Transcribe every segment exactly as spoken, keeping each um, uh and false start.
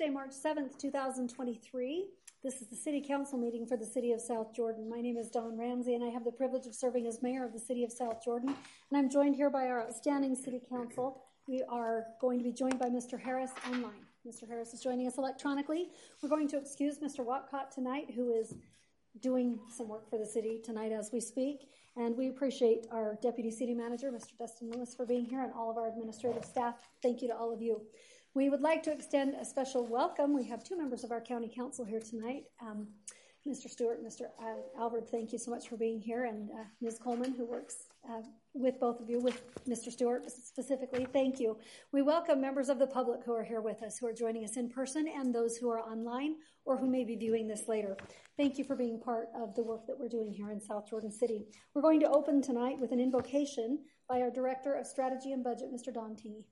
Tuesday, March seventh, two thousand twenty-three. This is the City Council meeting for the City of South Jordan. My name is Dawn Ramsey, and I have the privilege of serving as Mayor of the City of South Jordan. And I'm joined here by our outstanding City Council. We are going to be joined by Mister Harris online. Mister Harris is joining us electronically. We're going to excuse Mister Watcott tonight, who is doing some work for the city tonight as we speak. And we appreciate our Deputy City Manager, Mister Dustin Lewis, for being here, and all of our administrative staff. Thank you to all of you. We would like to extend a special welcome. We have two members of our County Council here tonight. Um, Mister Stewart and Mister Albert, thank you so much for being here. And uh, Miz Coleman, who works uh, with both of you, with Mister Stewart specifically, thank you. We welcome members of the public who are here with us, who are joining us in person, and those who are online or who may be viewing this later. Thank you for being part of the work that we're doing here in South Jordan City. We're going to open tonight with an invocation by our Director of Strategy and Budget, Mister Don Tingey.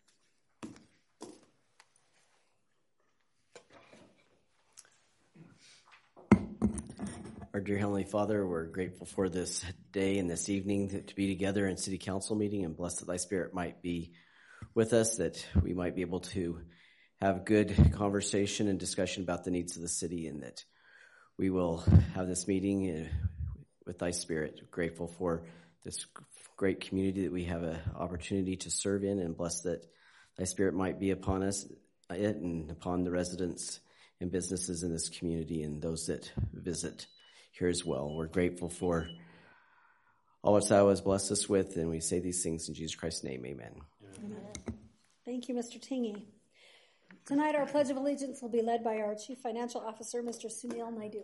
Our dear Heavenly Father, we're grateful for this day and this evening to, to be together in City Council meeting, and bless that Thy Spirit might be with us, that we might be able to have good conversation and discussion about the needs of the city, and that we will have this meeting with Thy Spirit. Grateful for this great community that we have an opportunity to serve in, and bless that Thy Spirit might be upon us it and upon the residents and businesses in this community and those that visit here as well. We're grateful for all that Thou has blessed us with, and we say these things in Jesus Christ's name. Amen. Amen. Thank you, Mister Tingey. Tonight, our Pledge of Allegiance will be led by our Chief Financial Officer, Mister Sunil Naidu.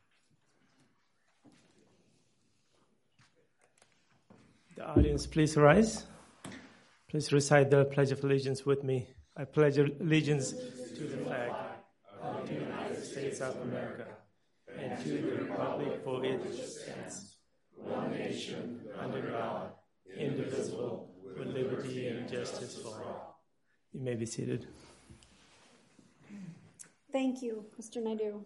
The audience, please rise. Please recite the Pledge of Allegiance with me. I pledge allegiance to the flag of the United States of America and to the republic for which it stands, one nation, under God, indivisible, with liberty and justice for all. You may be seated. Thank you, Mister Naidu.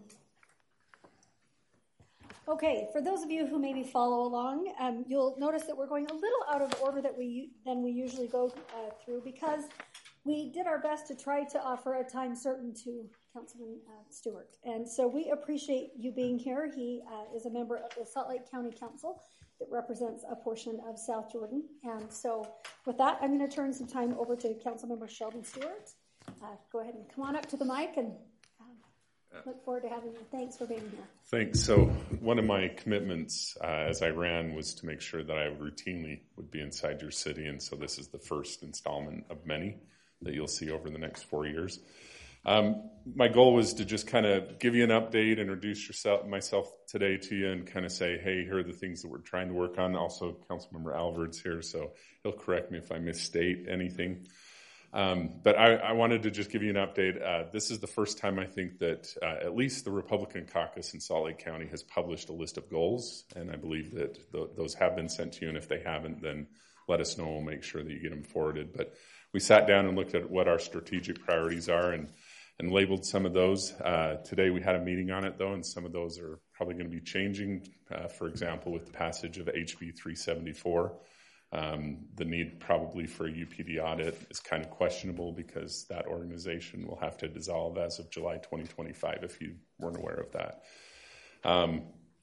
Okay, for those of you who maybe follow along, um, you'll notice that we're going a little out of order that we than we usually go uh, through, because we did our best to try to offer a time certain to Councilman uh, Stewart. And so we appreciate you being here. He uh, is a member of the Salt Lake County Council that represents a portion of South Jordan. And so with that, I'm going to turn some time over to Councilmember Sheldon Stewart. Uh, go ahead and come on up to the mic, and uh, look forward to having you. Thanks for being here. Thanks. So one of my commitments uh, as I ran was to make sure that I routinely would be inside your city. And so this is the first installment of many that you'll see over the next four years. Um, my goal was to just kind of give you an update, introduce yourself, myself today to you, and kind of say, hey, here are the things that we're trying to work on. Also, Councilmember Alvord's here, so he'll correct me if I misstate anything. Um, but I, I wanted to just give you an update. Uh, this is the first time I think that uh, at least the Republican caucus in Salt Lake County has published a list of goals, and I believe that th- those have been sent to you, and if they haven't, then let us know. We'll make sure that you get them forwarded. But we sat down and looked at what our strategic priorities are, and and labeled some of those. Uh, today we had a meeting on it, though, and some of those are probably going to be changing. Uh, for example, with the passage of H B three seventy-four, um, the need probably for a U P D audit is kind of questionable, because that organization will have to dissolve as of July twenty twenty-five, if you weren't aware of that. Um,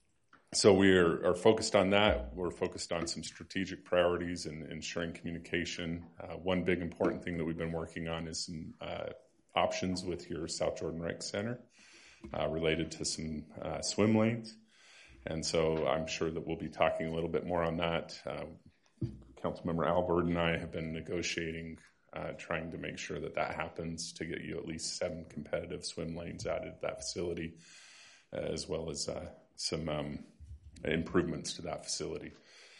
so we are, are focused on that. We're focused on some strategic priorities and ensuring communication. Uh, one big important thing that we've been working on is some uh, options with your South Jordan Rec Center uh, related to some uh, swim lanes. And so I'm sure that we'll be talking a little bit more on that. Uh, Councilmember Albert and I have been negotiating, uh, trying to make sure that that happens, to get you at least seven competitive swim lanes added to that facility, uh, as well as uh, some um, improvements to that facility.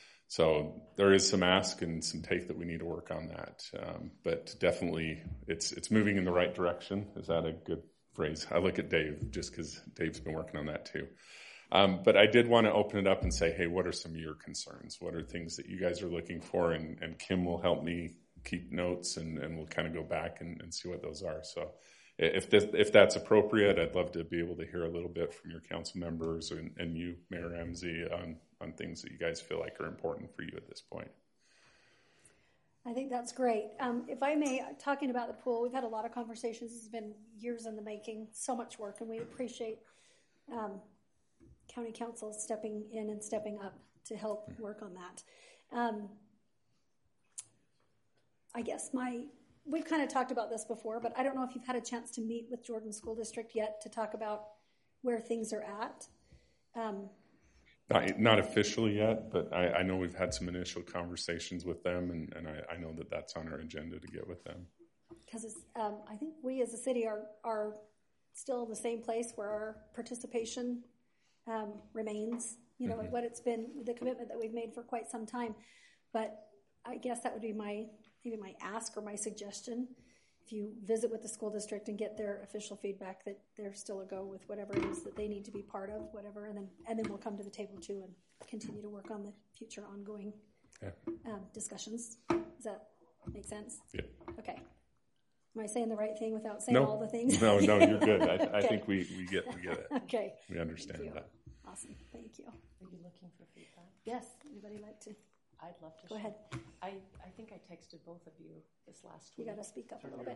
So there is some ask and some take that we need to work on that. Um, but definitely it's it's moving in the right direction. Is that a good phrase? I look at Dave just because Dave's been working on that too. Um, but I did want to open it up and say, hey, what are some of your concerns? What are things that you guys are looking for? And, and Kim will help me keep notes, and, and we'll kind of go back and, and see what those are. So if this, if that's appropriate, I'd love to be able to hear a little bit from your council members and, and you, Mayor Ramsey, on on things that you guys feel like are important for you at this point. I think that's great. Um, if I may, talking about the pool, we've had a lot of conversations. It's been years in the making, so much work, and we appreciate um, County Council stepping in and stepping up to help work on that. Um, I guess my, we've kind of talked about this before, but I don't know if you've had a chance to meet with Jordan School District yet to talk about where things are at. Um, Not, not officially yet, but I, I know we've had some initial conversations with them, and, and I, I know that that's on our agenda to get with them. Because it's, um, I think we as a city are are still in the same place where our participation um, remains. You know, Mm-hmm. what it's been, the commitment that we've made for quite some time. But I guess that would be my maybe my ask or my suggestion. If you visit with the school district and get their official feedback that they're still a go with whatever it is that they need to be part of, whatever, and then and then we'll come to the table too and continue to work on the future ongoing Yeah. um, discussions. Does that make sense? Yeah. Okay. Am I saying the right thing without saying No, all the things? no, no, you're good. I, I Okay. think we, we get we get it. Okay. We understand Thank you. that. Awesome. Thank you. Are you looking for feedback? Yes. Anybody like to? I'd love to. Go share. ahead. I, I think I texted both of you this last You week. got to speak up a little bit.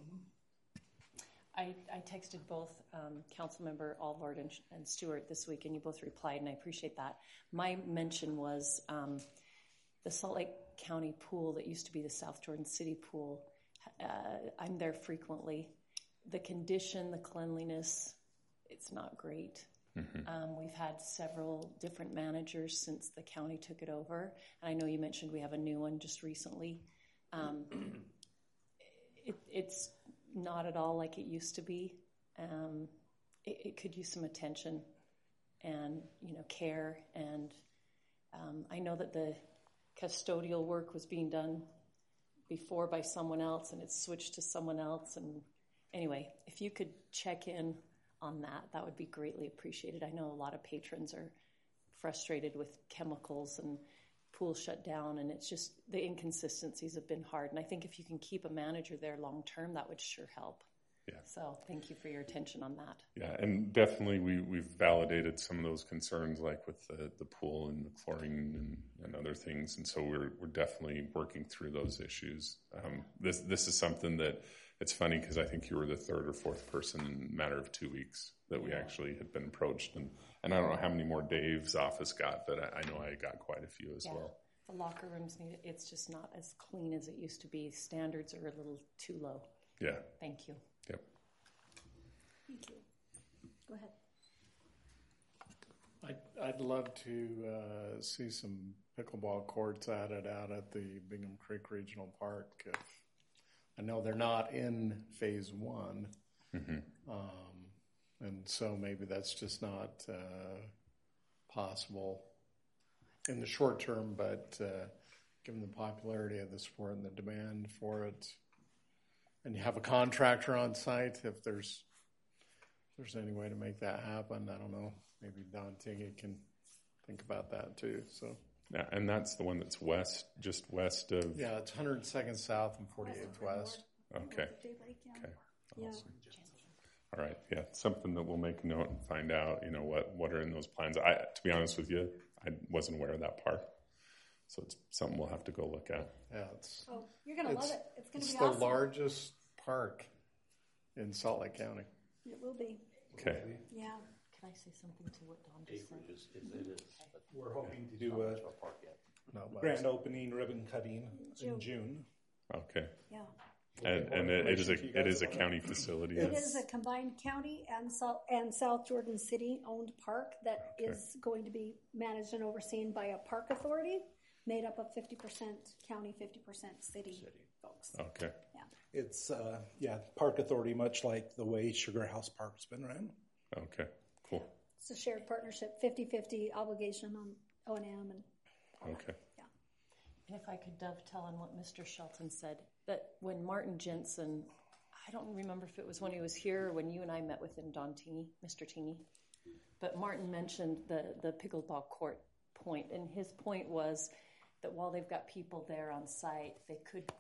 I, I texted both um, Councilmember Allard and, and Stewart this week, and you both replied, and I appreciate that. My mention was um, the Salt Lake County pool that used to be the South Jordan City pool. Uh, I'm there frequently. The condition, the cleanliness, it's not great. Mm-hmm. Um, we've had several different managers since the county took it over. And I know you mentioned we have a new one just recently. Um, it, it's not at all like it used to be. Um, it, it could use some attention and, you know, care. And um, I know that the custodial work was being done before by someone else, and it's switched to someone else. And anyway, if you could check in on that, that would be greatly appreciated. I know a lot of patrons are frustrated with chemicals and pools shut down, and it's just the inconsistencies have been hard. And I think if you can keep a manager there long term, that would sure help. Yeah. So thank you for your attention on that. Yeah, and definitely we, we've validated some of those concerns, like with the, the pool and the chlorine and, and other things. And so we're we're definitely working through those issues. Um, this this is something that, it's funny because I think you were the third or fourth person in a matter of two weeks that we actually had been approached. And, and I don't know how many more Dave's office got, but I, I know I got quite a few as yeah. well. The locker rooms need it. It's just not as clean as it used to be. Standards are a little too low. Yeah. Thank you. Yep. Thank you. Go ahead. I'd, I'd love to uh, see some pickleball courts added out at the Bingham Creek Regional Park. If, I know they're not in phase one, mm-hmm. um, and so maybe that's just not uh, possible in the short term, but uh, given the popularity of the sport and the demand for it, and you have a contractor on site, if there's if there's any way to make that happen, I don't know. Maybe Don Tiggy can think about that too. So, yeah, and that's the one that's west, just west of. Yeah, it's one hundred second south and forty-eighth west. Okay. Lake, yeah. Okay. Yeah. Awesome. All right. Yeah, something that we'll make a note and find out. You know what what are in those plans. I, to be honest with you, I wasn't aware of that part, so it's something we'll have to go look at. Yeah, it's. Oh, you're gonna love it. It's gonna it's be the awesome. largest park in Salt Lake County. It will be. Okay. Yeah. Can I say something to what Don just said? It is. We're hoping to do a Not much. grand opening ribbon cutting June. in June. Okay. Yeah. And, and it, it is a it is a county facility. It is a combined county and South and South Jordan City owned park that Okay. is going to be managed and overseen by a park authority made up of fifty percent county, fifty percent city folks. Okay. Yeah. It's, uh, yeah, park authority, much like the way Sugar House Park's been ran. Okay. Cool. It's a shared partnership, fifty-fifty obligation on O and M and all that. Okay. Yeah. And if I could dovetail on what Mister Shelton said, that when Martin Jensen, I don't remember if it was when he was here or when you and I met with him, Don Teeny, Mister Teeny, but Martin mentioned the, the pickleball court point, and his point was that while they've got people there on site, they could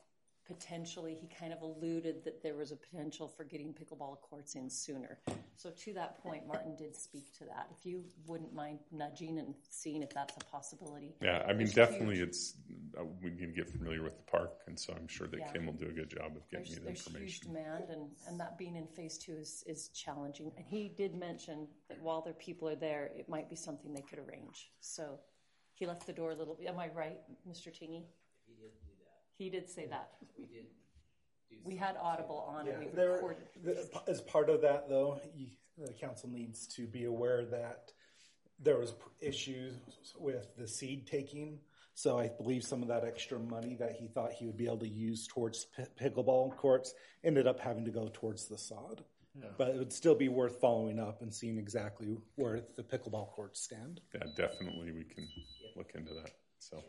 potentially, he kind of alluded that there was a potential for getting pickleball courts in sooner. So to that point, Martin did speak to that. If you wouldn't mind nudging and seeing if that's a possibility. Yeah, I mean, There's definitely huge, it's, uh, we need to get familiar with the park, and so I'm sure that Yeah. Kim will do a good job of getting there's, you the there's huge information. demand, and, and that being in phase two is, is challenging. And he did mention that while their people are there, it might be something they could arrange. So he left the door a little bit. Am I right, Mister Tingy? He did do that. He did say that. We did. We had Audible on Yeah, and we there, recorded. the, as part of that, though, you, the council needs to be aware that there was issues with the seed taking. So I believe some of that extra money that he thought he would be able to use towards p- pickleball courts ended up having to go towards the sod. Yeah. But it would still be worth following up and seeing exactly where the pickleball courts stand. Yeah, definitely we can look into that. So,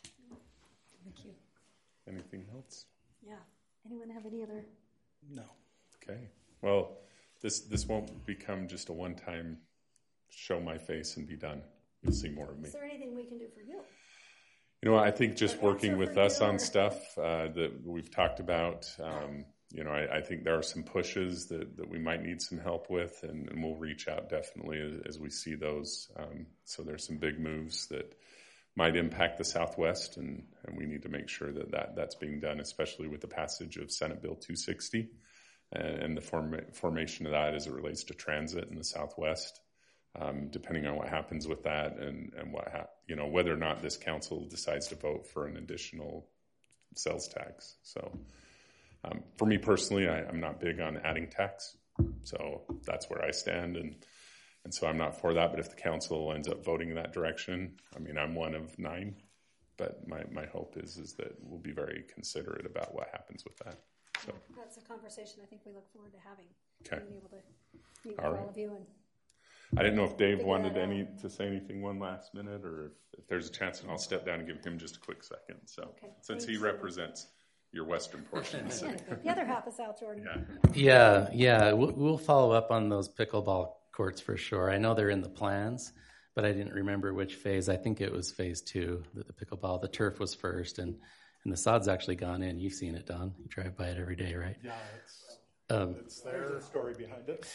Thank you. anything else? Yeah. Anyone have any other? No. Okay. Well, this this won't become just a one-time show my face and be done. You'll see more of me. Is there anything we can do for you? You know, I think just Or working answer with for us you, on or- stuff uh, that we've talked about, um, you know, I, I think there are some pushes that, that we might need some help with, and, and we'll reach out definitely as, as we see those. Um, so there's some big moves that might impact the Southwest, and, and we need to make sure that, that that's being done, especially with the passage of Senate Bill two sixty and, and the form, formation of that as it relates to transit in the Southwest. Um, depending on what happens with that, and, and what ha- you know, whether or not this council decides to vote for an additional sales tax. So um, for me personally, I, I'm not big on adding tax. So that's where I stand. And, and so I'm not for that. But if the council ends up voting in that direction, I mean, I'm one of nine. But my, my hope is, is that we'll be very considerate about what happens with that. So That's a conversation I think we look forward to having. Okay. Being able to meet with All all right. of you. And I didn't know if Dave Figure wanted that any out. to say anything one last minute, or if, if there's a chance, and I'll step down and give him just a quick second. So Okay, since he thanks. represents your western portion of the city. the other half is South Jordan. Yeah. Yeah, yeah. We'll, we'll follow up on those pickleball courts for sure. I know they're in the plans, but I didn't remember which phase. I think it was phase two, that the pickleball, the turf was first, and, and the sod's actually gone in. You've seen it, Don. You drive by it every day, right? Yeah, it's, Um, it's there. There's a story behind it.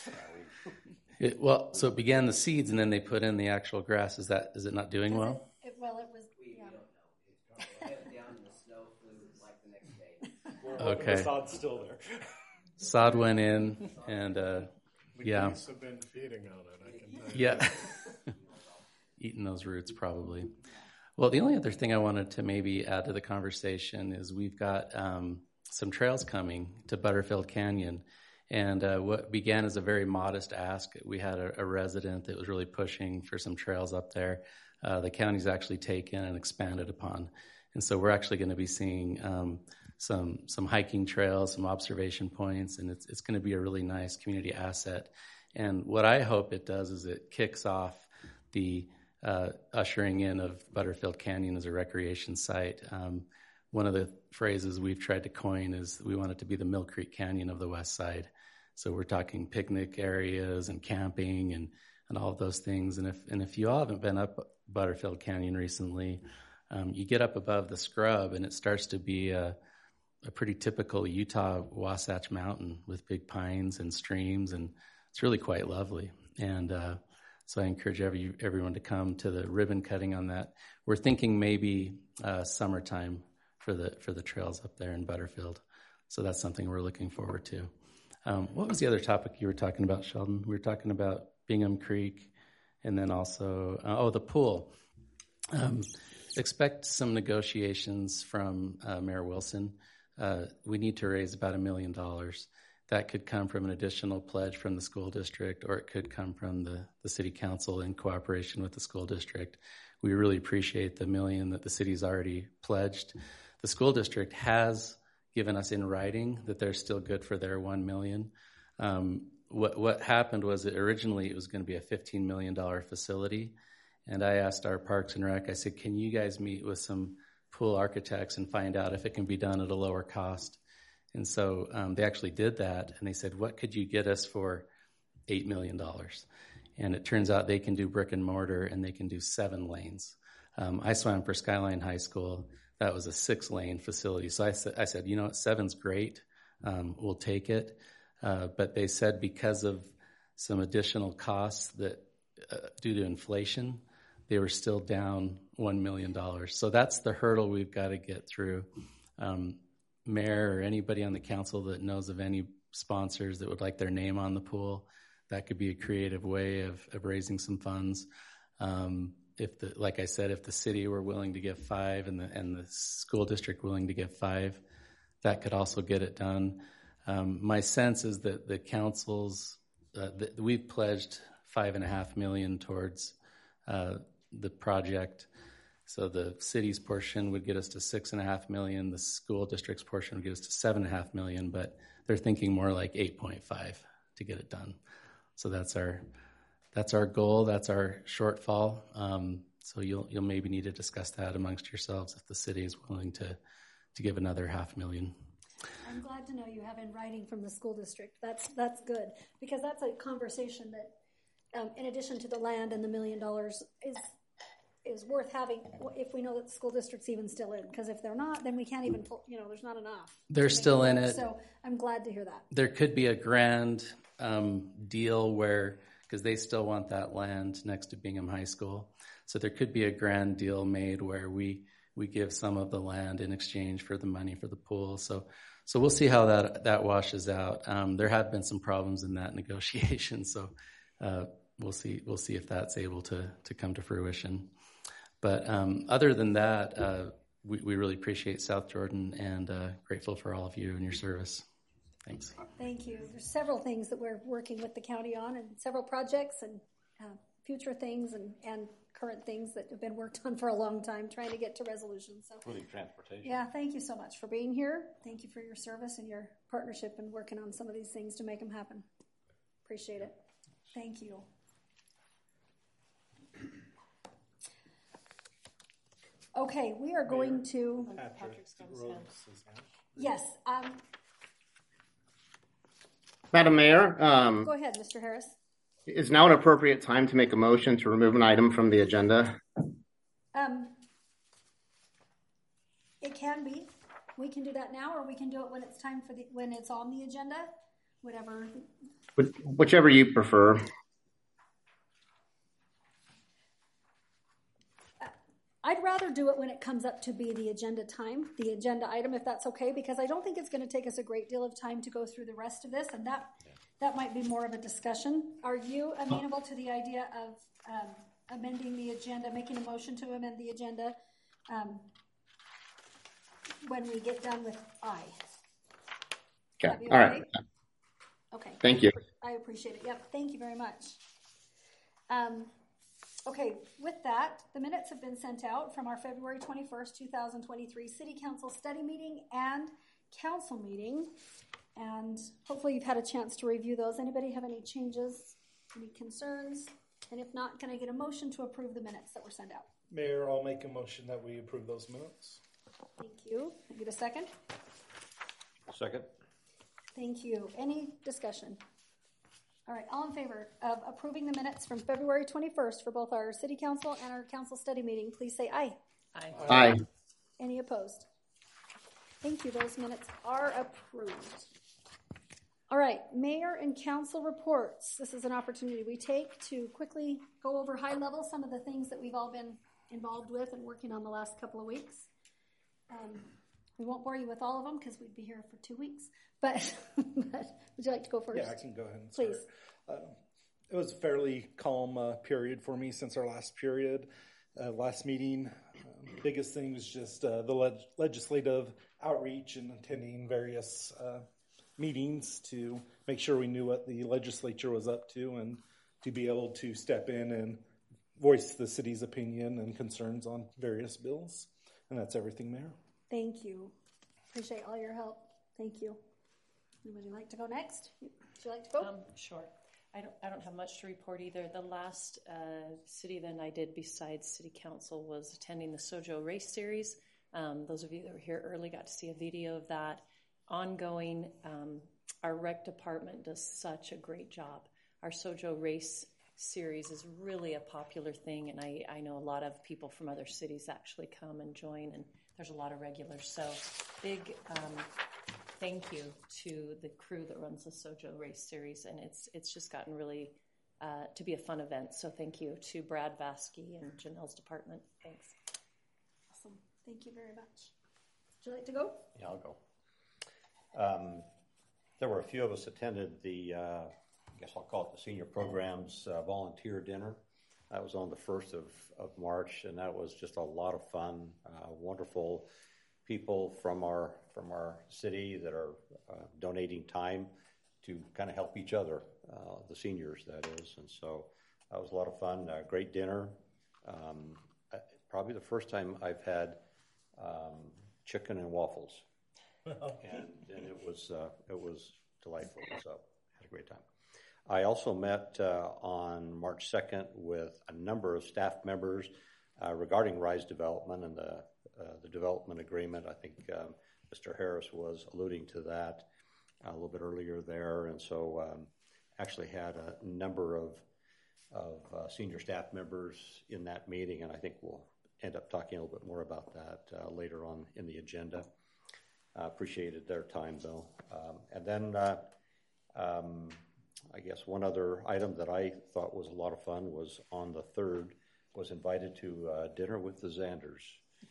it, well, so it began the seeds, and then they put in the actual grass. Is that is it not doing well? It, well, it was. We, Yeah. we don't know. It's probably headed down in the snow flew like the next day. We're hoping Okay. the sod's still there. Sod went in, and uh, The yeah. geese have been feeding on it, I can tell you. yeah, eating those roots probably. Well, the only other thing I wanted to maybe add to the conversation is we've got um, some trails coming to Butterfield Canyon. And uh, what began as a very modest ask, we had a, a resident that was really pushing for some trails up there. Uh, the county's actually taken and expanded upon. And so we're actually going to be seeing um, some some hiking trails, some observation points, and it's, it's going to be a really nice community asset. And what I hope it does is it kicks off the uh, ushering in of Butterfield Canyon as a recreation site. Um, one of the phrases we've tried to coin is we want it to be the Mill Creek Canyon of the West Side. So we're talking picnic areas and camping and, and all of those things. And if and if you all haven't been up Butterfield Canyon recently, um, you get up above the scrub and it starts to be a, a pretty typical Utah Wasatch Mountain with big pines and streams, and it's really quite lovely. And uh, so I encourage every everyone to come to the ribbon cutting on that. We're thinking maybe uh, summertime for the for the trails up there in Butterfield. So that's something we're looking forward to. Um, what was the other topic you were talking about, Sheldon? We were talking about Bingham Creek, and then also, uh, oh, the pool. Um, expect some negotiations from uh, Mayor Wilson. Uh, we need to raise about a million dollars. That could come from an additional pledge from the school district, or it could come from the, the city council in cooperation with the school district. We really appreciate the million that the city's already pledged. The school district has given us in writing that they're still good for their one million. Um, what what happened was that originally it was going to be a fifteen million dollars facility, and I asked our Parks and Rec, I said, can you guys meet with some pool architects and find out if it can be done at a lower cost? And so um, they actually did that, and they said, what could you get us for eight million dollars? And it turns out they can do brick and mortar, and they can do seven lanes. Um, I swam for Skyline High School. that was a six-lane facility. So I said, I said, you know what, seven's great. Um, we'll take it. Uh, but they said because of some additional costs that uh, due to inflation, they were still down one million dollars. So that's the hurdle we've got to get through. Um, Mayor or anybody on the council that knows of any sponsors that would like their name on the pool, that could be a creative way of, of raising some funds. Um, if the, like I said, if the city were willing to give five and the, and the school district willing to give five, that could also get it done. Um, my sense is that the councils, uh, that we've pledged five and a half million towards uh, the project. So the city's portion would get us to six and a half million. The school district's portion would get us to seven and a half million, but they're thinking more like eight point five to get it done. So that's our that's our goal. That's our shortfall. Um, so you'll you'll maybe need to discuss that amongst yourselves if the city is willing to to give another half million. I'm glad to know you have in writing from the school district. That's that's good, because that's a conversation that, um, in addition to the land and the million dollars, is is worth having if we know that the school district's even still in. Because if they're not, then we can't even, you know, there's not enough. They're still in it. So I'm glad to hear that. There could be a grand um, deal where, because they still want that land next to Bingham High School, so there could be a grand deal made where we we give some of the land in exchange for the money for the pool. So. So we'll see how that that washes out. Um, there have been some problems in that negotiation, so uh, we'll see we'll see if that's able to to come to fruition. But um, other than that, uh, we, we really appreciate South Jordan and uh, grateful for all of you and your service. Thanks. Thank you. There's several things that we're working with the county on, and several projects and uh, future things and, and current things that have been worked on for a long time, trying to get to resolution. So, including transportation. Yeah, thank you so much for being here. Thank you for your service and your partnership and working on some of these things to make them happen. Appreciate it. Thank you. Okay, we are going to. Patrick's Yes. Um, Madam Mayor, um, go ahead, Mister Harris. is now an appropriate time to make a motion to remove an item from the agenda? Um, it can be. We can do that now, or we can do it when it's time for the when it's on the agenda. Whatever. Whichever you prefer. I'd rather do it when it comes up to be the agenda time, the agenda item, if that's okay, because I don't think it's going to take us a great deal of time to go through the rest of this, and that that might be more of a discussion. Are you amenable to the idea of um, amending the agenda, making a motion to amend the agenda um, when we get done with I? Okay. All right. Okay. Thank you. I appreciate it. Yep. Thank you very much. Um, okay. With that, the minutes have been sent out from our February twenty-first, twenty twenty-three City Council study meeting and council meeting. And hopefully you've had a chance to review those. Anybody have any changes, any concerns? And if not, can I get a motion to approve the minutes that were sent out? Mayor, I'll make a motion that we approve those minutes. Thank you. Can I get a second? Second. Thank you. Any discussion? All right, all in favor of approving the minutes from February twenty-first for both our city council and our council study meeting, please say aye. Aye. Aye. Any opposed? Thank you. Those minutes are approved. All right, mayor and council reports. This is an opportunity we take to quickly go over high level some of the things that we've all been involved with and working on the last couple of weeks. Um, we won't bore you with all of them because we'd be here for two weeks. But, but would you like to go first? Yeah, I can go ahead and start. Please. Uh, it was a fairly calm uh, period for me since our last period, uh, last meeting. Um, biggest thing was just uh, the leg- legislative outreach and attending various uh, meetings to make sure we knew what the legislature was up to and to be able to step in and voice the city's opinion and concerns on various bills. And that's everything, Mayor. Thank you. Appreciate all your help. Thank you. Would you like to go next? Would you like to go? Um, sure. I don't. I don't have much to report either. The last uh, city event I did besides City Council was attending the Sojo Race Series. Um, those of you that were here early got to see a video of that. Ongoing, um, our rec department does such a great job. Our Sojo Race Series is really a popular thing, and I, I know a lot of people from other cities actually come and join, and there's a lot of regulars. So big um, thank you to the crew that runs the Sojo Race Series, and it's it's just gotten really uh, to be a fun event. So thank you to Brad Vasky and Janelle's department. Thanks. Awesome. Thank you very much. Would you like to go? Yeah, I'll go. Um, there were a few of us attended the, uh, I guess I'll call it the senior programs uh, volunteer dinner. That was on the first of, of March, and that was just a lot of fun. Uh, wonderful people from our from our city that are uh, donating time to kind of help each other, uh, the seniors, that is. And so that was a lot of fun. Uh, great dinner. Um, probably the first time I've had um, chicken and waffles, and, and it was uh, it was delightful. So had a great time. I also met uh, on March second with a number of staff members uh, regarding RISE development and the uh, the development agreement. I think um, Mister Harris was alluding to that a little bit earlier there, and so um, actually had a number of of uh, senior staff members in that meeting, and I think we'll end up talking a little bit more about that uh, later on in the agenda. Uh, appreciated their time, though. Um, and then uh, um, I guess one other item that I thought was a lot of fun was on the third, was invited to uh, dinner with the Zanders.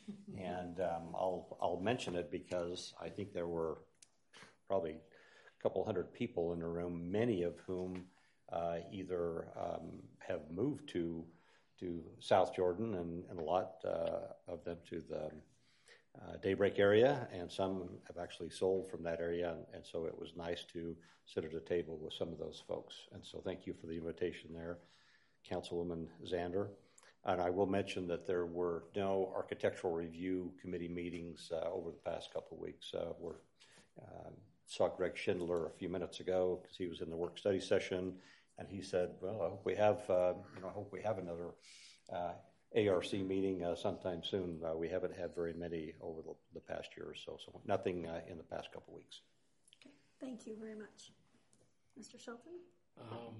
And um, I'll I'll mention it because I think there were probably a couple hundred people in the room, many of whom uh, either um, have moved to to South Jordan, and, and a lot uh, of them to the uh, Daybreak area, and some have actually sold from that area, and, and so it was nice to sit at a table with some of those folks. And so thank you for the invitation there, Councilwoman Zander. And I will mention that there were no architectural review committee meetings uh, over the past couple of weeks. Uh, we uh, saw Greg Schindler a few minutes ago because he was in the work study session, and he said, "Well, I hope we have, uh, you know, I hope we have another uh, A R C meeting uh, sometime soon." Uh, we haven't had very many over the, the past year or so, so nothing uh, in the past couple of weeks. Okay, thank you very much, Mister Shelton. Um,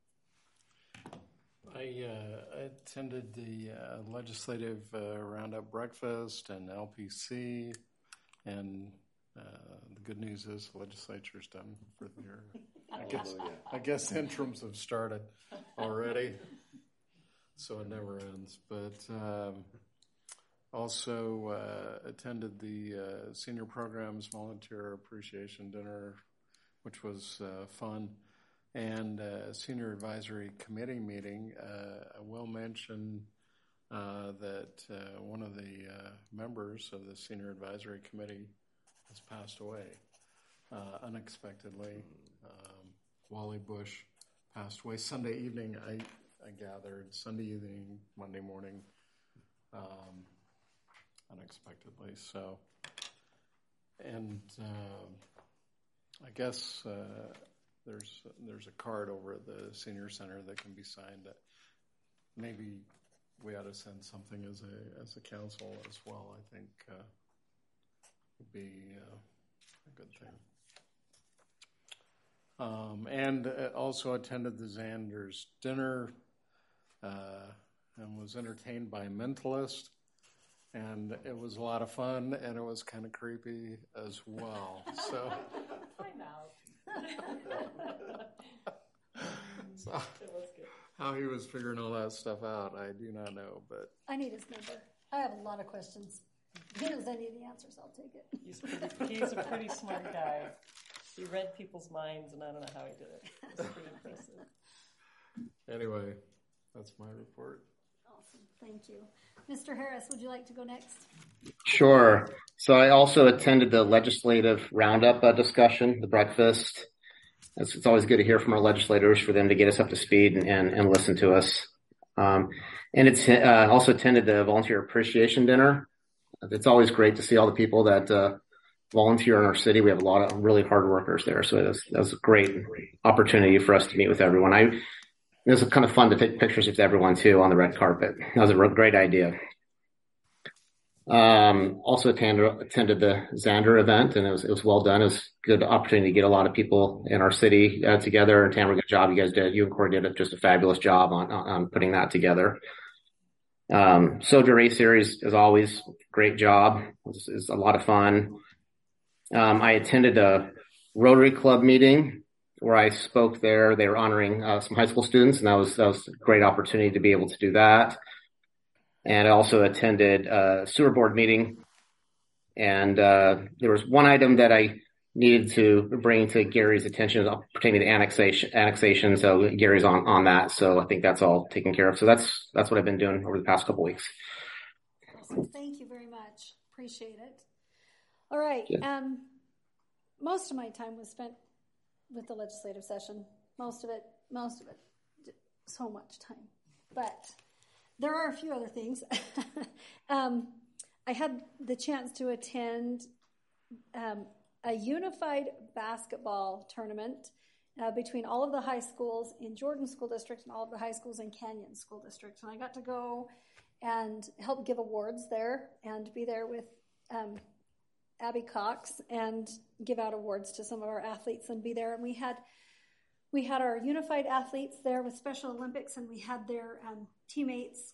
I, uh, I attended the uh, legislative uh, roundup breakfast and L P C, and uh, the good news is the legislature's done for the year. I guess I guess interims have started already, so it never ends. But um, also uh, attended the uh, senior programs volunteer appreciation dinner, which was uh, fun. And uh, senior advisory committee meeting. uh, I will mention uh, that uh, one of the uh, members of the senior advisory committee has passed away uh, unexpectedly. Um, Wally Bush passed away Sunday evening, I, I gathered, Sunday evening, Monday morning, um, unexpectedly. So, and uh, I guess uh, There's there's a card over at the senior center that can be signed. That maybe we ought to send something as a as a council as well. I think uh, would be uh, a good thing. Um, and also attended the Zanders dinner uh, and was entertained by Mentalist, and it was a lot of fun, and it was kind of creepy as well. So. Find out. So, how he was figuring all that stuff out, I do not know. But I need his number. I have a lot of questions. If he knows any of the answers, I'll take it. He's, pretty, he's a pretty smart guy. He read people's minds, and I don't know how he did it. It's pretty impressive. Anyway, that's my report. Awesome. Thank you. Mister Harris, would you like to go next? Sure. So I also attended the legislative roundup uh, discussion, the breakfast. It's, it's always good to hear from our legislators for them to get us up to speed and, and, and listen to us. Um, and it's uh, also attended the volunteer appreciation dinner. It's always great to see all the people that uh, volunteer in our city. We have a lot of really hard workers there. So it was, that was a great opportunity for us to meet with everyone. I, it was kind of fun to take pictures with everyone too on the red carpet. That was a real great idea. Um, also attended, attended the Zander event, and it was, it was well done. It was a good opportunity to get a lot of people in our city uh, together. And Tamara, good job you guys did. You and Corey did just a fabulous job on, on, on putting that together. Um, Soldier Race Series, as always, great job. It's, it's a lot of fun. Um, I attended a Rotary Club meeting where I spoke there. They were honoring uh, some high school students, and that was that was a great opportunity to be able to do that. And I also attended a sewer board meeting, and uh, there was one item that I needed to bring to Gary's attention pertaining to annexation. Annexation. So Gary's on on that. So I think that's all taken care of. So that's that's what I've been doing over the past couple weeks. Awesome. Thank you very much. Appreciate it. All right. Yeah. Um, most of my time was spent with the legislative session. Most of it, most of it, so much time. But there are a few other things. um, I had the chance to attend um, a unified basketball tournament uh, between all of the high schools in Jordan School District and all of the high schools in Canyon School District. And I got to go and help give awards there and be there with um, Abby Cox and give out awards to some of our athletes and be there. And we had we had our unified athletes there with Special Olympics, and we had their um, teammates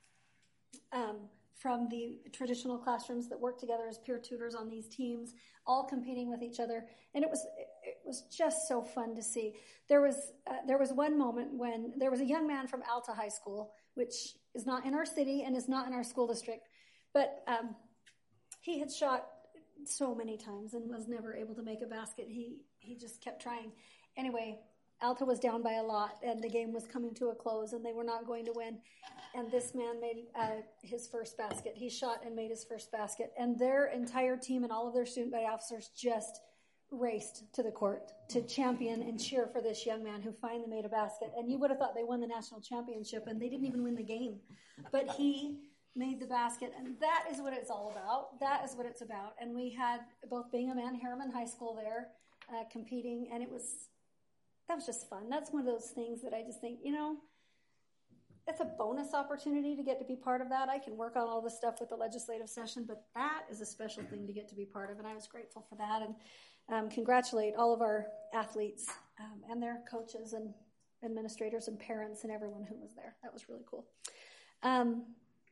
um, from the traditional classrooms that work together as peer tutors on these teams, all competing with each other. And it was it was just so fun to see. There was uh, there was one moment when there was a young man from Alta High School, which is not in our city and is not in our school district, but um, he had shot so many times and was never able to make a basket. He he just kept trying. Anyway, Alta was down by a lot, and the game was coming to a close, and they were not going to win. And this man made uh, his first basket. He shot and made his first basket. And their entire team and all of their student body officers just raced to the court to champion and cheer for this young man who finally made a basket. And you would have thought they won the national championship, and they didn't even win the game. But he made the basket, and that is what it's all about. That is what it's about. And we had both Bingham and Harriman High School there uh, competing, and it was that was just fun. That's one of those things that I just think, you know, it's a bonus opportunity to get to be part of that. I can work on all this stuff with the legislative session, but that is a special thing to get to be part of, and I was grateful for that. And um, congratulate all of our athletes um, and their coaches and administrators and parents and everyone who was there. That was really cool. Um,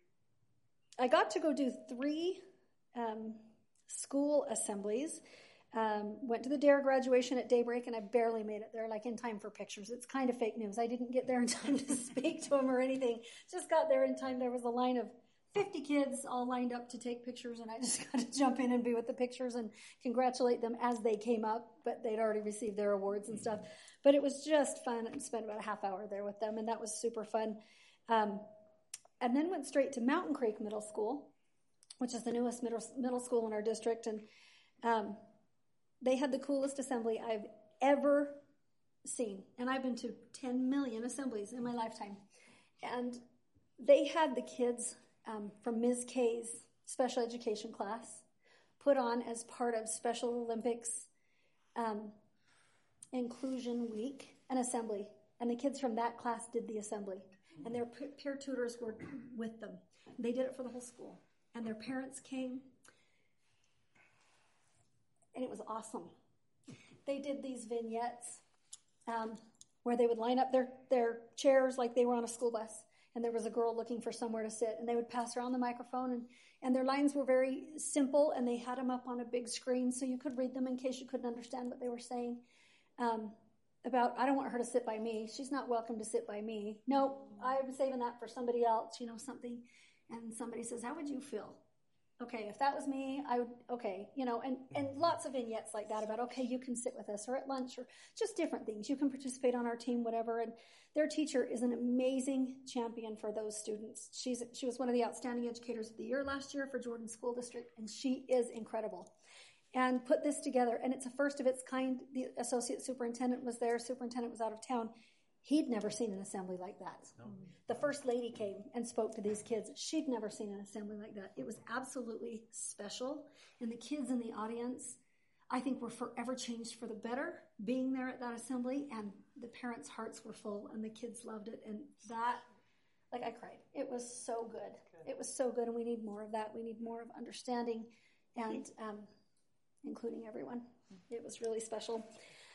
I got to go do three um, school assemblies. Um, went to the D A R E graduation at daybreak, and I barely made it there, like in time for pictures. It's kind of fake news. I didn't get there in time to speak to them or anything. Just got there in time. There was a line of fifty kids all lined up to take pictures, and I just got to jump in and be with the pictures and congratulate them as they came up, but they'd already received their awards and stuff. But it was just fun, and spent about a half hour there with them, and that was super fun. Um, and then went straight to Mountain Creek Middle School, which is the newest middle, middle school in our district, and um, they had the coolest assembly I've ever seen. And I've been to ten million assemblies in my lifetime. And they had the kids um, from Miz K's special education class put on as part of Special Olympics um, Inclusion Week, an assembly. And the kids from that class did the assembly. And their peer tutors were with them. They did it for the whole school. And their parents came. And it was awesome. They did these vignettes um, where they would line up their, their chairs like they were on a school bus, and there was a girl looking for somewhere to sit, and they would pass around the microphone, and, and their lines were very simple, and they had them up on a big screen so you could read them in case you couldn't understand what they were saying. Um, about, I don't want her to sit by me. She's not welcome to sit by me. Nope, I'm saving that for somebody else, you know, something. And somebody says, how would you feel? Okay, if that was me, I would, okay, you know, and, and lots of vignettes like that about, okay, you can sit with us or at lunch or just different things. You can participate on our team, whatever. And their teacher is an amazing champion for those students. She's She was one of the Outstanding Educators of the Year last year for Jordan School District, and she is incredible. And put this together, and it's a first of its kind. The associate superintendent was there. Superintendent was out of town. He'd never seen an assembly like that. No. The first lady came and spoke to these kids. She'd never seen an assembly like that. It was absolutely special. And the kids in the audience, I think, were forever changed for the better being there at that assembly. And the parents' hearts were full, and the kids loved it. And that, like, I cried. It was so good. good. It was so good, and we need more of that. We need more of understanding and um, including everyone. It was really special.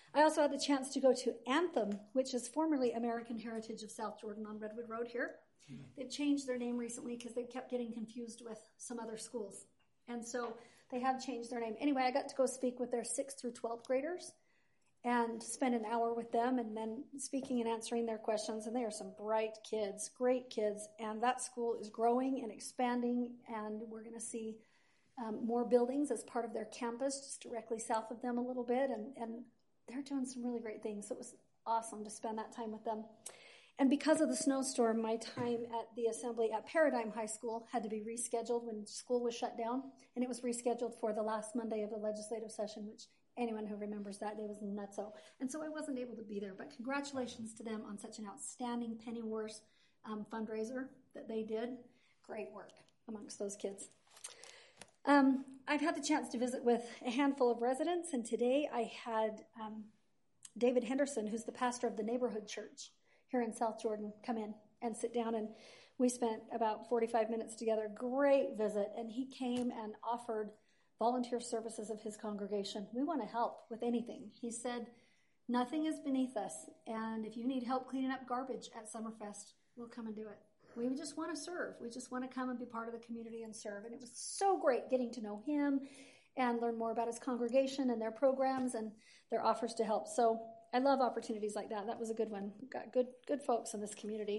I also had the chance to go to Anthem, which is formerly American Heritage of South Jordan on Redwood Road here. They've changed their name recently because they kept getting confused with some other schools. And so they have changed their name. Anyway, I got to go speak with their sixth through twelfth graders and spend an hour with them and then speaking and answering their questions. And they are some bright kids, great kids. And that school is growing and expanding. And we're going to see um, more buildings as part of their campus just directly south of them a little bit. And, and they're doing some really great things. So it was awesome to spend that time with them. And because of the snowstorm, my time at the assembly at Paradigm High School had to be rescheduled when school was shut down. And it was rescheduled for the last Monday of the legislative session, which anyone who remembers that day was nutso. And so I wasn't able to be there. But congratulations to them on such an outstanding Penny Wars um, fundraiser that they did. Great work amongst those kids. Um, I've had the chance to visit with a handful of residents. And today I had um, David Henderson, who's the pastor of the neighborhood church here in South Jordan, come in and sit down, and we spent about forty-five minutes together. Great visit, and he came and offered volunteer services of his congregation. We want to help with anything. He said, nothing is beneath us, and if you need help cleaning up garbage at Summerfest, we'll come and do it. We just want to serve. We just want to come and be part of the community and serve, and it was so great getting to know him and learn more about his congregation and their programs and their offers to help. So I love opportunities like that. That was a good one. We've got good, good folks in this community.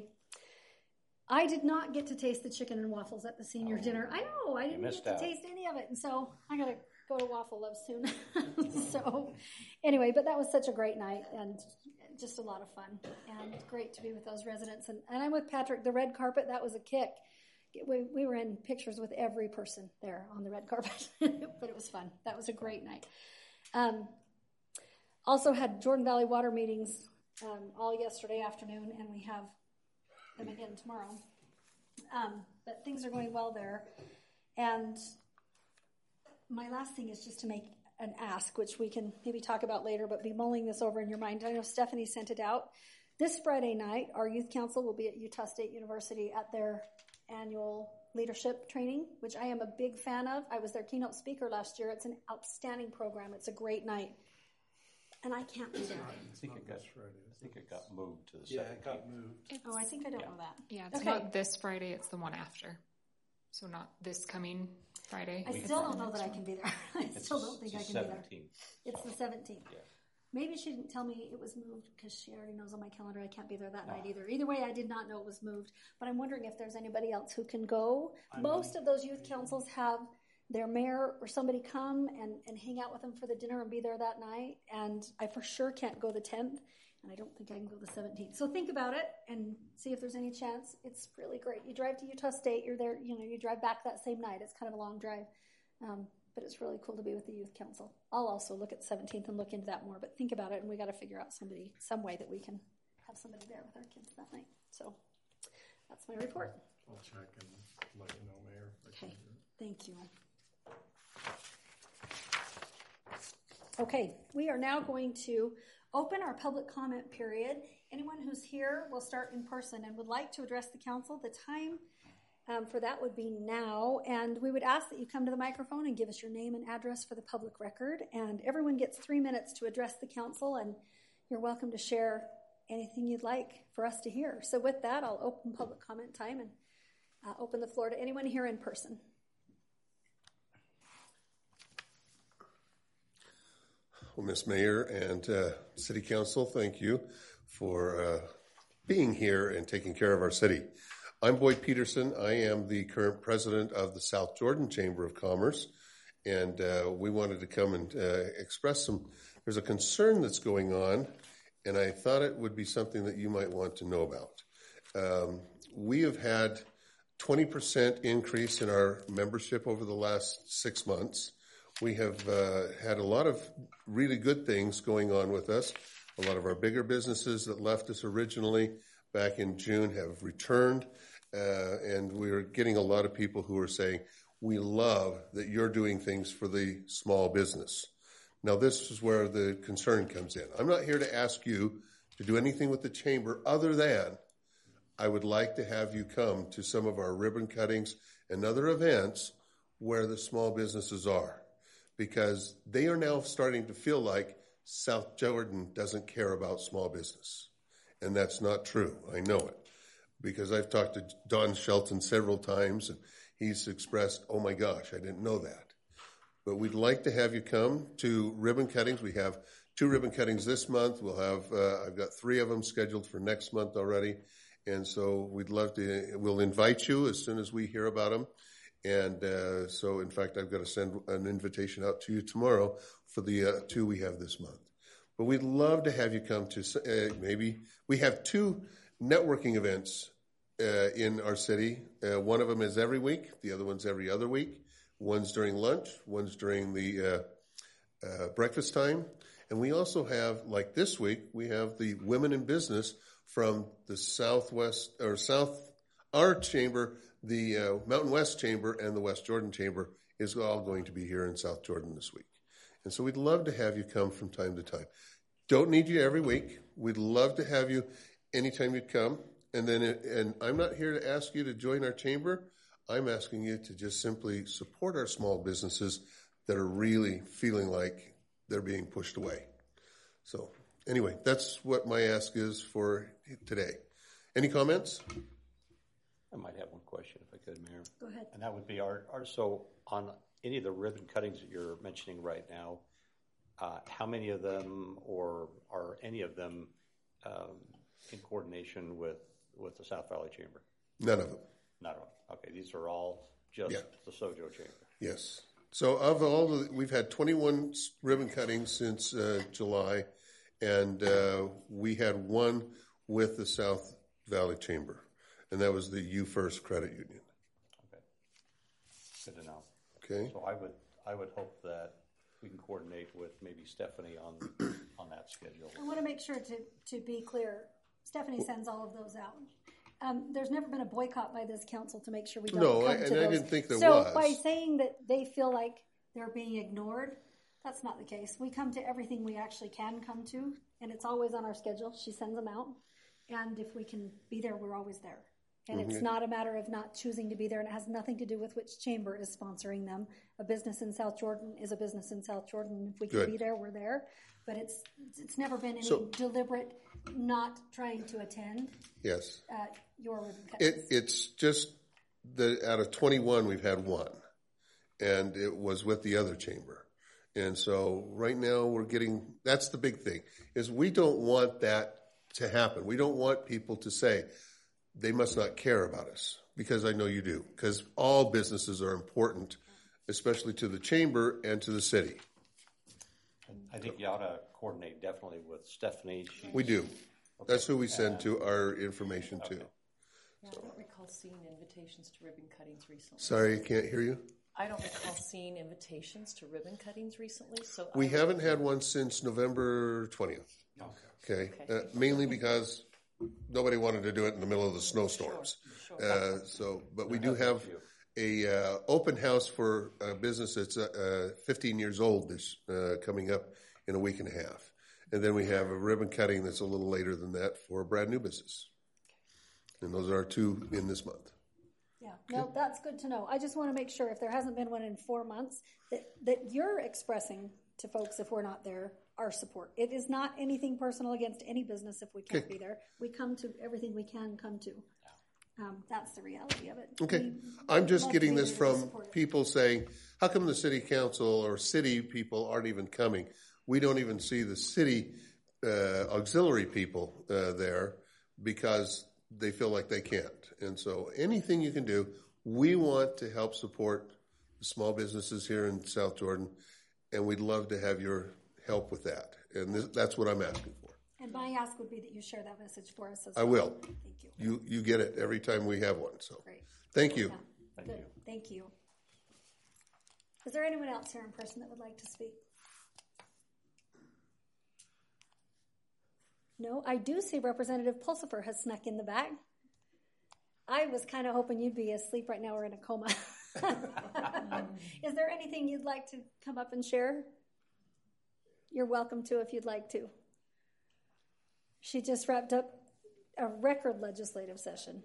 I did not get to taste the chicken and waffles at the senior oh, dinner. I know, I didn't get to out. taste any of it. And so I got to go to Waffle Love soon. So anyway, but that was such a great night and just a lot of fun and great to be with those residents. And, and I'm with Patrick. The red carpet, that was a kick. We, we were in pictures with every person there on the red carpet, but it was fun. That was a great night. Um, Also had Jordan Valley Water meetings um, all yesterday afternoon, and we have them again tomorrow. Um, but things are going well there. And my last thing is just to make an ask, which we can maybe talk about later, but be mulling this over in your mind. I know Stephanie sent it out. This Friday night, our youth council will be at Utah State University at their annual leadership training, which I am a big fan of. I was their keynote speaker last year. It's an outstanding program. It's a great night. And I can't be there. I think it got, I think it got moved to the Yeah, seventeenth. it got moved. It's, oh, I think I don't yeah. know that. Yeah, it's okay. not this Friday, it's the one after. So not this coming Friday. I still don't know that I can be there. I it's still don't think I can seventeenth. be there. It's the seventeenth. Yeah. Maybe she didn't tell me it was moved because she already knows on my calendar I can't be there that no. night either. Either way, I did not know it was moved. But I'm wondering if there's anybody else who can go. I Most mean, of those youth councils have their mayor or somebody come and, and hang out with them for the dinner and be there that night. And I for sure can't go the tenth, and I don't think I can go the seventeenth. So think about it and see if there's any chance. It's really great. You drive to Utah State, you're there, you know, you drive back that same night. It's kind of a long drive, um, but it's really cool to be with the youth council. I'll also look at the seventeenth and look into that more, but think about it, and we got to figure out somebody, some way that we can have somebody there with our kids that night. So that's my report. I'll check and let you know, Mayor. Okay, thank you. Okay, we are now going to open our public comment period. Anyone who's here will start in person and would like to address the council. The time um, for that would be now, and we would ask that you come to the microphone and give us your name and address for the public record. And everyone gets three minutes to address the council, and you're welcome to share anything you'd like for us to hear. So with that, I'll open public comment time and uh, open the floor to anyone here in person. Well, Miz Mayor and uh, City Council, thank you for uh, being here and taking care of our city. I'm Boyd Peterson. I am the current president of the South Jordan Chamber of Commerce, and uh, we wanted to come and uh, express some, there's a concern that's going on, and I thought it would be something that you might want to know about. Um, we have had twenty percent increase in our membership over the last six months. We have uh, had a lot of really good things going on with us. A lot of our bigger businesses that left us originally back in June have returned, uh, and we're getting a lot of people who are saying, we love that you're doing things for the small business. Now, this is where the concern comes in. I'm not here to ask you to do anything with the chamber other than I would like to have you come to some of our ribbon cuttings and other events where the small businesses are, because they are now starting to feel like South Jordan doesn't care about small business. And that's not true. I know it because I've talked to Don Shelton several times, and he's expressed, oh my gosh, I didn't know that. But we'd like to have you come to ribbon cuttings. We have two ribbon cuttings this month. We'll have, uh, I've got three of them scheduled for next month already. And so we'd love to, we'll invite you as soon as we hear about them. And uh, so, in fact, I've got to send an invitation out to you tomorrow for the uh, two we have this month. But we'd love to have you come to, uh, maybe, we have two networking events uh, in our city. Uh, one of them is every week. The other one's every other week. One's during lunch. One's during the uh, uh, breakfast time. And we also have, like this week, we have the Women in Business from the Southwest, or South, our chamber, the uh, Mountain West Chamber and the West Jordan Chamber is all going to be here in South Jordan this week. And so we'd love to have you come from time to time. Don't need you every week. We'd love to have you anytime you'd come. And then, and I'm not here to ask you to join our chamber. I'm asking you to just simply support our small businesses that are really feeling like they're being pushed away. So anyway, that's what my ask is for today. Any comments? I might have one question if I could, Mayor. Go ahead. And that would be our, our so on any of the ribbon cuttings that you're mentioning right now, uh, how many of them or are any of them um, in coordination with, with the South Valley Chamber? None of them. None of them. Okay, these are all just Yeah. the Sojo Chamber. Yes. So of all the, we've had twenty-one ribbon cuttings since uh, July, and uh, we had one with the South Valley Chamber, and that was the U First Credit Union. Okay, good to know. Okay. So I would I would hope that we can coordinate with maybe Stephanie on on that schedule. I want to make sure to, to be clear, Stephanie sends all of those out. Um, there's never been a boycott by this council to make sure we don't No, come I- to and those. I didn't think there so was. by saying that they feel like they're being ignored, that's not the case. We come to everything we actually can come to, and it's always on our schedule. She sends them out, and if we can be there, we're always there. And Mm-hmm. it's not a matter of not choosing to be there, and it has nothing to do with which chamber is sponsoring them. A business in South Jordan is a business in South Jordan. If we can Good. be there, we're there. But it's it's never been any So- deliberate not trying to attend Yes. uh, your ribbon cuttings. It, it's just that out of twenty-one, we've had one, and it was with the other chamber. And so right now we're getting, that's the big thing, is we don't want that to happen. We don't want people to say they must not care about us, because I know you do, because all businesses are important, especially to the chamber and to the city. I think you ought to coordinate definitely with Stephanie. She's, We do. That's who we send to our information to. Yeah, I don't recall seeing invitations to ribbon cuttings recently. Sorry, I can't hear you. I don't recall seeing invitations to ribbon cuttings recently. So We I, haven't had one since November twentieth. Okay, Okay. Uh, mainly because nobody wanted to do it in the middle of the snowstorms. Sure, sure. Uh, so, but we do have a uh, open house for a business that's uh, uh, fifteen years old this uh, coming up in a week and a half, and then we have a ribbon cutting that's a little later than that for a brand new business. And those are our two in this month. Yeah, no, that's good to know. I just want to make sure if there hasn't been one in four months that, that you're expressing to folks if we're not there our support. It is not anything personal against any business if we can't Okay. be there. We come to everything we can come to. Um, that's the reality of it. Okay, We I'm just love getting to be this there to from support it. people saying, how come the city council or city people aren't even coming? We don't even see the city uh, auxiliary people uh, there because they feel like they can't. And so anything you can do, we want to help support the small businesses here in South Jordan, and we'd love to have your help with that. And this, that's what I'm asking for. And my ask would be that you share that message for us as I well. will. Thank you. You you get it every time we have one. So Great. thank you. Yeah. Thank Good. you. Thank you. Is there anyone else here in person that would like to speak? No, I do see Representative Pulsifer has snuck in the back. I was kind of hoping you'd be asleep right now or in a coma. Is there anything you'd like to come up and share? You're welcome to if you'd like to. She just wrapped up a record legislative session.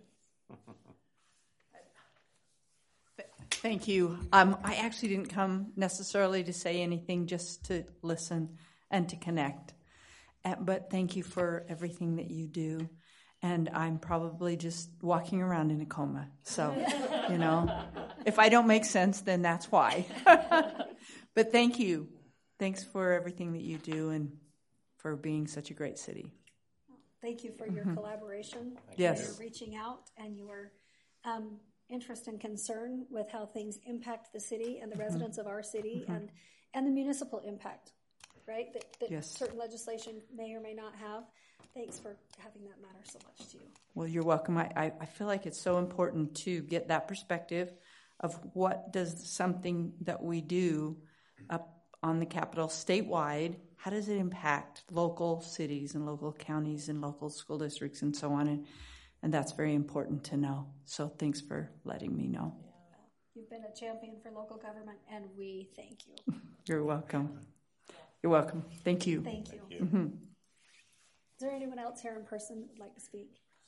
Thank you. Um, I actually didn't come necessarily to say anything, just to listen and to connect. Uh, but thank you for everything that you do. And I'm probably just walking around in a coma. So, you know, if I don't make sense, then that's why. But thank you. Thanks for everything that you do and for being such a great city. Thank you for your mm-hmm. collaboration. Yes. Your reaching out and your um, interest and concern with how things impact the city and the mm-hmm. residents of our city mm-hmm. and, and the municipal impact, right? That, that yes. certain legislation may or may not have. Thanks for having that matter so much to you. Well, you're welcome. I, I, I feel like it's so important to get that perspective of what does something that we do up on the Capitol statewide, how does it impact local cities and local counties and local school districts and so on? And, and that's very important to know. So thanks for letting me know. Yeah. You've been a champion for local government, and we thank you. You're welcome. You're welcome. Thank you. Thank you. Thank you. Mm-hmm. Is there anyone else here in person that would like to speak?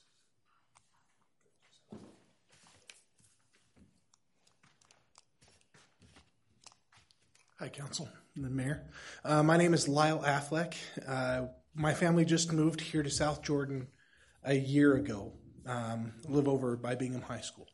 Hi, Council and the Mayor. Uh, my name is Lyle Affleck. Uh, my family just moved here to South Jordan a year ago, um, live over by Bingham High School.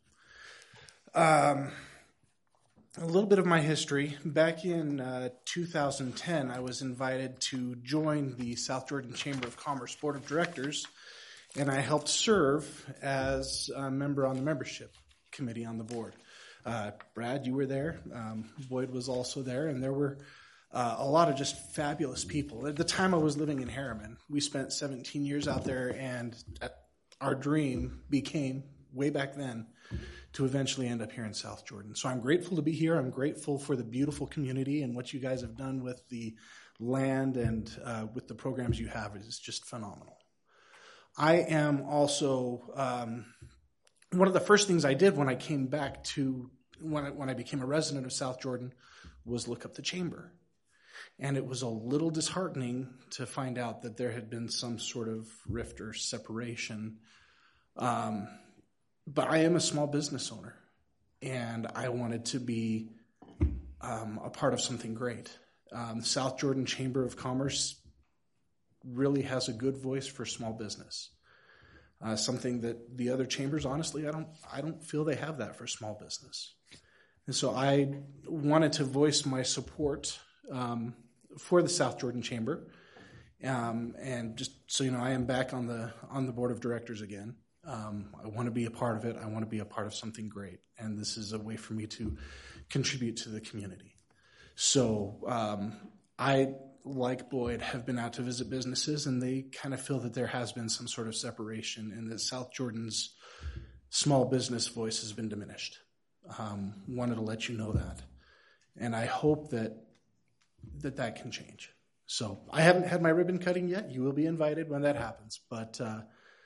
Um, a little bit of my history. Back in uh, two thousand ten, I was invited to join the South Jordan Chamber of Commerce Board of Directors, and I helped serve as a member on the membership committee on the board. Uh, Brad, you were there. Um, Boyd was also there, and there were uh, a lot of just fabulous people. At the time I was living in Harriman, we spent seventeen years out there, and our dream became, way back then, to eventually end up here in South Jordan. So I'm grateful to be here. I'm grateful for the beautiful community and what you guys have done with the land and uh, with the programs you have. It is just phenomenal. I am also... Um, One of the first things I did when I came back to, when I, when I became a resident of South Jordan, was look up the chamber. And it was a little disheartening to find out that there had been some sort of rift or separation. Um, but I am a small business owner, and I wanted to be um, a part of something great. Um, South Jordan Chamber of Commerce really has a good voice for small business. Uh, something that the other chambers, honestly, I don't, I don't feel they have that for small business. And so I wanted to voice my support um, for the South Jordan Chamber, um, and just so you know, I am back on the on the board of directors again. Um, I want to be a part of it. I want to be a part of something great, and this is a way for me to contribute to the community. So um, I. like Boyd, have been out to visit businesses, and they kind of feel that there has been some sort of separation and that South Jordan's small business voice has been diminished. Um, wanted to let you know that. And I hope that that, that can change. So I haven't had my ribbon cutting yet. You will be invited when that happens. But uh,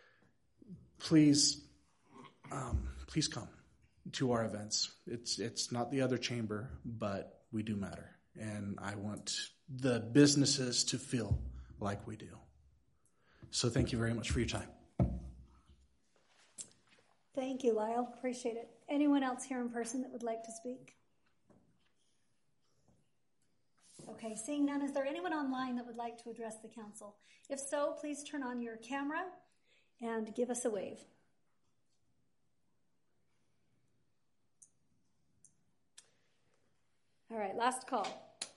please, um, please come to our events. It's it's not the other chamber, but we do matter. And I want the businesses to feel like we do. So thank you very much for your time. Thank you, Lyle. Appreciate it. Anyone else here in person that would like to speak? Okay, seeing none, is there anyone online that would like to address the council? If so, please turn on your camera and give us a wave. All right, last call.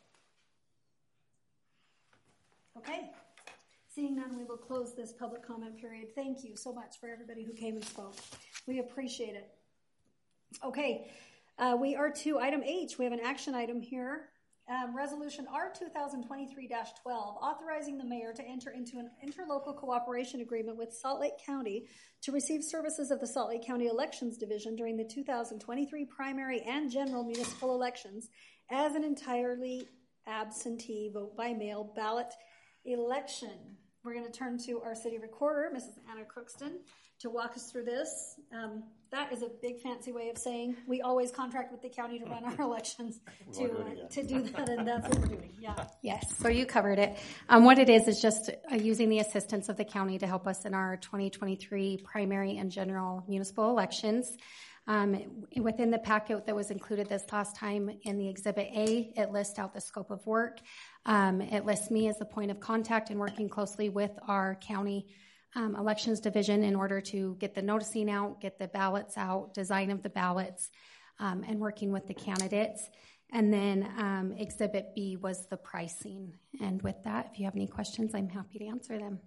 Okay, seeing none, we will close this public comment period. Thank you so much for everybody who came and spoke. We appreciate it. Okay, uh, we are to item H. We have an action item here. Um, resolution R two thousand twenty-three dash twelve, authorizing the mayor to enter into an interlocal cooperation agreement with Salt Lake County to receive services of the Salt Lake County Elections Division during the two thousand twenty-three primary and general municipal elections as an entirely absentee vote by mail ballot election. We're going to turn to our city recorder, Missus Anna Crookston, to walk us through this. Um, that is a big fancy way of saying we always contract with the county to run our elections to uh, to do that, and that's what we're doing. Yeah. Yes, so you covered it. Um, what it is is just uh, using the assistance of the county to help us in our twenty twenty-three primary and general municipal elections. Um, within the packet that was included this last time in the Exhibit A, it lists out the scope of work. Um, it lists me as the point of contact and working closely with our county um, elections division in order to get the noticing out, get the ballots out, design of the ballots, um, and working with the candidates. And then um, Exhibit B was the pricing. And with that, if you have any questions, I'm happy to answer them.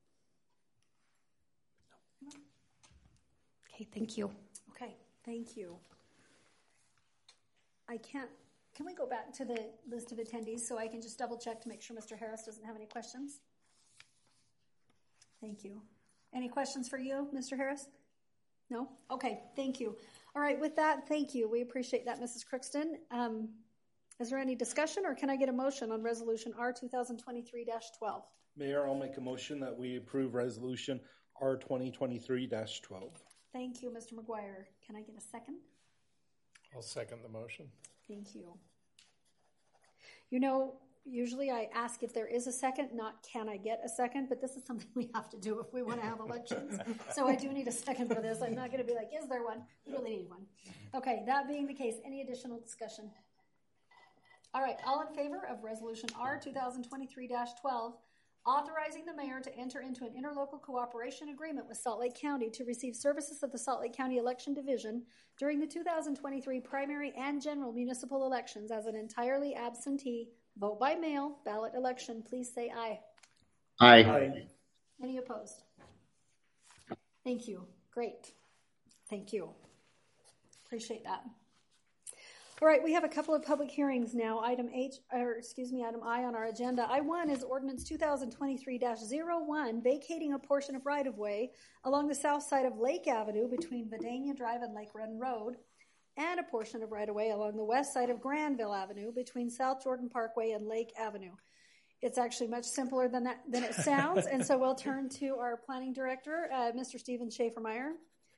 Okay, thank you. Okay, thank you. I can't, can we go back to the list of attendees so I can just double check to make sure Mister Harris doesn't have any questions? Thank you. Any questions for you, Mister Harris? No? Okay, thank you. All right, with that, thank you. We appreciate that, Missus Crookston. Um, is there any discussion, or can I get a motion on Resolution R twenty twenty-three dash twelve? Mayor, I'll make a motion that we approve Resolution R twenty twenty-three dash twelve. Thank you, Mister McGuire. Can I get a second? I'll second the motion. Thank you. You know, usually I ask if there is a second, not can I get a second, but this is something we have to do if we want to have elections. So I do need a second for this. I'm not going to be like, is there one? We really need one. Okay, that being the case, any additional discussion? All right, all in favor of Resolution R twenty twenty-three dash twelve, authorizing the mayor to enter into an interlocal cooperation agreement with Salt Lake County to receive services of the Salt Lake County Election Division during the two thousand twenty-three primary and general municipal elections as an entirely absentee, vote by mail ballot election. Please say aye. Aye. Aye. Any opposed? Thank you. Great. Thank you. Appreciate that. All right, we have a couple of public hearings now. Item H, or excuse me, item I on our agenda. I one is Ordinance twenty twenty-three dash zero one, vacating a portion of right-of-way along the south side of Lake Avenue between Vidania Drive and Lake Run Road, and a portion of right-of-way along the west side of Granville Avenue between South Jordan Parkway and Lake Avenue. It's actually much simpler than that than it sounds, and so we'll turn to our planning director, uh, Mister Stephen Schaefer-Meyer,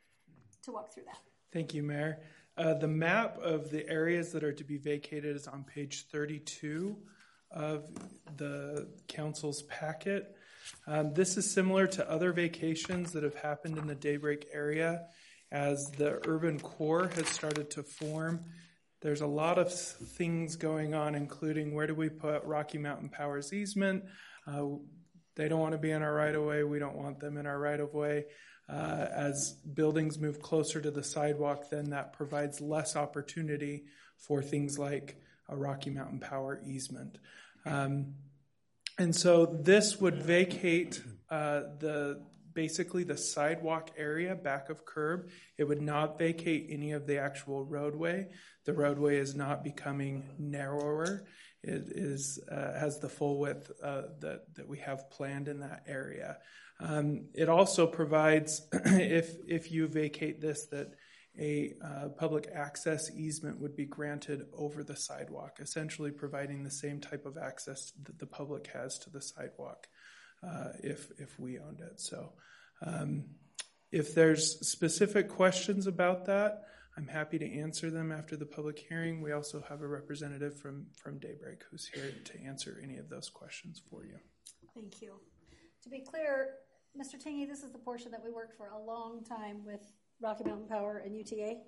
to walk through that. Thank you, Mayor. Uh, the map of the areas that are to be vacated is on page thirty-two of the council's packet. Um, this is similar to other vacations that have happened in the Daybreak area as the urban core has started to form. There's a lot of things going on, including where do we put Rocky Mountain Power's easement? Uh, they don't want to be in our right-of-way. We don't want them in our right-of-way. Uh, as buildings move closer to the sidewalk, then that provides less opportunity for things like a Rocky Mountain Power easement. Um, and so this would vacate uh, the basically the sidewalk area back of curb. It would not vacate any of the actual roadway. The roadway is not becoming narrower. It is uh, has the full width uh, that, that we have planned in that area. Um, it also provides, if if you vacate this, that a uh, public access easement would be granted over the sidewalk, essentially providing the same type of access that the public has to the sidewalk uh, if if we owned it. So um, if there's specific questions about that, I'm happy to answer them after the public hearing. We also have a representative from, from Daybreak who's here to answer any of those questions for you. Thank you. To be clear, Mister Tingy, this is the portion that we worked for a long time with Rocky Mountain Power and U T A.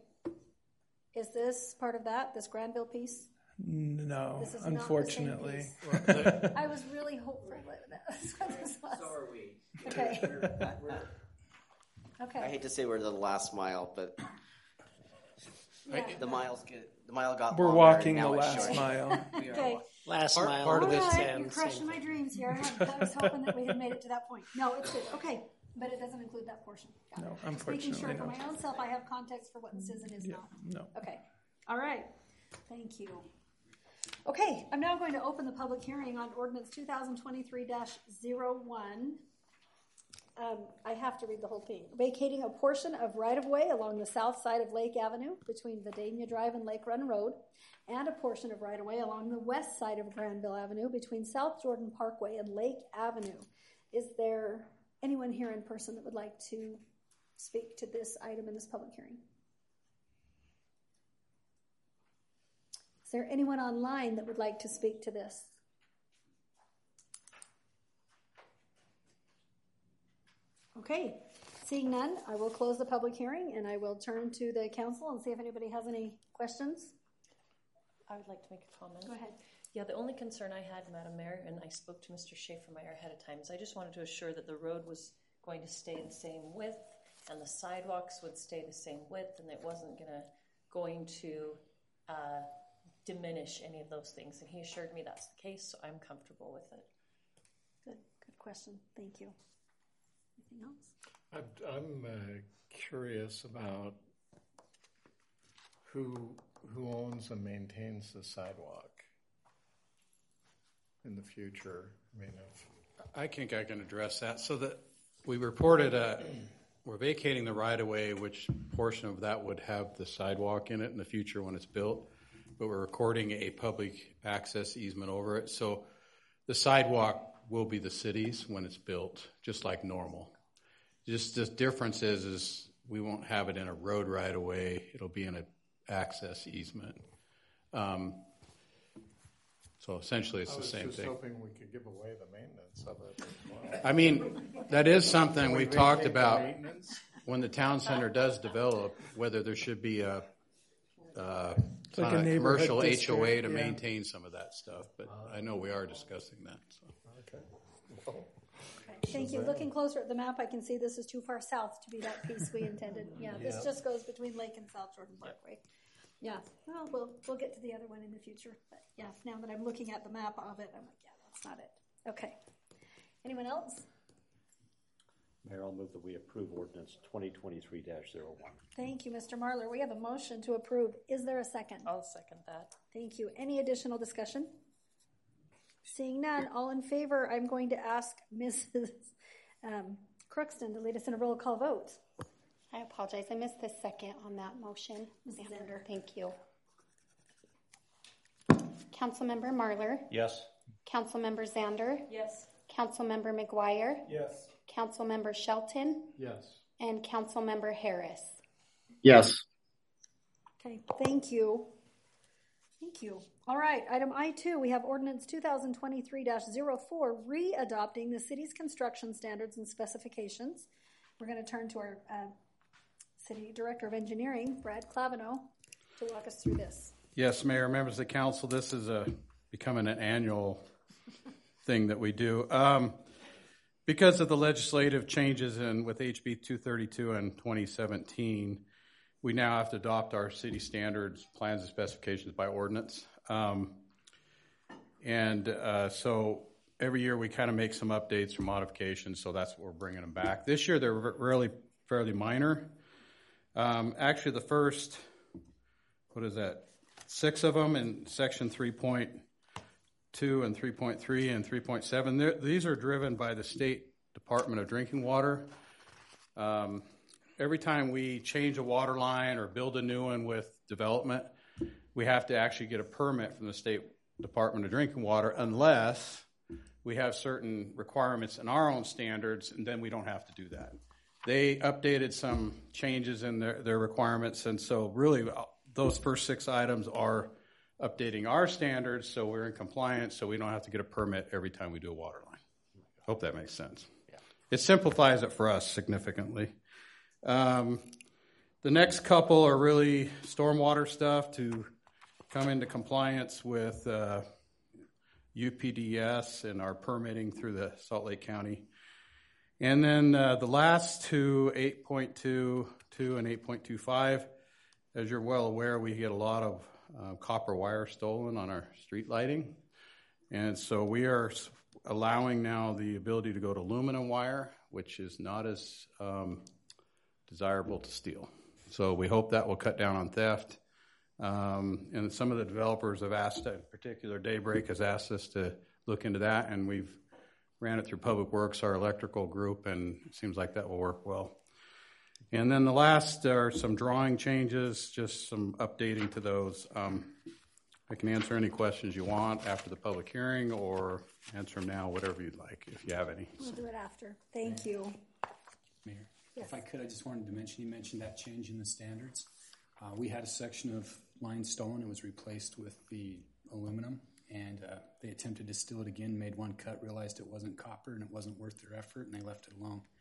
Is this part of that, this Granville piece? No, this is unfortunately. Not the same piece. I was really hopeful that that's what this was. So are we. Okay. Okay. I hate to say we're the last mile, but yeah. the miles get the mile got We're longer, walking and now the it's last short. mile. We are Okay. walking. Last Part- mile. part of All this- right, same- you're crushing same my dreams here. I, I was hoping that we had made it to that point. No, it's good. Okay, but it doesn't include that portion. Got No, it. unfortunately, Just making sure no. for my own self I have context for what this is and is Yeah, not. no. Okay. All right. Thank you. Okay, I'm now going to open the public hearing on Ordinance twenty twenty-three dash zero one. Um, I have to read the whole thing. Vacating a portion of right-of-way along the south side of Lake Avenue between Vidania Drive and Lake Run Road, and a portion of right-of-way along the west side of Granville Avenue between South Jordan Parkway and Lake Avenue. Is there anyone here in person that would like to speak to this item in this public hearing? Is there anyone online that would like to speak to this? Okay, Seeing none, I will close the public hearing and I will turn to the council and see if anybody has any questions. I would like to make a comment. Go ahead. Yeah, the only concern I had, Madam Mayor, and I spoke to Mister Schaefermeyer ahead of time, is I just wanted to assure that the road was going to stay the same width and the sidewalks would stay the same width and it wasn't gonna going to uh, diminish any of those things. And he assured me that's the case, so I'm comfortable with it. Good, good question. Thank you. Anything else? I, I'm uh, curious about who who owns and maintains the sidewalk in the future. I mean, if I think I can address that. So that we reported, uh, we're vacating the right of way, which portion of that would have the sidewalk in it in the future when it's built. But we're recording a public access easement over it. So the sidewalk will be the city's when it's built, just like normal. Just the difference is, is we won't have it in a road right of way. It'll be in an access easement. Um, so essentially, it's the same I was just thing. hoping we could give away the maintenance of it as well. I mean, that is something we we've talked vacate the about maintenance? when the town center does develop, whether there should be a, uh, like a a neighborhood commercial H O A district, to yeah. maintain some of that stuff. But I know we are discussing that. So. Okay. Well, Thank you. Looking closer at the map, I can see this is too far south to be that piece we intended. Yeah, this Yeah. just goes between Lake and South Jordan Parkway. Yeah, well, we'll we'll get to the other one in the future. But yeah, now that I'm looking at the map of it, I'm like, yeah, that's not it. Okay. Anyone else? Mayor, I'll move that we approve ordinance twenty twenty-three dash zero one. Thank you, Mister Marler. We have a motion to approve. Is there a second? I'll second that. Thank you. Any additional discussion? Seeing none, all in favor, I'm going to ask Missus Um, Crookston to lead us in a roll call vote. I apologize. I missed the second on that motion. Missus Zander. Thank you. Councilmember Marler. Yes. Councilmember Zander. Yes. Councilmember McGuire. Yes. Councilmember Shelton. Yes. And Councilmember Harris. Yes. Okay, thank you. Thank you. All right, item I two, we have ordinance two thousand twenty-three dash zero four, re-adopting the city's construction standards and specifications. We're going to turn to our uh, City Director of Engineering, Brad Clavino, to walk us through this. Yes, Mayor, members of the council, this is a, becoming an annual thing that we do. Um, because of the legislative changes in with H B two thirty-two in twenty seventeen, we now have to adopt our city standards, plans, and specifications by ordinance. Um, and uh, so every year we kind of make some updates or modifications, so that's what we're bringing them back. This year they're really fairly minor. Um, actually, the first, what is that, six of them in section three point two and three point three and three point seven, these are driven by the State Department of Drinking Water. Um, every time we change a water line or build a new one with development, we have to actually get a permit from the State Department of Drinking Water unless we have certain requirements in our own standards, and then we don't have to do that. They updated some changes in their, their requirements, and so really those first six items are updating our standards so we're in compliance, so we don't have to get a permit every time we do a water line. Hope that makes sense. Yeah. It simplifies it for us significantly. Um, the next couple are really stormwater stuff to come into compliance with uh, U P D S and our permitting through the Salt Lake County. And then uh, the last two, eight point two two and eight point two five, as you're well aware, we get a lot of uh, copper wire stolen on our street lighting. And so we are allowing now the ability to go to aluminum wire, which is not as um, desirable to steal. So we hope that will cut down on theft. Um, and some of the developers have asked, in particular Daybreak has asked us to look into that, and we've ran it through Public Works, our electrical group, and it seems like that will work well. And then the last are some drawing changes, just some updating to those. Um, I can answer any questions you want after the public hearing or answer them now, whatever you'd like, if you have any. We'll do it after. Thank you. Mayor, yes. If I could, I just wanted to mention, you mentioned that change in the standards. Uh, we had a section of limestone. It was replaced with the aluminum, and uh, they attempted to steal it again, made one cut, realized it wasn't copper and it wasn't worth their effort, and they left it alone.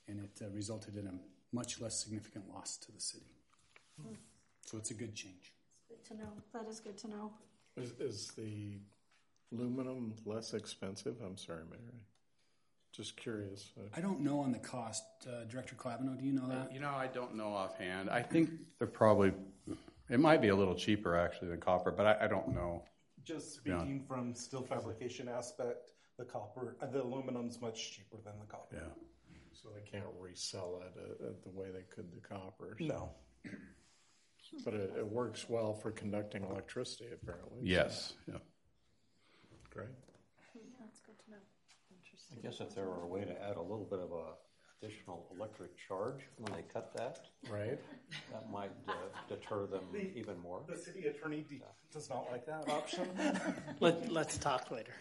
and it uh, resulted in a much less significant loss to the city. Hmm. So it's a good change. Good to know. That is good to know. Is, is the aluminum less expensive? I'm sorry, Mary. Just curious. I don't know on the cost. Uh, Director Clavino, do you know that? You know, I don't know offhand. I think they're probably, it might be a little cheaper actually than copper, but I, I don't know. Just speaking yeah. from steel fabrication aspect, the copper, uh, the aluminum's much cheaper than the copper. Yeah. So they can't resell it at, at the way they could the copper. So. No. But it, it works well for conducting electricity, apparently. Yes. So. Yeah. Great. Yeah, that's good to know. I guess if there were a way to add a little bit of a additional electric charge when they cut that, right, that might uh, deter them the, even more. The city attorney d- does not like that option. Let, let's talk later.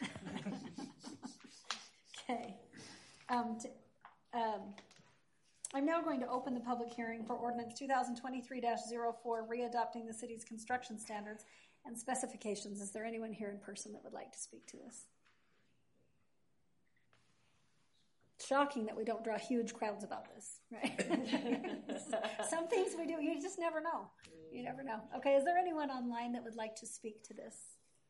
Okay. Um, t- um, I'm now going to open the public hearing for ordinance twenty twenty-three dash zero four, readopting the city's construction standards and specifications. Is there anyone here in person that would like to speak to this? Shocking that we don't draw huge crowds about this, right? Some things we do, you just never know. You never know. Okay, is there anyone online that would like to speak to this?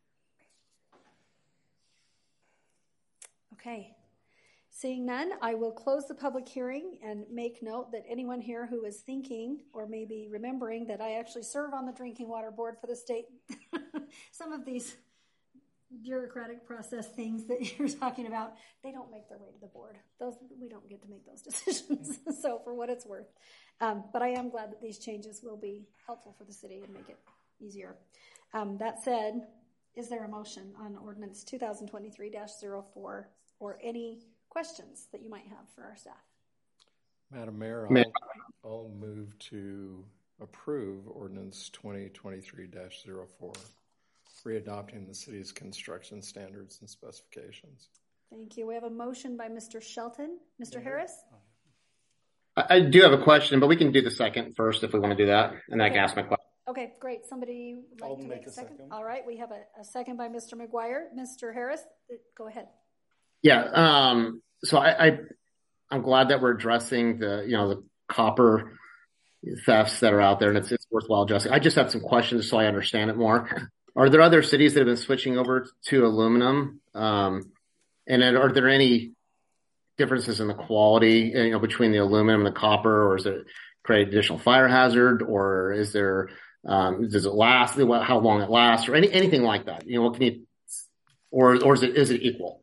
Okay. Seeing none, I will close the public hearing and make note that anyone here who is thinking or maybe remembering that I actually serve on the Drinking Water Board for the state, some of these bureaucratic process things that you're talking about, they don't make their way to the board. Those we don't get to make those decisions. So for what it's worth. Um, but I am glad that these changes will be helpful for the city and make it easier. Um, that said, is there a motion on ordinance twenty twenty-three dash zero four or any questions that you might have for our staff? Madam Mayor, I'll, I'll move to approve ordinance twenty twenty-three dash zero four. Readopting the city's construction standards and specifications. Thank you. We have a motion by Mister Shelton. Mister Harris? I, I do have a question, but we can do the second first if we want to do that, and then okay. I can ask my question. Okay, great. Somebody would like I'll to make make a a second? second. All right, we have a, a second by Mister McGuire. Mister Harris, go ahead. Yeah, um, so I, I, I'm glad that we're addressing the, you know, the copper thefts that are out there, and it's, it's worthwhile addressing. I just have some questions so I understand it more. Are there other cities that have been switching over to aluminum? Um, and then are there any differences in the quality, you know, between the aluminum and the copper, or is it create additional fire hazard, or is there, um, does it last, how long it lasts, or any, anything like that? You know, what can you, or, or is it, is it equal?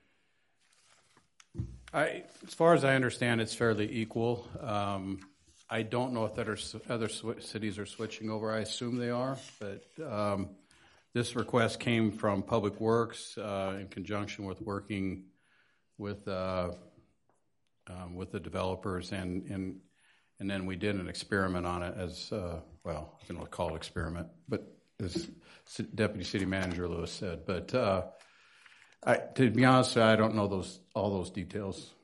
I, as far as I understand, it's fairly equal. Um, I don't know if other, other sw- cities are switching over. I assume they are, but, um, this request came from Public Works uh, in conjunction with working with uh, um, with the developers, and, and and then we did an experiment on it as uh, well. I don't know what to call it experiment, but as Deputy City Manager Lewis said. But uh, I, to be honest, I don't know those all those details.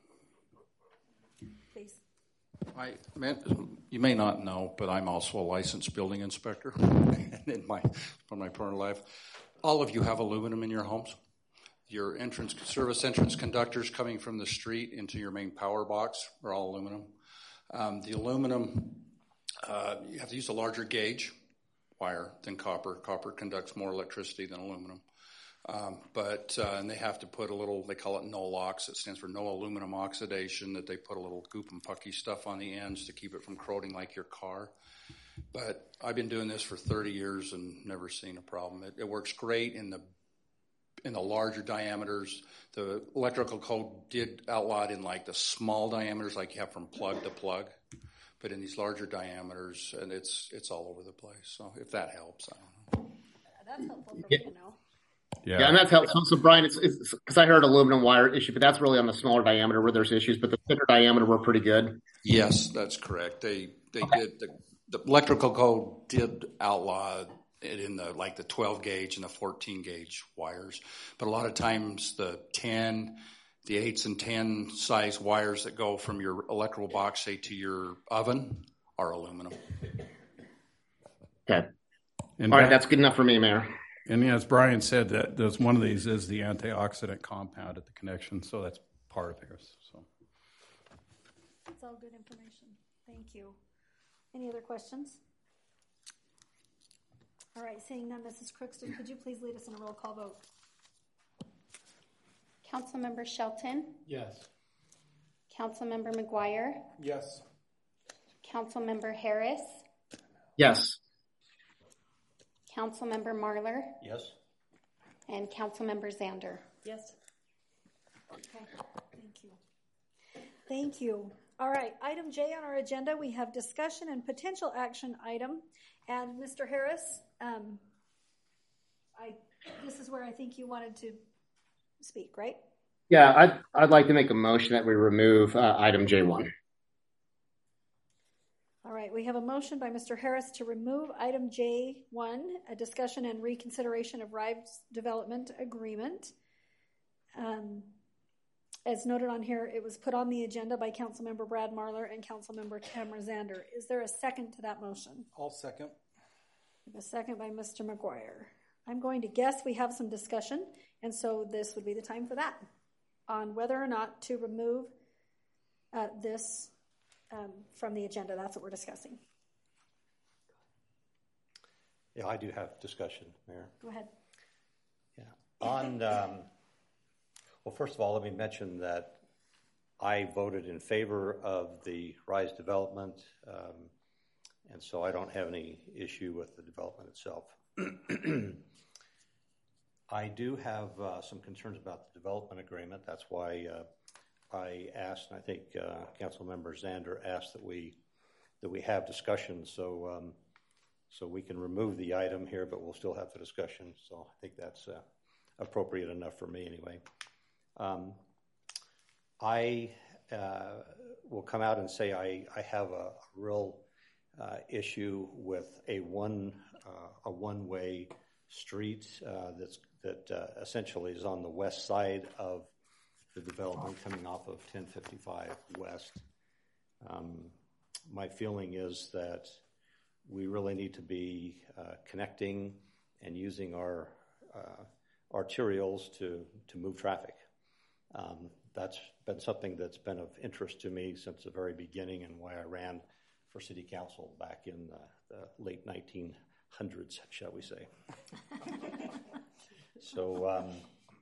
Please. I meant, you may not know, but I'm also a licensed building inspector in my from my prior life. All of you have aluminum in your homes. Your entrance service entrance conductors coming from the street into your main power box are all aluminum. Um, the aluminum, uh, you have to use a larger gauge wire than copper. Copper conducts more electricity than aluminum. Um, but uh, and they have to put a little, they call it NOLOX. It stands for no aluminum oxidation, that they put a little goop and pucky stuff on the ends to keep it from corroding like your car. But I've been doing this for thirty years and never seen a problem. It, it works great in the in the larger diameters. The electrical code did outlaw it in like the small diameters, like you have from plug to plug. But in these larger diameters, and it's it's all over the place. So if that helps, I don't know. That's helpful for Yeah. me to know. Yeah. yeah, and that's helpful. So, Brian, it's because I heard aluminum wire issue, but that's really on the smaller diameter where there's issues. But the thicker diameter were pretty good. Yes, that's correct. They they okay. did the, the electrical code did outlaw it in the like the twelve gauge and the fourteen gauge wires, but a lot of times the ten, the eights and ten size wires that go from your electrical box, say, to your oven, are aluminum. Okay. And All right, that, that's good enough for me, Mayor. And as Brian said, that there's one of these is the antioxidant compound at the connection, so that's part of this. So, It's all good information. Thank you. Any other questions? All right, seeing none, Missus Crookston, could you please lead us in a roll call vote? Councilmember Shelton? Yes. Councilmember McGuire? Yes. Councilmember Harris? Yes. Councilmember Marlar? Yes. And Councilmember Zander? Yes. Okay, thank you. Thank you. All right, item J on our agenda, we have discussion and potential action item. And Mister Harris, um, I this is where I think you wanted to speak, right? Yeah, I'd, I'd like to make a motion that we remove uh, item J one. All right, we have a motion by Mister Harris to remove item J one, a discussion and reconsideration of RISE development agreement. Um, as noted on here, it was put on the agenda by Councilmember Brad Marlar and Councilmember Tamara Zander. Is there a second to that motion? I'll second. We have a second by Mister McGuire. I'm going to guess we have some discussion, and so this would be the time for that, on whether or not to remove uh, this um, from the agenda. That's what we're discussing. Yeah, I do have discussion, Mayor. Go ahead. Yeah. On, um, well, first of all, let me mention that I voted in favor of the RISE development, um, and so I don't have any issue with the development itself. I do have uh, some concerns about the development agreement. That's why uh, I asked, and I think uh, Councilmember Zander asked that we that we have discussion, so um, so we can remove the item here, but we'll still have the discussion. So I think that's uh, appropriate enough for me, anyway. Um, I uh, will come out and say I I have a real uh, issue with a one uh, a one way street uh, that's that uh, essentially is on the west side of the development coming off of ten fifty-five West. Um, my feeling is that we really need to be uh, connecting and using our uh, arterials to, to move traffic. Um, that's been something that's been of interest to me since the very beginning and why I ran for city council back in the, the late nineteen hundreds, shall we say. So um,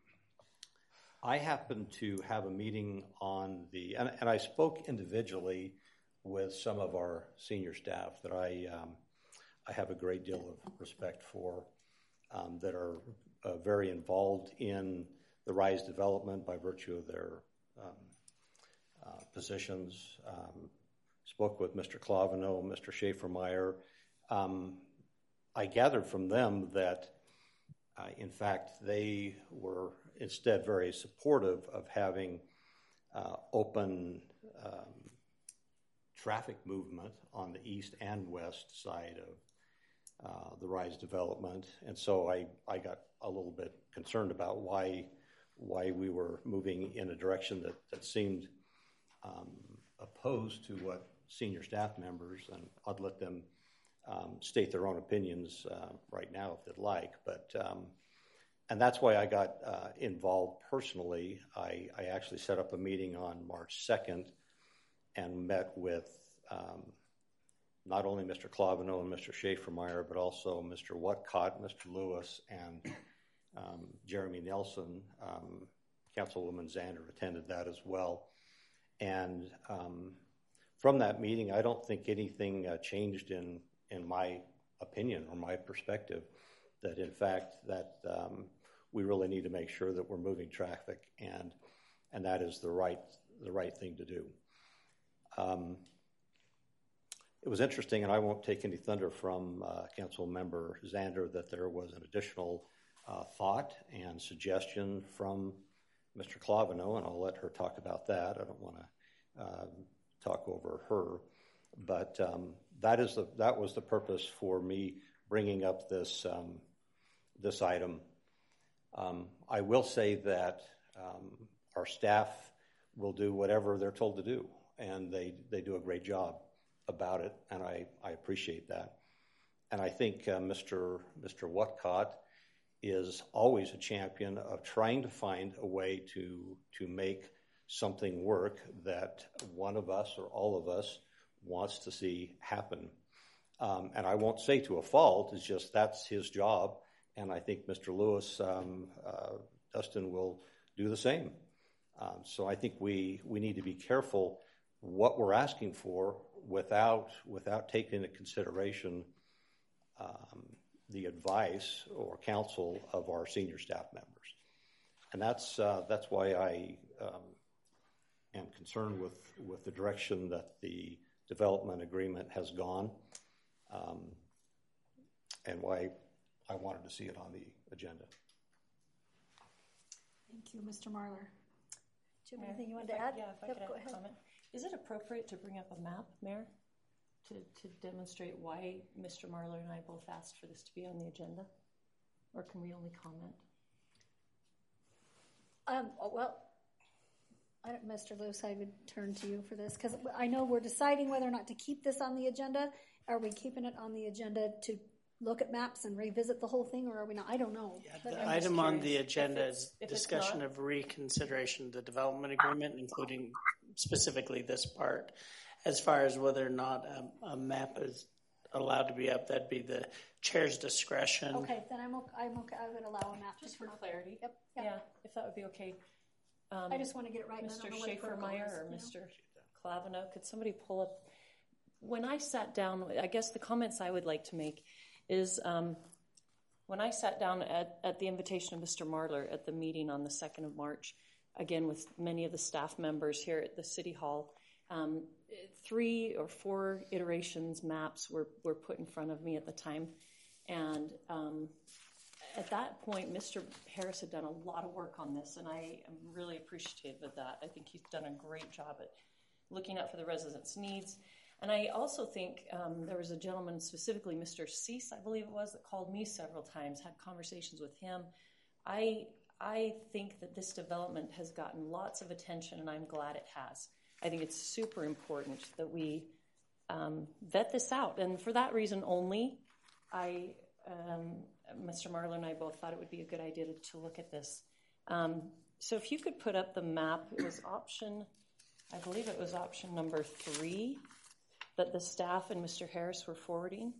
I happened to have a meeting on the, and, and I spoke individually with some of our senior staff that I um, I have a great deal of respect for, um, that are uh, very involved in the RISE development by virtue of their um, uh, positions. Um, spoke with Mister Clavino, Mister Schaefer-Meyer. Um, I gathered from them that Uh, in fact, they were instead very supportive of having uh, open um, traffic movement on the east and west side of uh, the RISE development. And so I, I got a little bit concerned about why why we were moving in a direction that, that seemed um, opposed to what senior staff members, and I'd let them Um, state their own opinions uh, right now if they'd like, but um, and that's why I got uh, involved personally. I, I actually set up a meeting on March second and met with um, not only Mister Clavino and Mister Schaefer-Meyer, but also Mister Whatcott, Mister Lewis, and um, Jeremy Nelson. Um, Councilwoman Zander attended that as well, and um, from that meeting, I don't think anything uh, changed in in my opinion or my perspective, that in fact that um, we really need to make sure that we're moving traffic, and and that is the right the right thing to do. Um, it was interesting, and I won't take any thunder from uh, Council Member Zander, that there was an additional uh, thought and suggestion from Mister Clavino, and I'll let her talk about that. I don't want to uh, talk over her. But um, that is the that was the purpose for me bringing up this um, this item. Um, I will say that um, our staff will do whatever they're told to do, and they, they do a great job about it, and I, I appreciate that. And I think uh, Mister Mister Whatcott is always a champion of trying to find a way to to make something work that one of us or all of us wants to see happen. Um, and I won't say to a fault, it's just that's his job. And I think Mister Lewis, um, uh, Dustin will do the same. Um, so I think we, we need to be careful what we're asking for without without taking into consideration um, the advice or counsel of our senior staff members. And that's uh, that's why I um, am concerned with, with the direction that the development agreement has gone, um, and why I wanted to see it on the agenda. Thank you, Mister Marler. Do you have anything you wanted to add? Yeah, if I yep, could go add ahead. a comment. Is it appropriate to bring up a map, Mayor, to, to demonstrate why Mister Marler and I both asked for this to be on the agenda? Or can we only comment? Um, well, I don't, Mister Lewis, I would turn to you for this, because I know we're deciding whether or not to keep this on the agenda. Are we keeping it on the agenda to look at maps and revisit the whole thing, or are we not? I don't know. Yeah, the item on the agenda is discussion of reconsideration of the development agreement, including specifically this part. As far as whether or not a, a map is allowed to be up, that'd be the chair's discretion. Okay, then I'm okay. I'm okay. I would allow a map just for clarity. Yep. yep. Yeah, if that would be okay. Um, I just want to get it right. Mister And I don't know what protocol Schaefer-Meyer is, or you know? Mister Clavino, could somebody pull up? When I sat down, I guess the comments I would like to make is um, when I sat down at, at the invitation of Mister Marler at the meeting on the second of March, again with many of the staff members here at the City Hall, um, three or four iterations maps were, were put in front of me at the time. And um, at that point, Mister Harris had done a lot of work on this, and I am really appreciative of that. I think he's done a great job at looking out for the residents' needs. And I also think um, there was a gentleman, specifically Mister Cease, I believe it was, that called me several times, had conversations with him. I I think that this development has gotten lots of attention, and I'm glad it has. I think it's super important that we um, vet this out. And for that reason only, I, um, Mister Marler and I both thought it would be a good idea to, to look at this. Um, so if you could put up the map, it was option, I believe it was option number three, that the staff and Mister Harris were forwarding.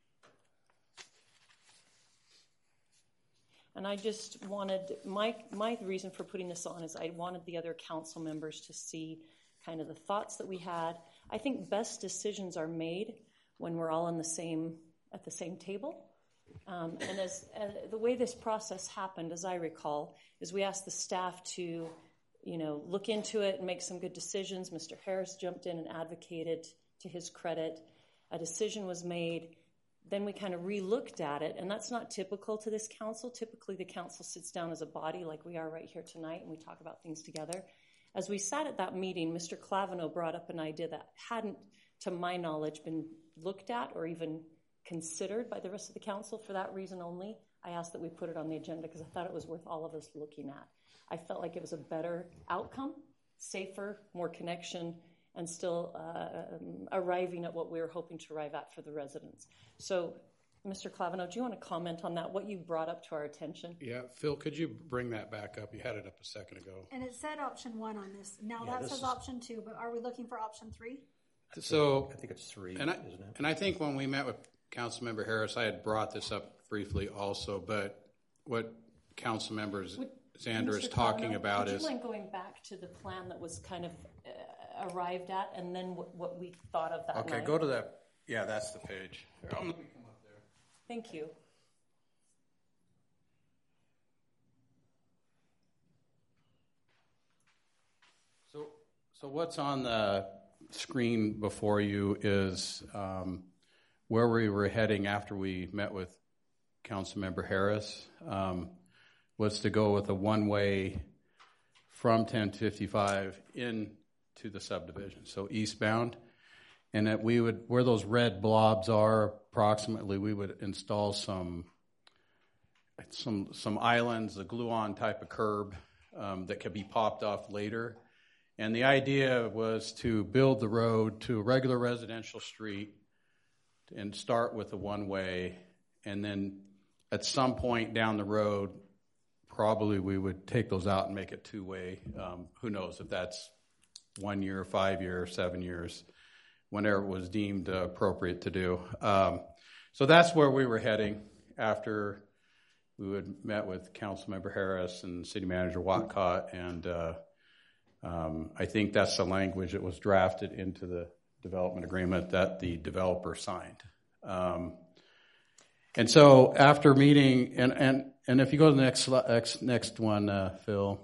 And I just wanted, my my reason for putting this on is I wanted the other council members to see kind of the thoughts that we had. I think best decisions are made when we're all on the same, at the same table. Um, and as uh, the way this process happened, as I recall, is we asked the staff to, you know, look into it and make some good decisions. Mister Harris jumped in and advocated. To his credit, a decision was made. Then we kind of re-looked at it, and that's not typical to this council. Typically, the council sits down as a body like we are right here tonight, and we talk about things together. As we sat at that meeting, Mister Clavino brought up an idea that hadn't, to my knowledge, been looked at or even considered by the rest of the council. For that reason only, I asked that we put it on the agenda because I thought it was worth all of us looking at. I felt like it was a better outcome, safer, more connection, and still uh, um, arriving at what we were hoping to arrive at for the residents. So, Mister Clavino, do you want to comment on that, what you brought up to our attention? Yeah, Phil, could you bring that back up? You had it up a second ago. And it said option one on this. Now Yeah, that this says is- option two, but are we looking for option three? So I think it's three, and I, isn't it? And I think when we met with Councilmember Harris, I had brought this up briefly also, but what Councilmember Zander is Mister talking Clavino, about would is... you mind going back to the plan that was kind of uh, arrived at, and then what, what we thought of that Okay, night? go to that. Yeah, that's the page. Here, let me come up there. Thank you. So, so what's on the screen before you is um, where we were heading after we met with Councilmember Harris um, was to go with a one-way from ten fifty-five into the subdivision, so eastbound, and that we would, where those red blobs are, approximately, we would install some some some islands, a glue-on type of curb um, that could be popped off later. And the idea was to build the road to a regular residential street and start with a one-way, and then at some point down the road, probably we would take those out and make it two-way. Um, who knows if that's one year, five years, seven years, whenever it was deemed uh, appropriate to do. Um, so that's where we were heading after we had met with Councilmember Harris and City Manager Watcott, and uh, um, I think that's the language that was drafted into the development agreement that the developer signed. Um, and so after meeting, and, and, and if you go to the next next, next one, uh, Phil,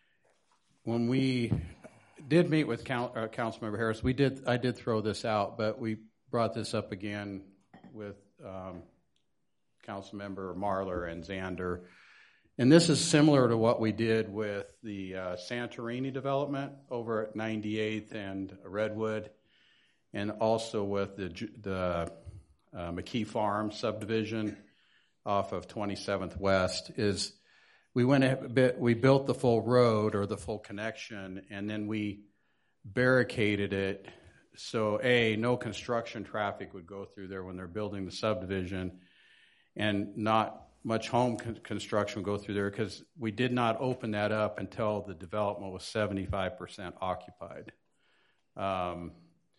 when we did meet with Council, uh, Councilmember Harris, we did I did throw this out, but we brought this up again with um, Councilmember Marler and Zander. And this is similar to what we did with the uh, Santorini development over at ninety-eighth and Redwood, and also with the, the uh, McKee Farm subdivision off of twenty-seventh West. Is we went a bit, we built the full road or the full connection, and then we barricaded it so A, no construction traffic would go through there when they're building the subdivision, and not much home con- construction would go through there, because we did not open that up until the development was seventy-five percent occupied. Um,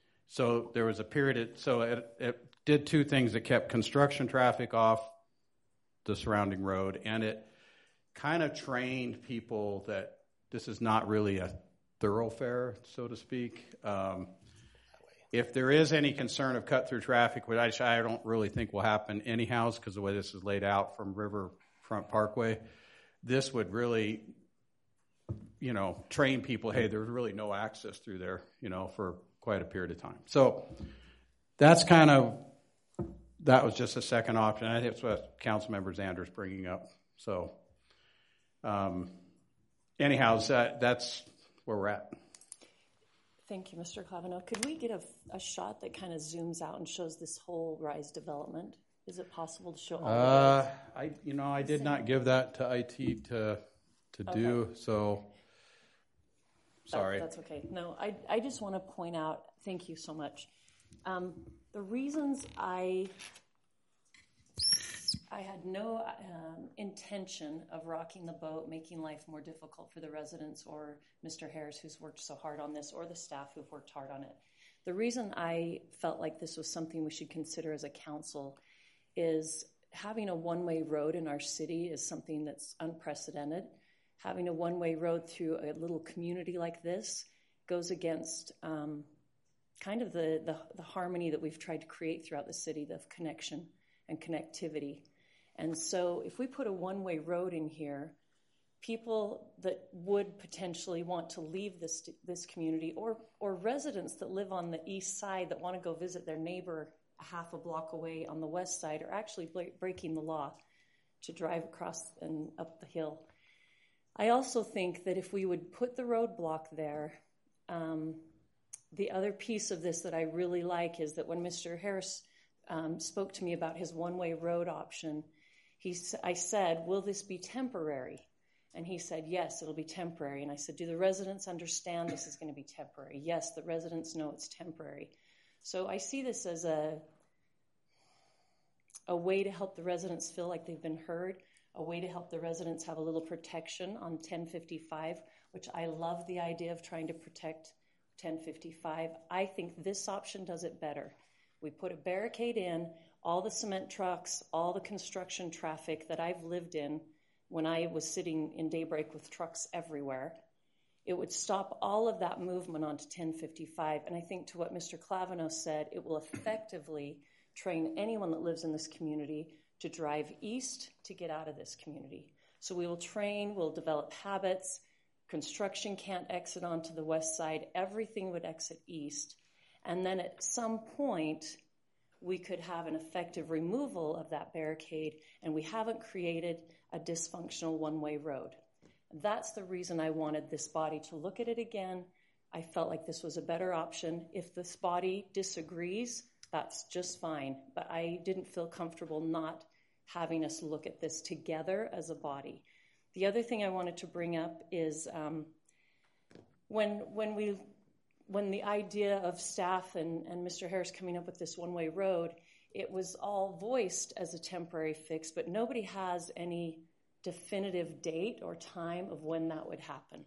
so there was a period, of, so it, it did two things. It kept construction traffic off the surrounding road, and it kind of trained people that this is not really a thoroughfare, so to speak. Um, If there is any concern of cut-through traffic, which I, I don't really think will happen anyhow because the way this is laid out from Riverfront Parkway, this would really, you know, train people, hey, there's really no access through there, you know, for quite a period of time. So that's kind of, that was just a second option. I think it's what Councilmember Zander's bringing up. So um, anyhow, that, that's where we're at. Thank you, Mister Clavino. Could we get a, a shot that kind of zooms out and shows this whole Rise development? Is it possible to show all uh, of it? I, you know, I did not give that to I T to to Okay. do, so sorry. That, that's okay. No, I, I just want to point out, thank you so much. Um, the reasons I I had no um, intention of rocking the boat, making life more difficult for the residents or Mister Harris, who's worked so hard on this, or the staff who've worked hard on it. The reason I felt like this was something we should consider as a council is having a one-way road in our city is something that's unprecedented. Having a one-way road through a little community like this goes against um, kind of the, the, the harmony that we've tried to create throughout the city, the connection and connectivity. And so if we put a one-way road in here, people that would potentially want to leave this this community, or or residents that live on the east side that want to go visit their neighbor a half a block away on the west side, are actually breaking the law to drive across and up the hill. I also think that if we would put the roadblock there, um, the other piece of this that I really like is that when Mister Harris um, spoke to me about his one-way road option, he, I said, will this be temporary? And he said, yes, it'll be temporary. And I said, do the residents understand this is going to be temporary? Yes, the residents know it's temporary. So I see this as a, a way to help the residents feel like they've been heard, a way to help the residents have a little protection on ten fifty-five, which I love the idea of trying to protect ten fifty-five. I think this option does it better. We put a barricade in, all the cement trucks, all the construction traffic that I've lived in when I was sitting in Daybreak with trucks everywhere, it would stop all of that movement onto ten fifty-five. And I think to what Mister Clavino said, it will effectively train anyone that lives in this community to drive east to get out of this community. So we will train, we'll develop habits. Construction can't exit onto the west side. Everything would exit east. And then at some point, we could have an effective removal of that barricade, and we haven't created a dysfunctional one-way road. That's the reason I wanted this body to look at it again. I felt like this was a better option. If this body disagrees, that's just fine. But I didn't feel comfortable not having us look at this together as a body. The other thing I wanted to bring up is um, when when we when the idea of staff and, and Mister Harris coming up with this one-way road, it was all voiced as a temporary fix, but nobody has any definitive date or time of when that would happen.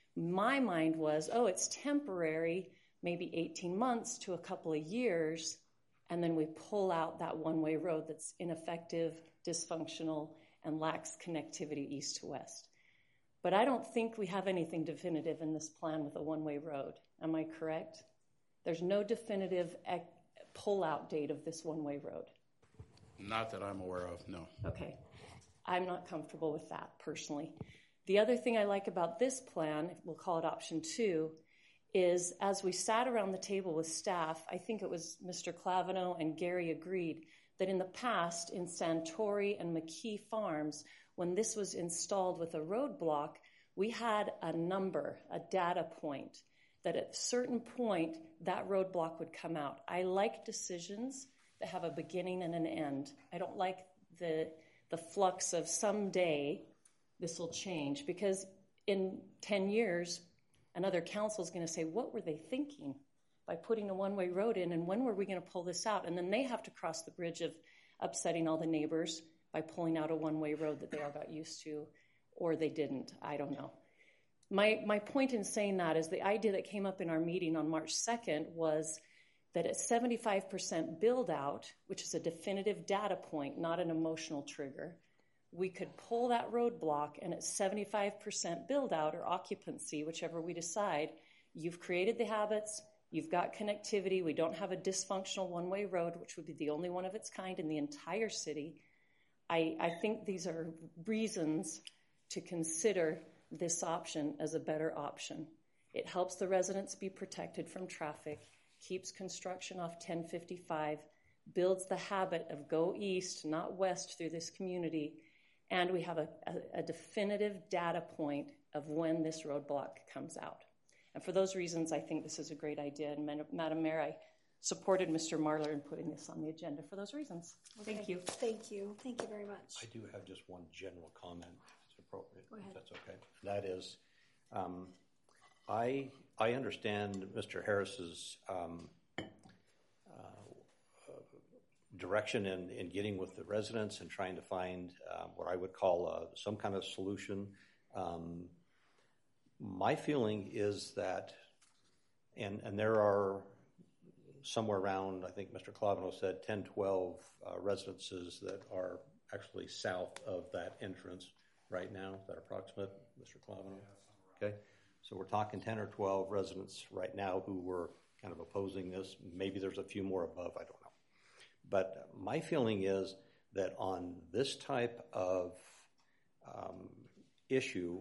My mind was, oh, it's temporary, maybe eighteen months to a couple of years, and then we pull out that one-way road that's ineffective, dysfunctional, and lacks connectivity east to west. But I don't think we have anything definitive in this plan with a one-way road. Am I correct? There's no definitive ec- pull-out date of this one-way road. Not that I'm aware of, no. Okay. I'm not comfortable with that personally. The other thing I like about this plan, we'll call it option two, is as we sat around the table with staff, I think it was Mister Clavino and Gary agreed that in the past in Santori and McKee Farms, when this was installed with a roadblock, we had a number, a data point, that at a certain point that roadblock would come out. I like decisions that have a beginning and an end. I don't like the the flux of someday this will change, because in ten years, another council is going to say, what were they thinking by putting a one-way road in, and when were we going to pull this out? And then they have to cross the bridge of upsetting all the neighbors by pulling out a one-way road that they all got used to, or they didn't. I don't know. My, my point in saying that is the idea that came up in our meeting on March second was that at seventy-five percent build out, which is a definitive data point, not an emotional trigger, we could pull that roadblock, and at seventy-five percent build out or occupancy, whichever we decide, you've created the habits, you've got connectivity, we don't have a dysfunctional one-way road, which would be the only one of its kind in the entire city. I, I think these are reasons to consider this option as a better option. It helps the residents be protected from traffic, keeps construction off ten fifty-five, builds the habit of go east, not west through this community, and we have a, a, a definitive data point of when this roadblock comes out. And for those reasons, I think this is a great idea. And Madam Mayor, I supported Mister Marlar in putting this on the agenda for those reasons. Okay. Thank you. Thank you. Thank you very much. I do have just one general comment, if it's appropriate. Go ahead. If that's okay. That is, um, I I understand Mister Harris's um, uh, uh, direction in, in getting with the residents and trying to find uh, what I would call uh, some kind of solution. Um, my feeling is that, and and there are somewhere around, I think Mister Clavino said, ten, twelve uh, residences that are actually south of that entrance right now. Is that approximate, Mister Clavino? Okay. So we're talking ten or twelve residents right now who were kind of opposing this. Maybe there's a few more above, I don't know. But my feeling is that on this type of um, issue,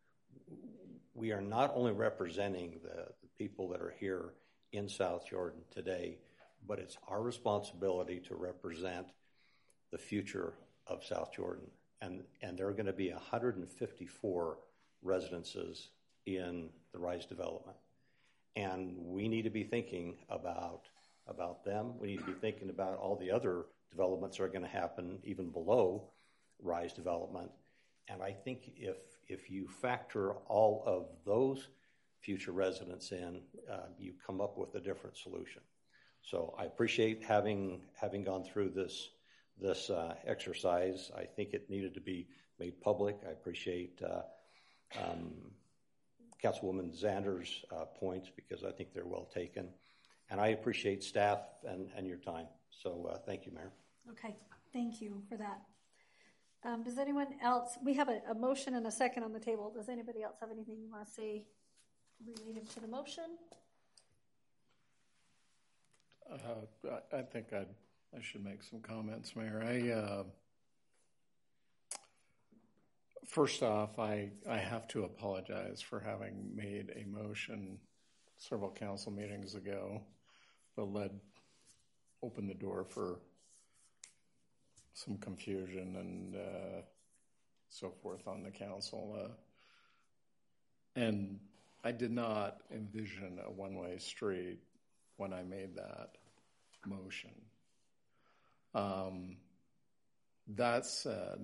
we are not only representing the, the people that are here in South Jordan today, but it's our responsibility to represent the future of South Jordan. And, and there are going to be one hundred fifty-four residences in the RISE development. And we need to be thinking about, about them. We need to be thinking about all the other developments that are going to happen even below RISE development. And I think if, if you factor all of those future residents in, uh, you come up with a different solution. So I appreciate having having gone through this this uh, exercise. I think it needed to be made public. I appreciate uh, um, Councilwoman Zander's uh, points because I think they're well taken. And I appreciate staff and, and your time. So uh, thank you, Mayor. Okay, thank you for that. Um, does anyone else, we have a, a motion and a second on the table. Does anybody else have anything you want to say related to the motion? Uh, I, I think I'd, I should make some comments, Mayor. I, uh, first off, I, I have to apologize for having made a motion several council meetings ago that led, opened the door for some confusion and uh, so forth on the council. Uh, and I did not envision a one-way street when I made that motion. Um, that said,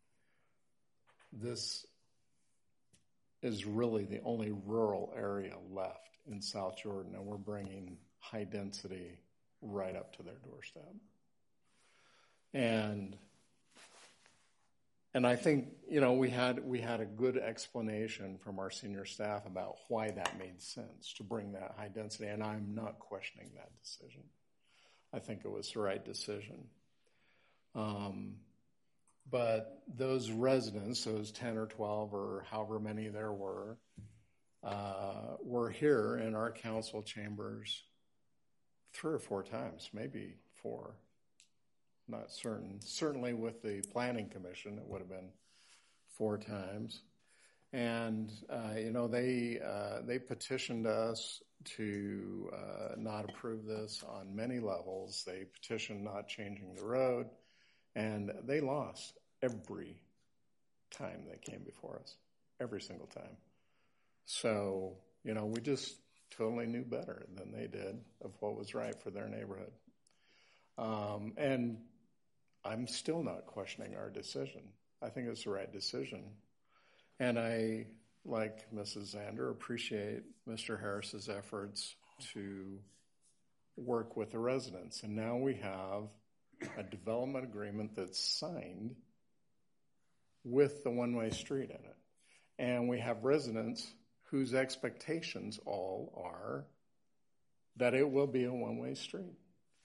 this is really the only rural area left in South Jordan, and we're bringing high density right up to their doorstep. And and I think, you know, we had we had a good explanation from our senior staff about why that made sense to bring that high density, and I'm not questioning that decision. I think it was the right decision. Um, but those residents, those ten or twelve or however many there were, uh, were here in our council chambers three or four times, maybe four. Not certain. Certainly with the Planning Commission, it would have been four times. And, uh, you know, they uh, they petitioned us to uh, not approve this on many levels. They petitioned not changing the road, and they lost every time they came before us, every single time. So, you know, we just totally knew better than they did of what was right for their neighborhood. Um, and I'm still not questioning our decision. I think it's the right decision. And I, like Missus Zander, appreciate Mister Harris's efforts to work with the residents. And now we have a development agreement that's signed with the one-way street in it. And we have residents whose expectations all are that it will be a one-way street.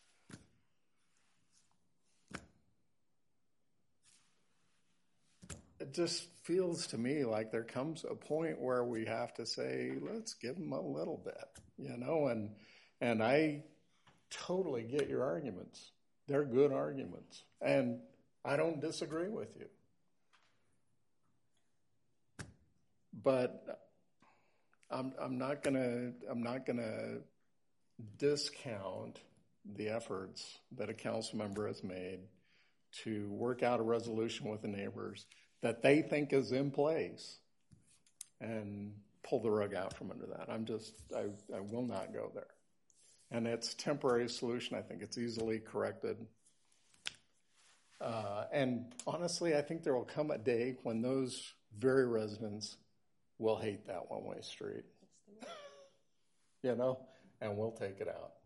It just feels to me like there comes a point where we have to say, let's give them a little bit, you know, and and I totally get your arguments. They're good arguments, and I don't disagree with you. But I'm I'm not gonna I'm not gonna discount the efforts that a council member has made to work out a resolution with the neighbors that they think is in place and pull the rug out from under that. I'm just, I, I will not go there. And it's a temporary solution. I think it's easily corrected. Uh, and honestly, I think there will come a day when those very residents will hate that one-way street. You know, and we'll take it out.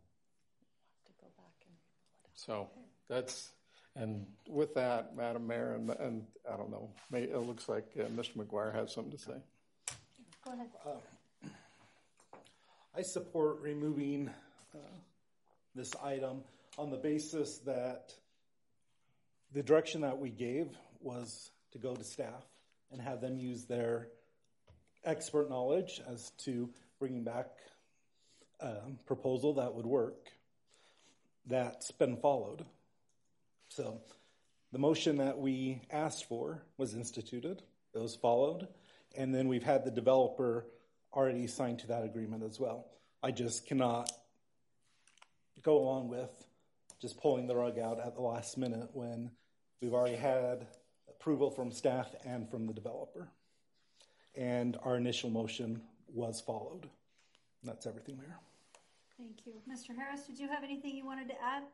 So that's... And with that, Madam Mayor, and, and I don't know, may, it looks like uh, Mister McGuire has something to say. Go ahead. Uh, I support removing uh, this item on the basis that the direction that we gave was to go to staff and have them use their expert knowledge as to bringing back a proposal that would work. That's been followed. So the motion that we asked for was instituted, it was followed, and then we've had the developer already signed to that agreement as well. I just cannot go along with just pulling the rug out at the last minute when we've already had approval from staff and from the developer. And our initial motion was followed. And that's everything, Mayor. Thank you. Mister Harris, did you have anything you wanted to add?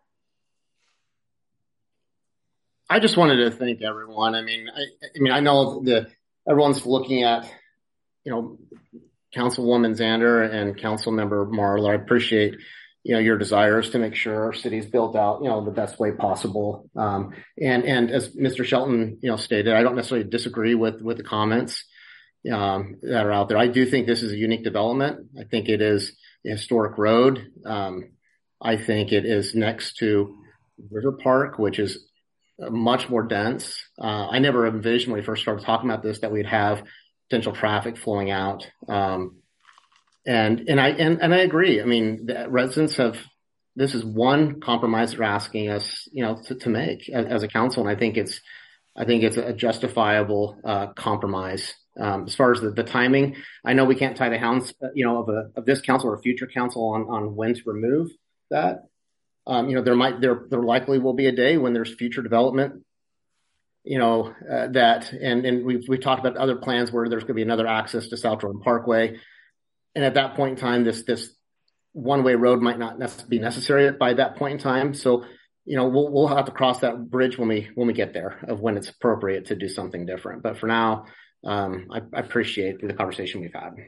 I just wanted to thank everyone. I mean, I, I mean, I know the everyone's looking at, you know, Councilwoman Zander and Councilmember Marler. I appreciate, you know, your desires to make sure our city's built out, you know, the best way possible. Um, and and as Mister Shelton, you know, stated, I don't necessarily disagree with with the comments um, that are out there. I do think this is a unique development. I think it is a historic road. Um, I think it is next to River Park, which is much more dense. Uh, I never envisioned when we first started talking about this that we'd have potential traffic flowing out. Um, and, and I, and, and I agree. I mean, the residents have, this is one compromise they're asking us, you know, to, to make as, as a council. And I think it's, I think it's a justifiable, uh, compromise. Um, as far as the, the timing, I know we can't tie the hands, you know, of a, of this council or a future council on, on when to remove that. Um, you know, there might, there, there likely will be a day when there's future development, you know, uh, that, and, and we've, we've talked about other plans where there's going to be another access to South Jordan Parkway. And at that point in time, this, this one-way road might not be necessary by that point in time. So, you know, we'll, we'll have to cross that bridge when we, when we get there of when it's appropriate to do something different. But for now, um, I, I appreciate the conversation we've had.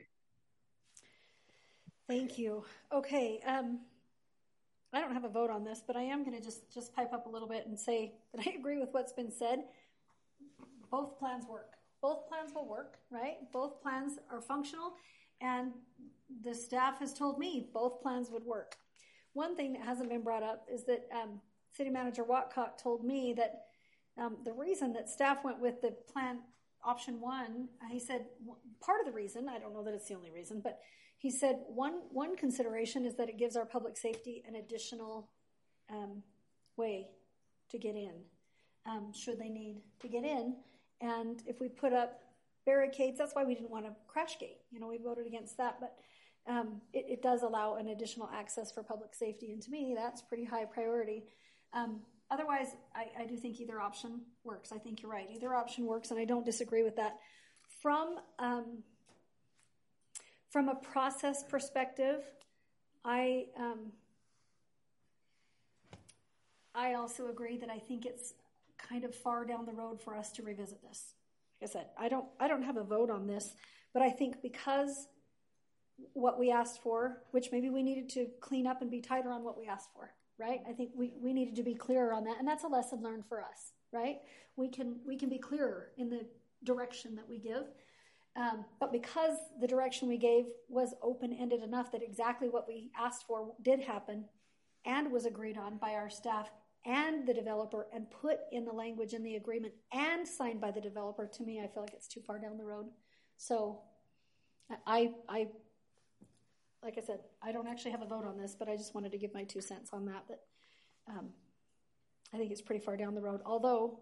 Thank you. Okay. Um, I don't have a vote on this, but I am going to just, just pipe up a little bit and say that I agree with what's been said. both plans work. Both plans will work, right? Both plans are functional, and the staff has told me both plans would work. One thing that hasn't been brought up is that um, City Manager Watcock told me that um, the reason that staff went with the plan option one, he said part of the reason, I don't know that it's the only reason, but he said one one consideration is that it gives our public safety an additional um, way to get in, um, should they need to get in. And if we put up barricades, that's why we didn't want a crash gate. You know, we voted against that, but um, it, it does allow an additional access for public safety. And to me, that's pretty high priority. Um, otherwise, I, I do think either option works. I think you're right. Either option works, and I don't disagree with that. From um, from a process perspective, I um, I also agree that I think it's kind of far down the road for us to revisit this. Like I said, I don't I don't have a vote on this, but I think because what we asked for, which maybe we needed to clean up and be tighter on what we asked for, right? I think we, we needed to be clearer on that, and that's a lesson learned for us, right? We can we can be clearer in the direction that we give, um, but because the direction we gave was open-ended enough that exactly what we asked for did happen and was agreed on by our staff and the developer and put in the language in the agreement and signed by the developer, to me, I feel like it's too far down the road. So I, I, like I said, I don't actually have a vote on this, but I just wanted to give my two cents on that, that um, I think it's pretty far down the road, although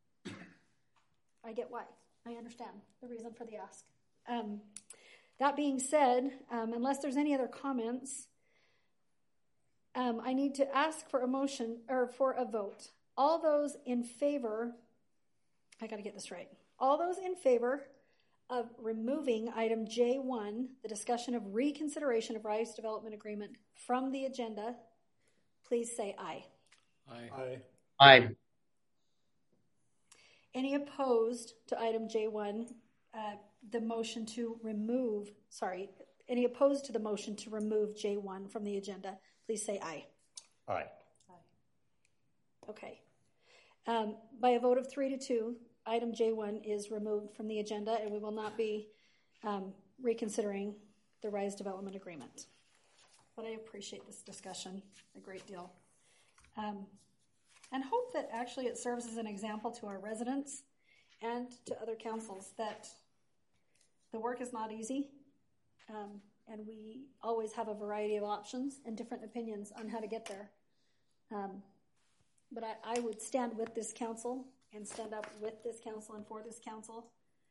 I get why. I understand the reason for the ask. Um, that being said, um, unless there's any other comments, Um, I need to ask for a motion or for a vote. All those in favor, I got to get this right. All those in favor of removing item J one, the discussion of reconsideration of Rise Development Agreement from the agenda, please say aye. Aye. Aye. Aye. Any opposed to item J one, uh, the motion to remove, sorry, any opposed to the motion to remove J one from the agenda, please say aye. Aye. Aye. Okay. Um, by a vote of three to two, item J one is removed from the agenda, and we will not be um, reconsidering the Rise Development Agreement. But I appreciate this discussion a great deal. Um, and hope that actually it serves as an example to our residents and to other councils that the work is not easy. Um, And we always have a variety of options and different opinions on how to get there. Um, but I, I would stand with this council and stand up with this council and for this council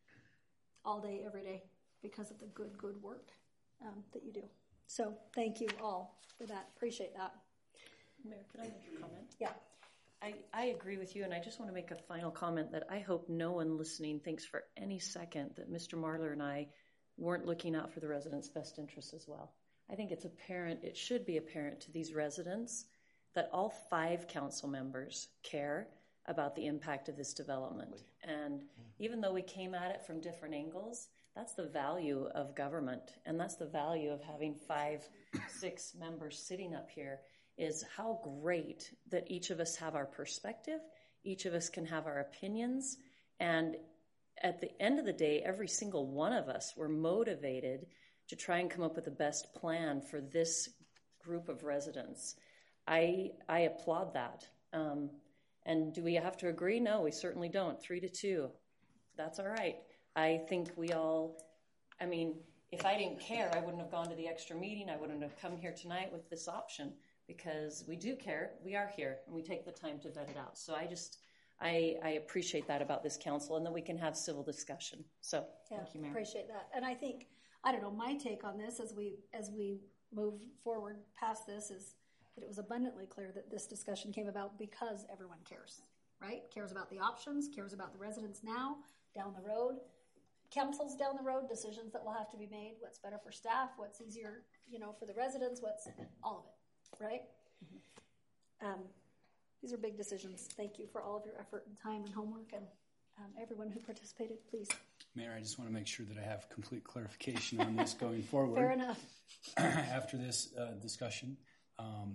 all day, every day, because of the good, good work um, that you do. So thank you all for that. Appreciate that. Mayor, can I make a comment? Yeah. I, I agree with you, and I just want to make a final comment that I hope no one listening thinks for any second that Mister Marler and I weren't looking out for the residents' best interests as well. I think it's apparent, it should be apparent to these residents that all five council members care about the impact of this development. And even though we came at it from different angles, that's the value of government, and that's the value of having five, six members sitting up here, is how great that each of us have our perspective, each of us can have our opinions, and at the end of the day, every single one of us were motivated to try and come up with the best plan for this group of residents. I I applaud that. Um, and do we have to agree? No, we certainly don't. Three to two. That's all right. I think we all, I mean, if I didn't care, I wouldn't have gone to the extra meeting. I wouldn't have come here tonight with this option, because we do care. We are here, and we take the time to vet it out. So I just... I, I appreciate that about this council, and that we can have civil discussion. So yeah, thank you, Mayor. Appreciate that. And I think, I don't know, my take on this as we as we move forward past this is that it was abundantly clear that this discussion came about because everyone cares, right? Cares about the options, cares about the residents now, down the road, councils down the road, decisions that will have to be made, what's better for staff, what's easier, you know, for the residents, what's all of it, right? Mm-hmm. Um, These are big decisions. Thank you for all of your effort and time and homework, and um, everyone who participated, please. Mayor, I just want to make sure that I have complete clarification on this going forward. Fair enough. After this uh, discussion, um,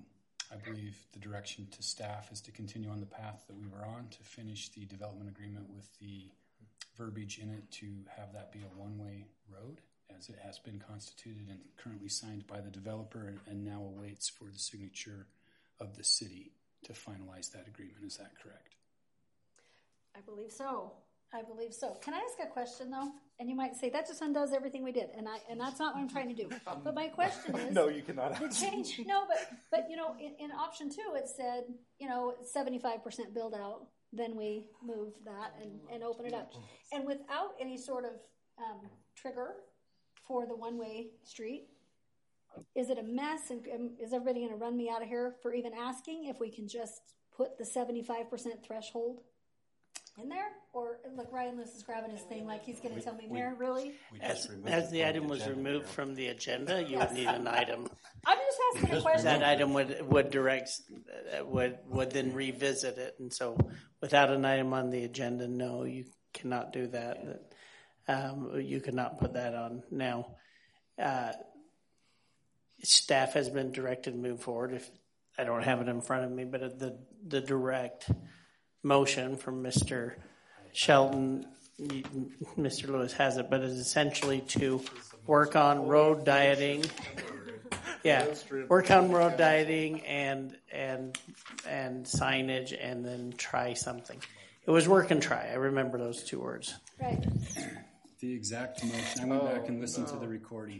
I believe the direction to staff is to continue on the path that we were on to finish the development agreement with the verbiage in it to have that be a one-way road, as it has been constituted and currently signed by the developer and now awaits for the signature of the city to finalize that agreement. Is that correct? I believe so. I believe so. Can I ask a question though? And you might say that just undoes everything we did, and I and that's not what I'm trying to do. But my question is, no, you cannot. The change, no, but but you know, in, in option two, it said you know seventy-five percent build out. Then we move that and, and open it up, and without any sort of um, trigger for the one-way street. Is it a mess? And um, is everybody going to run me out of here for even asking if we can just put the seventy-five percent threshold in there? Or look, Ryan Lewis is grabbing his thing like he's going to tell me, Mayor, really? As, as the item was removed from the agenda, you would need an item. I'm just asking a question. That item would would direct uh, would would then revisit it, and so without an item on the agenda, no, you cannot do that. Um, you cannot put that on now. Uh, staff has been directed to move forward. If I don't have it in front of me, but the the direct motion from Mister Shelton, Mister Lewis has it, but it's essentially to work on road dieting. Yeah, work on road dieting and and and signage, and then try something. It was work and try. I remember those two words. Right. The exact motion. I went oh, back and listened no. to the recording.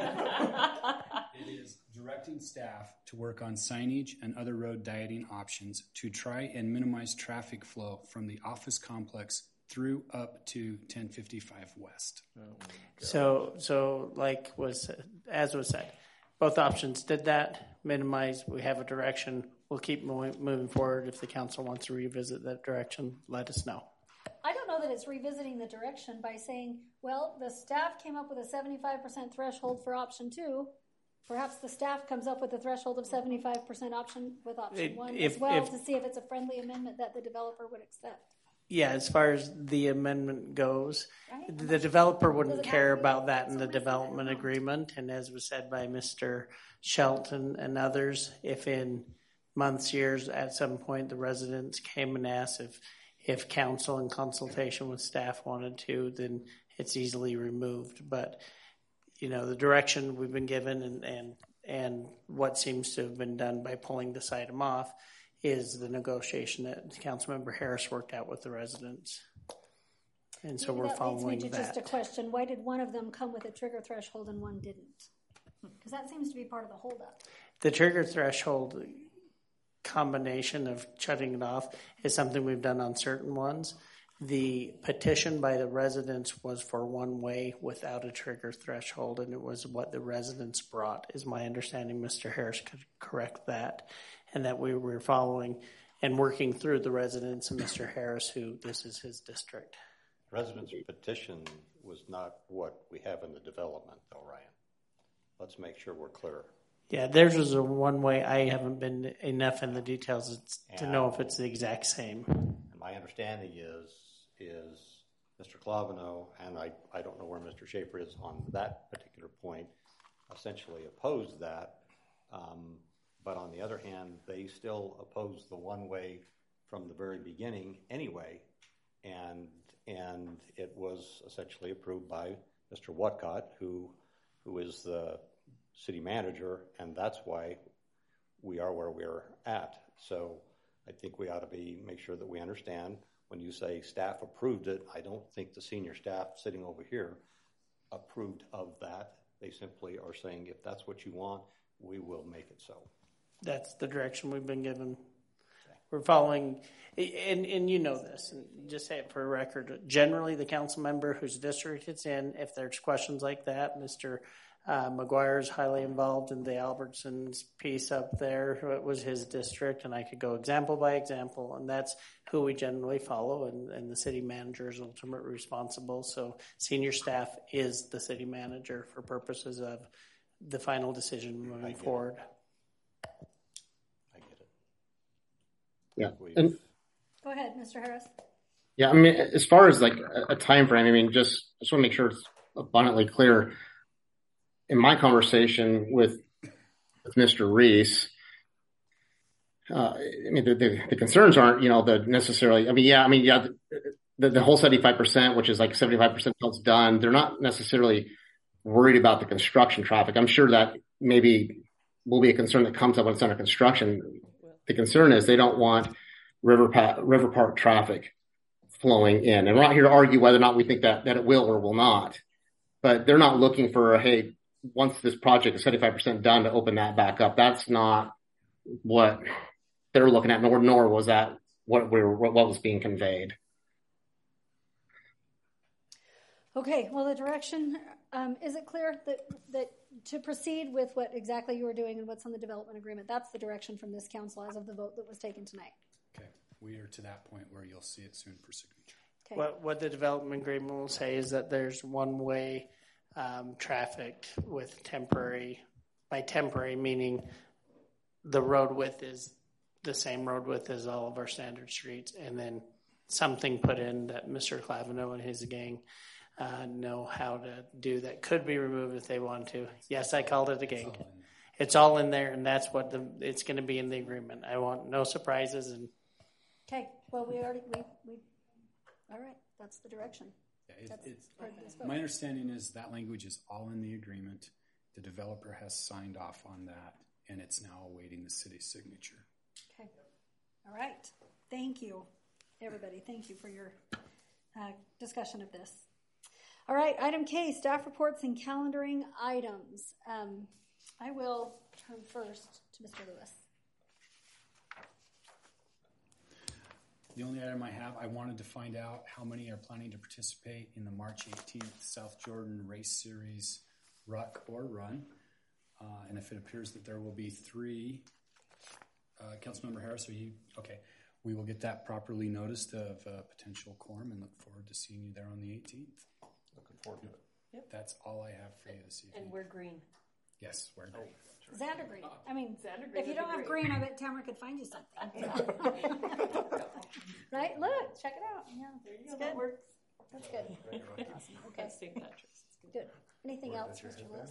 It is directing staff to work on signage and other road dieting options to try and minimize traffic flow from the office complex through up to ten fifty-five West. Oh so, so like was as was said, both options did that. Minimize. We have a direction. We'll keep moving, moving forward. If the council wants to revisit that direction, let us know. I don't know that it's revisiting the direction by saying, well, the staff came up with a seventy-five percent threshold for option two. Perhaps the staff comes up with a threshold of seventy-five percent option with option It- one if- as well if- to see if it's a friendly amendment that the developer would accept. Yeah, as far as the amendment goes, Right. the developer wouldn't Does it have care to be? about that in So the reason, I development don't know. agreement. And as was said by Mister Shelton and others, if in months, years, at some point, the residents came and asked if, if council in consultation with staff wanted to, then it's easily removed. But, you know, the direction we've been given and, and, and what seems to have been done by pulling this item off is the negotiation that Councilmember Harris worked out with the residents. And so Maybe we're that following leads me to that. just a question. Why did one of them come with a trigger threshold and one didn't? Because that seems to be part of the holdup. The trigger threshold combination of shutting it off is something we've done on certain ones. The petition by the residents was for one way without a trigger threshold, and it was what the residents brought, is my understanding. Mister Harris could correct that, and that we were following and working through the residents and Mister Harris, who this is his district. Residents' petition was not what we have in the development, though, Ryan. Let's make sure we're clear. Yeah, theirs was a one way. I haven't been enough in the details to And- know if it's the exact same. And my understanding is is Mister Clavino, and I, I don't know where Mister Schaefer is on that particular point, essentially opposed that. Um, but on the other hand, they still opposed the one-way from the very beginning anyway. And and it was essentially approved by Mister Whatcott, who who is the city manager, and that's why we are where we're at. So I think we ought to be make sure that we understand. When you say staff approved it, I don't think the senior staff sitting over here approved of that. They simply are saying, if that's what you want, we will make it so. That's the direction we've been given. We're following, and, and you know this, and just say it for a record. Generally, the council member whose district it's in, if there's questions like that, Mister Uh, McGuire is highly involved in the Albertsons piece up there. It was his district, and I could go example by example, and that's who we generally follow, and, and the city manager is ultimately responsible. So senior staff is the city manager for purposes of the final decision moving forward. It. I get it. Yeah. And Go ahead, Mister Harris. yeah, I mean, as far as like a, a time frame, I mean, just I just want to make sure it's abundantly clear. In my conversation with with Mister Reese, uh, I mean, the, the, the concerns aren't, you know, the necessarily, I mean, yeah, I mean, yeah, the, the whole seventy-five percent, which is like seventy-five percent that's done, they're not necessarily worried about the construction traffic. I'm sure that maybe will be a concern that comes up when it's under construction. The concern is they don't want River, pa- River Park traffic flowing in. And we're not here to argue whether or not we think that, that it will or will not. But they're not looking for, hey, once this project is seventy-five percent done, to open that back up. That's not what they're looking at, nor, nor was that what we were, what was being conveyed. Okay, well, the direction, um, is it clear that, that to proceed with what exactly you were doing and what's on the development agreement, that's the direction from this council as of the vote that was taken tonight? Okay, we are to that point where you'll see it soon for signature. Okay. What, what the development agreement will say is that there's one-way um, traffic with temporary, by temporary meaning the road width is the same road width as all of our standard streets, and then something put in that Mister Clavino and his gang uh, know how to do that could be removed if they want to. Yes, I called it a gang. It's all in there, and that's what the it's going to be in the agreement. I want no surprises. And okay, well, we already we we. All right, that's the direction. Yeah, it, that's it's, part of this vote. My understanding is that language is all in the agreement. The developer has signed off on that, and it's now awaiting the city's signature. Okay. All right. Thank you, everybody. Thank you for your uh, discussion of this. All right. Item K, staff reports and calendaring items. Um, I will turn first to Mister Lewis. The only item I have, I wanted to find out how many are planning to participate in the March eighteenth South Jordan Race Series Ruck or Run. Uh, and if it appears that there will be three, uh, Councilmember Harris, are you, okay, we will get that properly noticed of uh, potential quorum and look forward to seeing you there on the eighteenth. Looking forward to it. Yep. That's all I have for you this evening. And we're green. Yes, we're green. Xander Green. I mean, Xander Green if you don't have great. green, I bet Tamara could find you something. Right? Look, check it out. Yeah, There you it's go. good. That works. That's good. Awesome. Okay. That's Saint Patrick's. It's Good. Anything else, Mister Lewis?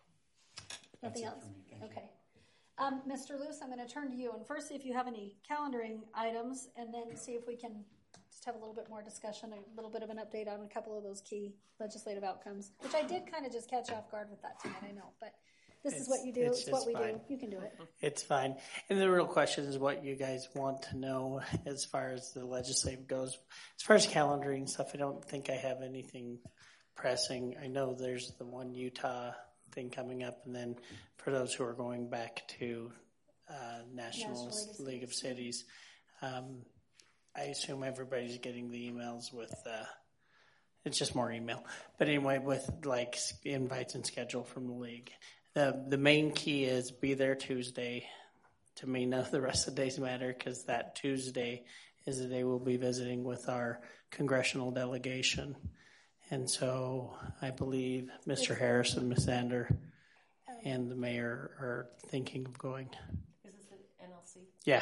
Nothing it else? for me. Thank you. Okay. Um, Mister Lewis, I'm going to turn to you and first see if you have any calendaring items, and then see if we can just have a little bit more discussion, a little bit of an update on a couple of those key legislative outcomes, which I did kind of just catch off guard with that tonight, I know, but this It's- is what you do. it's It's, what just we fine. do. You can do it. It's fine. And the real question is what you guys want to know as far as the legislative goes. As far as calendaring stuff, I don't think I have anything pressing. I know there's the one Utah thing coming up, and then for those who are going back to uh, National, National League of League of Cities, um, I assume everybody's getting the emails with, uh, it's just more email. But anyway, with like invites and schedule from the league. The, the main key is be there Tuesday. To me, none of the rest of the days matter because that Tuesday is the day we'll be visiting with our congressional delegation. And so I believe Mister Harris and Miz Sander and the mayor are thinking of going. Is this the N L C? Yeah.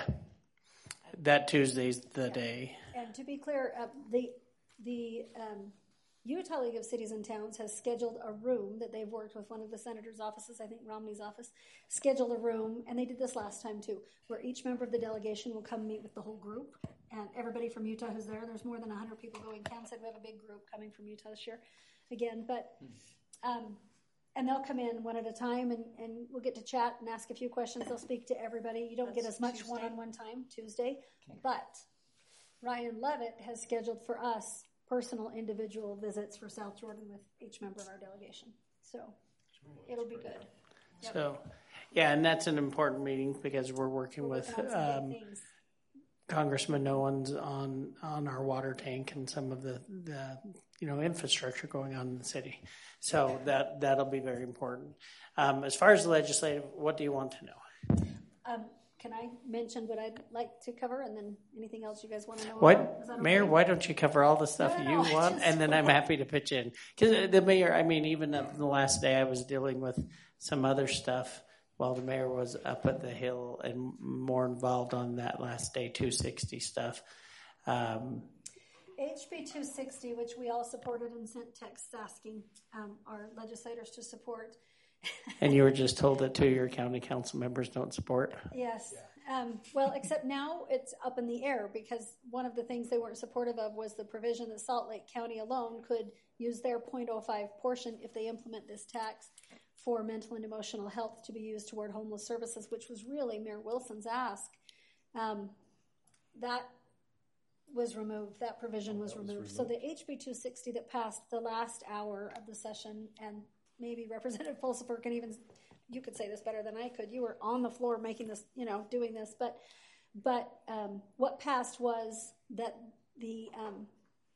That Tuesday's the Yeah. day. And to be clear, uh, the the um, Utah League of Cities and Towns has scheduled a room that they've worked with one of the senator's offices, I think Romney's office, scheduled a room, and they did this last time too, where each member of the delegation will come meet with the whole group, and everybody from Utah who's there. There's more than one hundred people going. Cam said we have a big group coming from Utah this year again, but um, and they'll come in one at a time, and, and we'll get to chat and ask a few questions. They'll speak to everybody. You don't get That's as much Tuesday? one-on-one time Tuesday, but Ryan Levitt has scheduled for us personal individual visits for South Jordan with each member of our delegation. So it'll be good. Yep. So, yeah, and that's an important meeting because we're working We're with working on some um, big things. Congressman Nowens on on our water tank and some of the, the you know infrastructure going on in the city. So that that'll be very important. Um, as far as the legislative, what do you want to know? Um, can I mention what I'd like to cover, and then anything else you guys want to know? What, about? Is that Mayor? okay? Why don't you cover all the stuff No, no, you no, I want, just- and then I'm happy to pitch in. Because the mayor, I mean, even up the last day, I was dealing with some other stuff while the mayor was up at the Hill and more involved on that last day two sixty stuff. Um, H B two sixty, which we all supported and sent texts asking um, our legislators to support. and you were just told that two of your county council members don't support. Yes, Um, well, except now it's up in the air because one of the things they weren't supportive of was the provision that Salt Lake County alone could use their zero point zero five portion if they implement this tax for mental and emotional health to be used toward homeless services, which was really Mayor Wilson's ask. Um, that was removed. That provision was, was removed. removed. So the H B two sixty that passed the last hour of the session, and maybe Representative Pulsifer can even, you could say this better than I could. You were on the floor making this, you know, doing this. But but um, what passed was that the um,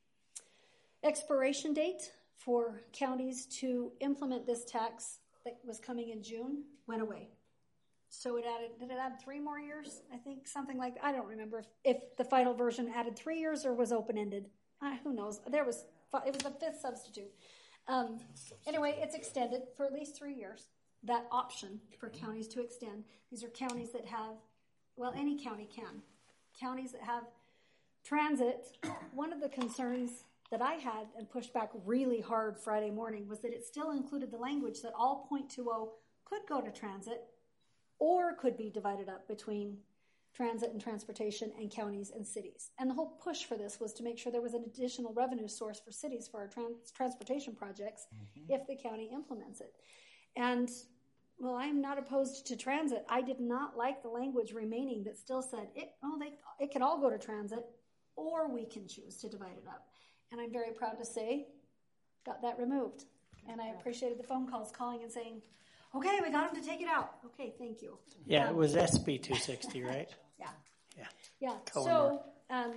expiration date for counties to implement this tax that was coming in June went away. So it added, did it add three more years? I think something like, I don't remember if, if the final version added three years or was open-ended. Uh, who knows? There was, it was the fifth substitute. Um, anyway, it's extended for at least three years. That option for counties to extend. These are counties that have, well, any county can. Counties that have transit. One of the concerns that I had and pushed back really hard Friday morning was that it still included the language that all point two oh could go to transit or could be divided up between transit and transportation and counties and cities. And the whole push for this was to make sure there was an additional revenue source for cities for our trans- transportation projects mm-hmm. if the county implements it. And, well, I'm not opposed to transit. I did not like the language remaining that still said, it, oh, they, it can all go to transit or we can choose to divide it up. And I'm very proud to say, got that removed. And I appreciated the phone calls calling and saying, okay, we got him to take it out. Okay, thank you. Yeah, um, it was S B two sixty, right? Yeah. Yeah. Yeah. So, um,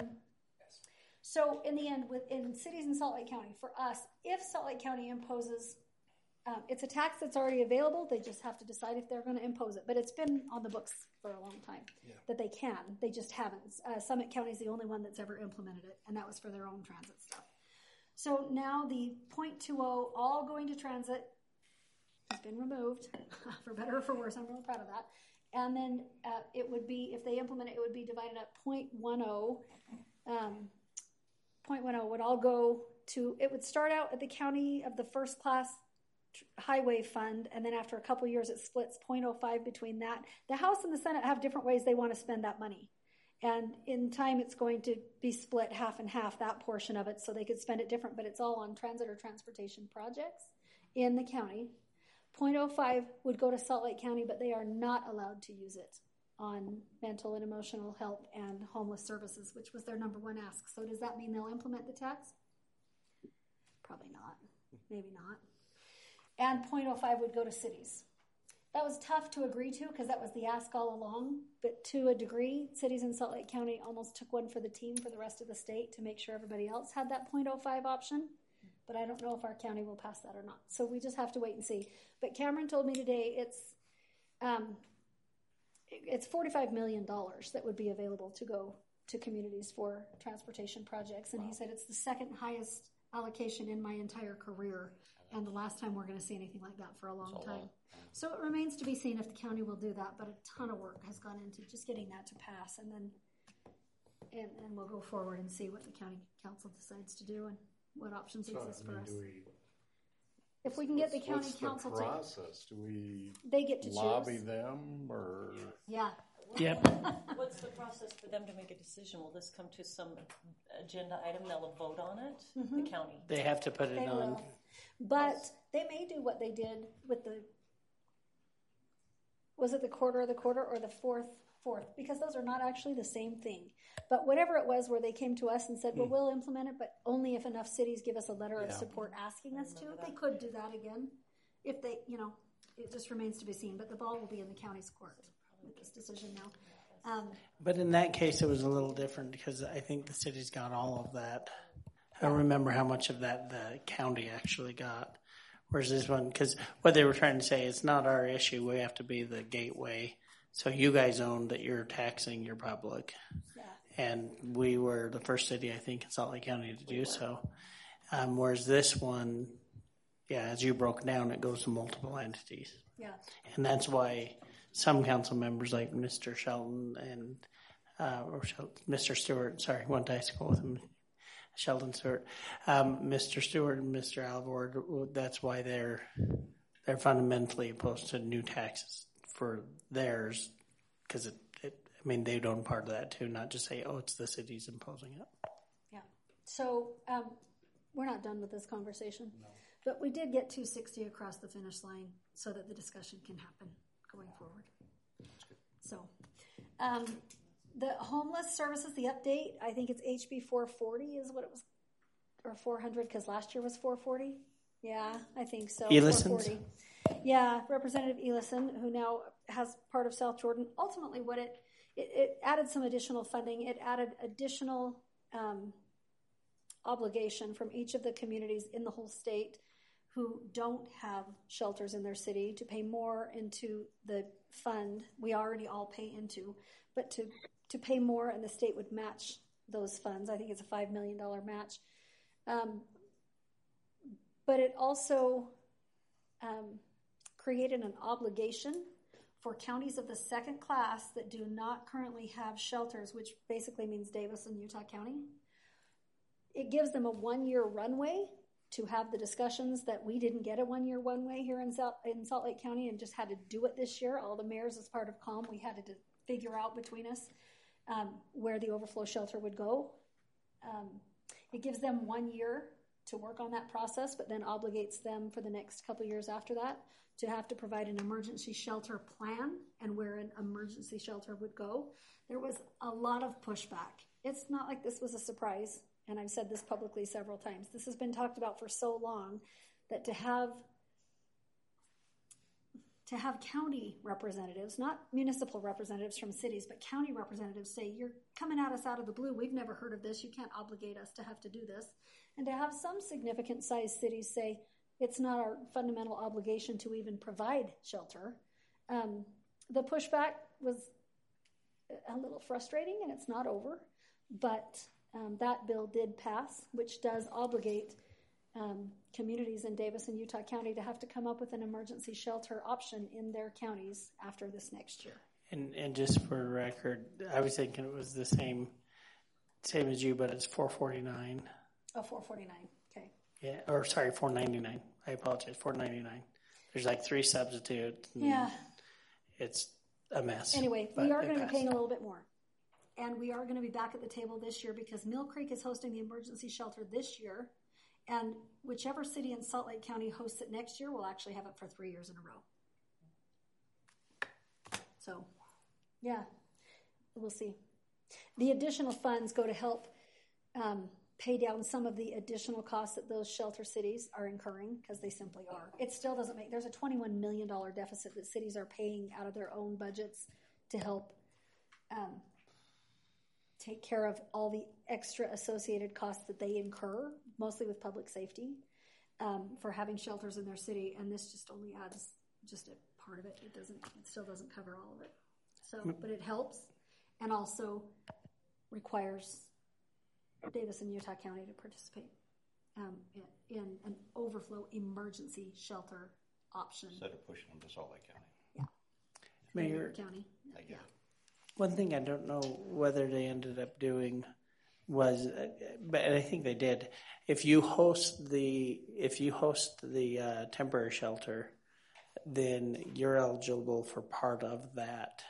so in the end, with in cities in Salt Lake County, for us, if Salt Lake County imposes, um, it's a tax that's already available. They just have to decide if they're going to impose it. But it's been on the books for a long time yeah. that they can. They just haven't. Uh, Summit County is the only one that's ever implemented it, and that was for their own transit stuff. So now the point two oh, all going to transit, has been removed, for better or for worse. I'm really proud of that. And then uh, it would be, if they implement it, it would be divided up point one oh. Um, point one oh would all go to, it would start out at the county of the first class tr- highway fund, and then after a couple years it splits point oh five between that. The House and the Senate have different ways they want to spend that money. And in time it's going to be split half and half, that portion of it, so they could spend it different, but it's all on transit or transportation projects in the county. point oh five would go to Salt Lake County, but they are not allowed to use it on mental and emotional health and homeless services, which was their number one ask. So does that mean they'll implement the tax? Probably not. Maybe not. And point oh five would go to cities. That was tough to agree to because that was the ask all along. But to a degree, cities in Salt Lake County almost took one for the team for the rest of the state to make sure everybody else had that point oh five option. But I don't know if our county will pass that or not. So we just have to wait and see. But Cameron told me today it's um, it's forty-five million dollars that would be available to go to communities for transportation projects. And he said it's the second highest allocation in my entire career. And the last time we're going to see anything like that for a long That's a time. lot. So it remains to be seen if the county will do that. But a ton of work has gone into just getting that to pass. And then and, and we'll go forward and see what the county council decides to do and what options So, exist I mean, for us. do we, If we can get the what's- county what's the council to, process? Do we they get to lobby choose. them or? Yeah. Yep. What's the process for them to make a decision? Will this come to some agenda item? They'll vote on it? Mhm. The county? They have to put it They on. will. But they may do what they did with the, was it the quarter of the quarter or the fourth, fourth? Because those are not actually the same thing. But whatever it was where they came to us and said, well, we'll implement it, but only if enough cities give us a letter of Yeah. support asking us to. They could do that again. If they, you know, it just remains to be seen. But the ball will be in the county's court with this decision now. Um, But in that case, it was a little different because I think the city's got all of that. I don't remember how much of that the county actually got. Whereas this one, because what they were trying to say, it's not our issue. We have to be the gateway. So you guys own that you're taxing your public. Yeah. And we were the first city, I think, in Salt Lake County to do so. Um, whereas this one, yeah, as you broke down, it goes to multiple entities. Yeah. And that's why some council members like Mister Shelton and uh, or Shel- Mister Stewart, sorry, went to high school with him, Sheldon Stewart, um, Mister Stewart and Mister Alvord, that's why they're they're fundamentally opposed to new taxes for theirs because it, it I mean, they'd own part of that too, not just say, oh, it's the city's imposing it. Yeah. So um, we're not done with this conversation, no. But we did get two sixty across the finish line so that the discussion can happen going forward. So um, the homeless services, the update, I think it's H B four forty is what it was, or four hundred because last year was four forty. Yeah, I think so. Ellison's? Yeah, Representative Ellison, who now has part of South Jordan. Ultimately, what it, it, it added some additional funding. It added additional um, obligation from each of the communities in the whole state who don't have shelters in their city to pay more into the fund we already all pay into, but to, to pay more, and the state would match those funds. I think it's a five million dollars match. Um, but it also um, created an obligation for counties of the second class that do not currently have shelters, which basically means Davis and Utah County. It gives them a one-year runway to have the discussions that we didn't get a one-year runway here in Salt, in Salt Lake County and just had to do it this year. All the mayors, as part of CALM, we had to figure out between us um, where the overflow shelter would go. Um, it gives them one year to work on that process, but then obligates them for the next couple years after that to have to provide an emergency shelter plan and where an emergency shelter would go. There was a lot of pushback. It's not like this was a surprise, and I've said this publicly several times. This has been talked about for so long that to have to have county representatives, not municipal representatives from cities, but county representatives say, you're coming at us out of the blue. We've never heard of this. You can't obligate us to have to do this. And to have some significant sized cities say, it's not our fundamental obligation to even provide shelter. Um, the pushback was a little frustrating, and it's not over. But um, that bill did pass, which does obligate um, communities in Davis and Utah County to have to come up with an emergency shelter option in their counties after this next year. And and just for record, I was thinking it was the same same as you, but it's four forty-nine. Oh, four forty-nine. Okay. Yeah, or sorry, four ninety-nine. I apologize, four ninety-nine. There's like three substitutes. Yeah. It's a mess. Anyway, we are going to be paying a little bit more. And we are going to be back at the table this year because Mill Creek is hosting the emergency shelter this year. And whichever city in Salt Lake County hosts it next year will actually have it for three years in a row. So, yeah, we'll see. The additional funds go to help um, pay down some of the additional costs that those shelter cities are incurring, because they simply are. It still doesn't make, there's a twenty-one million dollars deficit that cities are paying out of their own budgets to help um, take care of all the extra associated costs that they incur, mostly with public safety, um, for having shelters in their city. And this just only adds just a part of it. It doesn't, it still doesn't cover all of it. So, but it helps, and also requires Davis and Utah County to participate um, in, in an overflow emergency shelter option. Instead of pushing them to Salt Lake County. Yeah. Mayor County. Yeah. One thing I don't know whether they ended up doing was, uh, but I think they did. If you host the if you host the uh, temporary shelter, then you're eligible for part of that.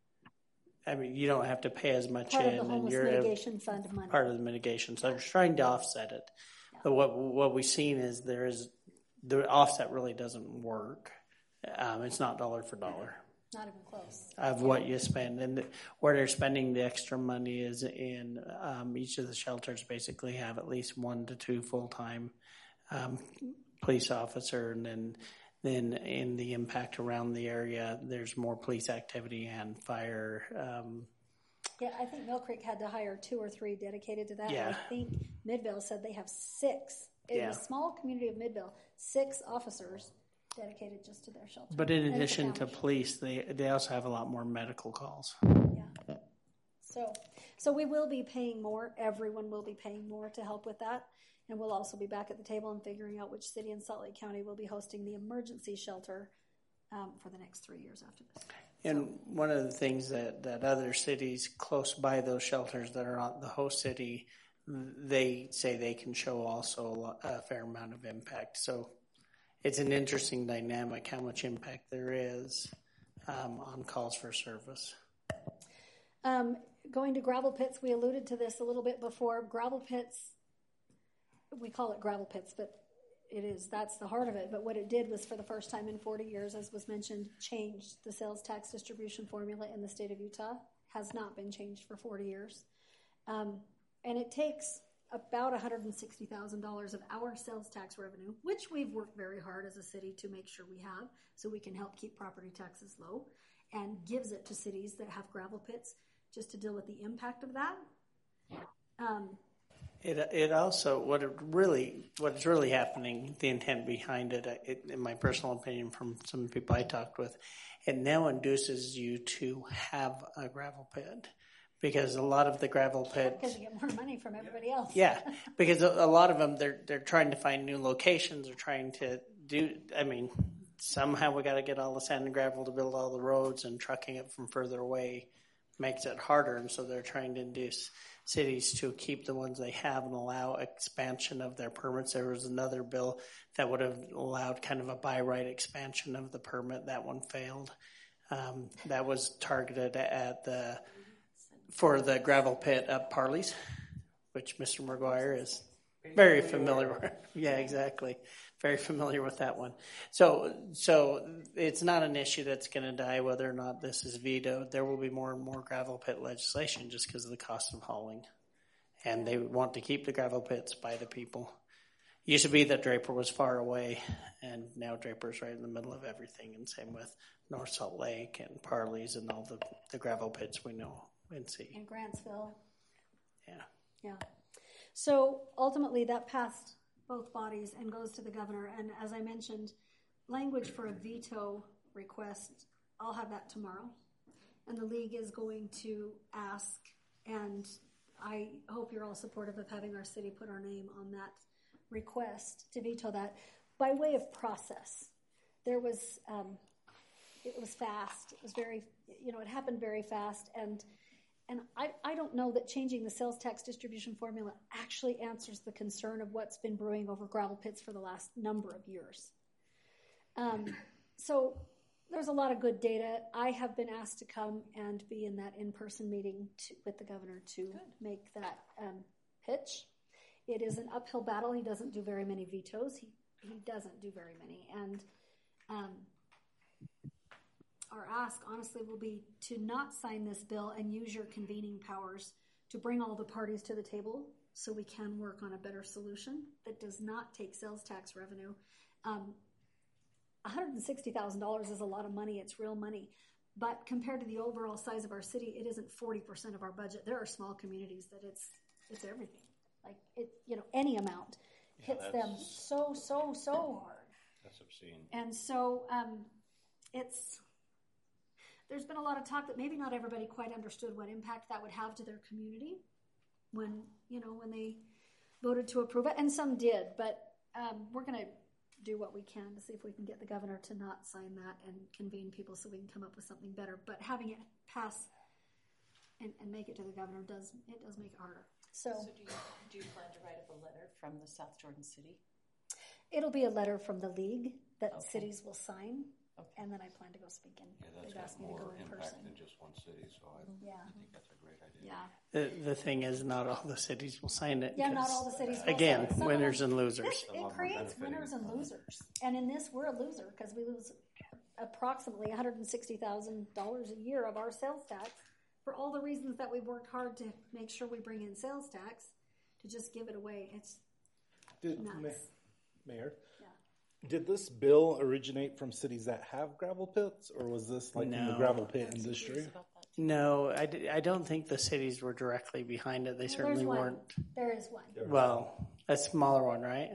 I mean, you don't have to pay as much part in, of the and homeless you're mitigation fund money. Part of the mitigation. So they're trying to offset it. Yeah. But what what we've seen is there is the offset really doesn't work. Um, it's not dollar for dollar. Not even close. Of what you spend. And the, where they're spending the extra money is in um, each of the shelters basically have at least one to two full-time um, police officer. And then, then in the impact around the area, there's more police activity and fire. Um, yeah, I think Mill Creek had to hire two or three dedicated to that. Yeah. I think Midvale said they have six. In yeah. the small community of Midvale, six officers dedicated just to their shelter. But in addition to police, they they also have a lot more medical calls. Yeah. So, so we will be paying more. Everyone will be paying more to help with that. And we'll also be back at the table and figuring out which city in Salt Lake County will be hosting the emergency shelter um, for the next three years after this. And so, one of the things that, that other cities close by those shelters that are on the host city, they say they can show also a fair amount of impact. So it's an interesting dynamic how much impact there is um, on calls for service. Um, going to gravel pits, we alluded to this a little bit before. Gravel pits, we call it gravel pits, but it is, that's the heart of it. But what it did was, for the first time in forty years, as was mentioned, changed the sales tax distribution formula in the state of Utah. Has not been changed for forty years. Um, and it takes about one hundred sixty thousand dollars of our sales tax revenue, which we've worked very hard as a city to make sure we have, so we can help keep property taxes low, and gives it to cities that have gravel pits just to deal with the impact of that. Um, It it also what it really what is really happening, the intent behind it, it, in my personal opinion, from some people I talked with, it now induces you to have a gravel pit, because a lot of the gravel pits, because you get more money from everybody else. yeah, because a, a lot of them they're they're trying to find new locations, they're trying to do. I mean, somehow we got to get all the sand and gravel to build all the roads, and trucking it from further away makes it harder, and so they're trying to induce cities to keep the ones they have and allow expansion of their permits. There was another bill that would have allowed kind of a by right expansion of the permit. That one failed. Um, that was targeted at the for the gravel pit at Parley's, which Mister McGuire is very familiar with. Yeah, exactly. Very familiar with that one. So, so it's not an issue that's going to die whether or not this is vetoed. There will be more and more gravel pit legislation just because of the cost of hauling. And they want to keep the gravel pits by the people. It used to be that Draper was far away, and now Draper's right in the middle of everything. And same with North Salt Lake and Parley's and all the, the gravel pits we know and see. In Grantsville. Yeah. Yeah. So ultimately that passed both bodies and goes to the governor. And as I mentioned, language for a veto request, I'll have that tomorrow. And the league is going to ask, and I hope you're all supportive of having our city put our name on that request to veto that. By way of process, there was, um, it was fast. It was very, you know, it happened very fast. And And I, I don't know that changing the sales tax distribution formula actually answers the concern of what's been brewing over gravel pits for the last number of years. Um, so there's a lot of good data. I have been asked to come and be in that in-person meeting to, with the governor to good. make that um, pitch. It is an uphill battle. He doesn't do very many vetoes. He, he doesn't do very many. And um, our ask, honestly, will be to not sign this bill and use your convening powers to bring all the parties to the table so we can work on a better solution that does not take sales tax revenue. Um, one hundred sixty thousand dollars is a lot of money. It's real money. But compared to the overall size of our city, it isn't forty percent of our budget. There are small communities that it's it's everything. Like, it, you know, any amount hits yeah, them so, so, so hard. That's obscene. And so um, it's... There's been a lot of talk that maybe not everybody quite understood what impact that would have to their community when, you know, when they voted to approve it. And some did, but um, we're going to do what we can to see if we can get the governor to not sign that and convene people so we can come up with something better. But having it pass and, and make it to the governor does, it does make it harder. So, so do, you, do you plan to write up a letter from the South Jordan City? It'll be a letter from the league that okay. cities will sign. Okay. And then I plan to go speak in. Yeah, that's They've got asked me more to go in impact person. than just one city, so I, yeah. I think that's a great idea. Yeah. The the thing is, not all the cities will sign it. Yeah, not all the cities will again, sign it. winners them, and losers. This, it creates winners and losers. And in this, we're a loser because we lose approximately one hundred sixty thousand dollars a year of our sales tax for all the reasons that we've worked hard to make sure we bring in sales tax. To just give it away, it's Did, nuts. Mayor? Yeah. Did this bill originate from cities that have gravel pits, or was this like no. in the gravel pit industry? No, I, d- I don't think the cities were directly behind it. They well, certainly one. weren't. There is one. Well, a smaller one, right?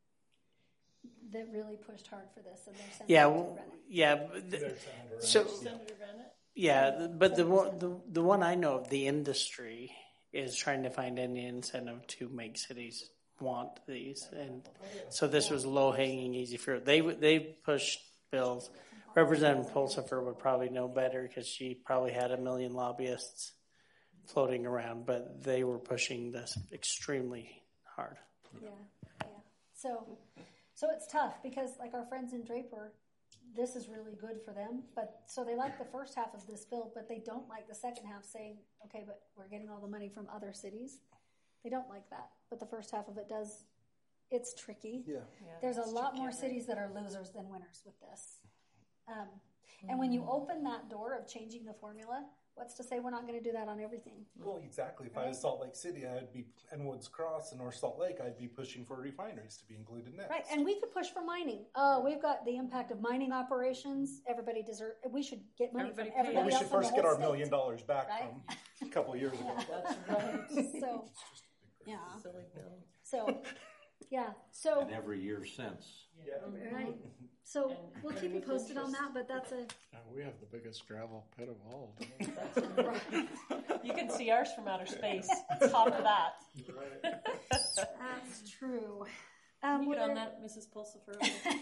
That really pushed hard for this, and they're yeah, Senator well, yeah. The, so, Senator Bennett? Yeah, but the one the, the one I know of, the industry is trying to find any incentive to make cities want these, and so this was low hanging, easy fruit. They they pushed bills. Representative Pulsifer would probably know better because she probably had a million lobbyists floating around, but they were pushing this extremely hard. Yeah, yeah. So, so it's tough because, like our friends in Draper, this is really good for them. But so they like the first half of this bill, but they don't like the second half saying, okay, but we're getting all the money from other cities. They don't like that. But the first half of it does, it's tricky. Yeah. yeah There's a lot more cities that are losers than winners with this. Um, mm-hmm. And when you open that door of changing the formula, what's to say we're not going to do that on everything? Well, exactly. If right? I was Salt Lake City, I'd be, and Woods Cross and North Salt Lake, I'd be pushing for refineries to be included next. Right, and we could push for mining. Oh, we've got the impact of mining operations. Everybody deserve. We should get money everybody from everybody well, we else. should first get our state. million dollars back right? from a couple of years ago. That's right. So, yeah. Silly bill. So, yeah. So. And every year since. Yeah. Right. So and, we'll keep you posted on that, but that's a. Yeah, we have the biggest gravel pit of all. Right. You can see ours from outer space. Top of that. Right. That's true. Um, you get on that, Missus Pulsifer.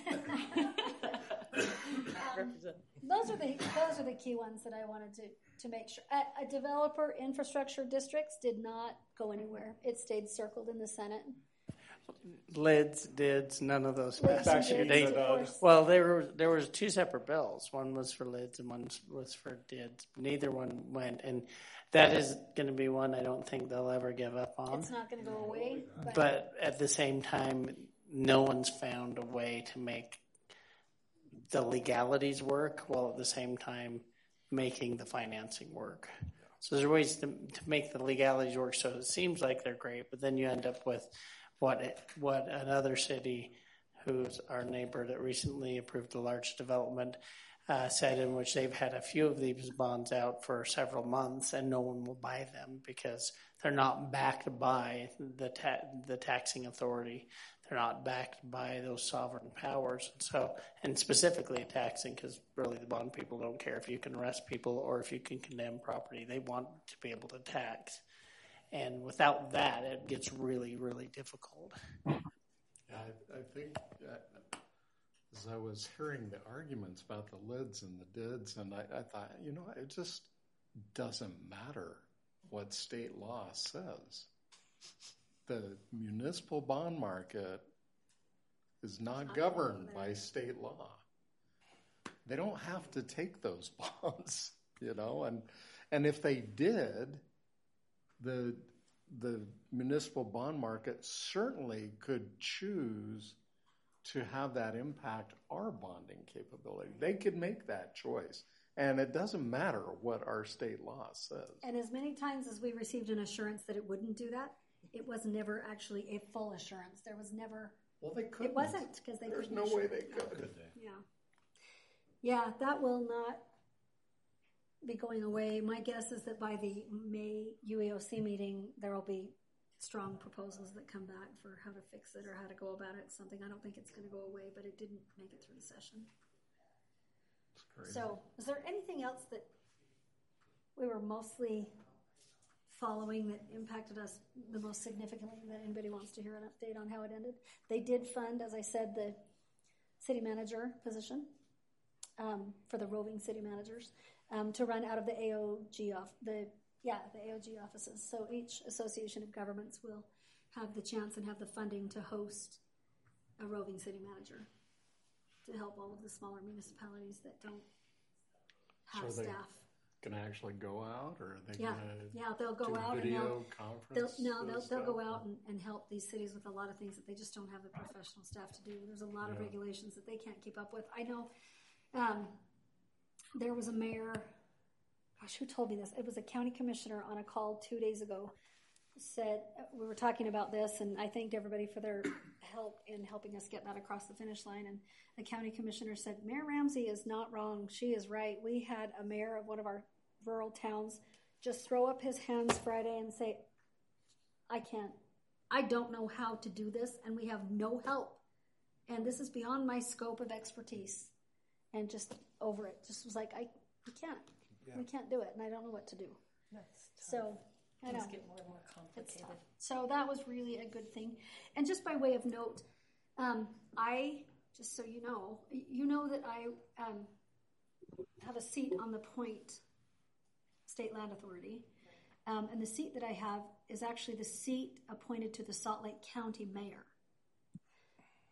um, those are the those are the key ones that I wanted to to make sure. A, a developer infrastructure districts did not go anywhere. It stayed circled in the Senate. Lids, dids, none of those Lids passed. and They, dids, of course. well, there were there was two separate bills. One was for lids and one was for dids. Neither one went, and that is going to be one I don't think they'll ever give up on. It's not going to go away. But, but at the same time, no one's found a way to make the legalities work while at the same time making the financing work. So there's ways to to make the legalities work. So it seems like they're great, but then you end up with what what another city, who's our neighbor that recently approved a large development, uh, said, in which they've had a few of these bonds out for several months and no one will buy them because they're not backed by the ta- the taxing authority. They're not backed by those sovereign powers. And so, and specifically taxing, because really the bond people don't care if you can arrest people or if you can condemn property. They want to be able to tax. And without that, it gets really, really difficult. Yeah, I, I think uh, as I was hearing the arguments about the lids and the dids, and I, I thought, you know, it just doesn't matter what state law says. The municipal bond market is not governed by state law. They don't have to take those bonds, you know, and and if they did, the the municipal bond market certainly could choose to have that impact our bonding capability. They could make that choice. And it doesn't matter what our state law says. And as many times as we received an assurance that it wouldn't do that, it was never actually a full assurance. There was never. Well, they couldn't. It wasn't because they. There's no way they could. could they? Yeah. Yeah, that will not be going away. My guess is that by the May U A O C meeting, there will be strong proposals that come back for how to fix it or how to go about it. Something I don't think it's going to go away, but it didn't make it through the session. So, is there anything else that we were mostly following that impacted us the most significantly that anybody wants to hear an update on how it ended? They did fund, as I said, the city manager position um, for the roving city managers um, to run out of the A O G off the yeah the A O G offices. So each association of governments will have the chance and have the funding to host a roving city manager to help all of the smaller municipalities that don't have so staff. Can actually go out, or are they yeah, going to yeah, they'll go do out video and they'll, conference? They'll, no, they'll, they'll go out and, and help these cities with a lot of things that they just don't have the professional staff to do. There's a lot yeah. of regulations that they can't keep up with. I know um, there was a mayor, gosh, who told me this? It was a county commissioner on a call two days ago. Said we were talking about this, and I thanked everybody for their help in helping us get that across the finish line. And the county commissioner said, Mayor Ramsey is not wrong. She is right. We had a mayor of one of our rural towns just throw up his hands Friday and say, I can't, I don't know how to do this, and we have no help. And this is beyond my scope of expertise. And just over it, just was like, I we can't. Yeah. We can't do it, and I don't know what to do. That's tough. So I know. Things get more and more complicated. So that was really a good thing. And just by way of note, um, I, just so you know, you know that I um, have a seat on the Point State Land Authority. Um, and the seat that I have is actually the seat appointed to the Salt Lake County mayor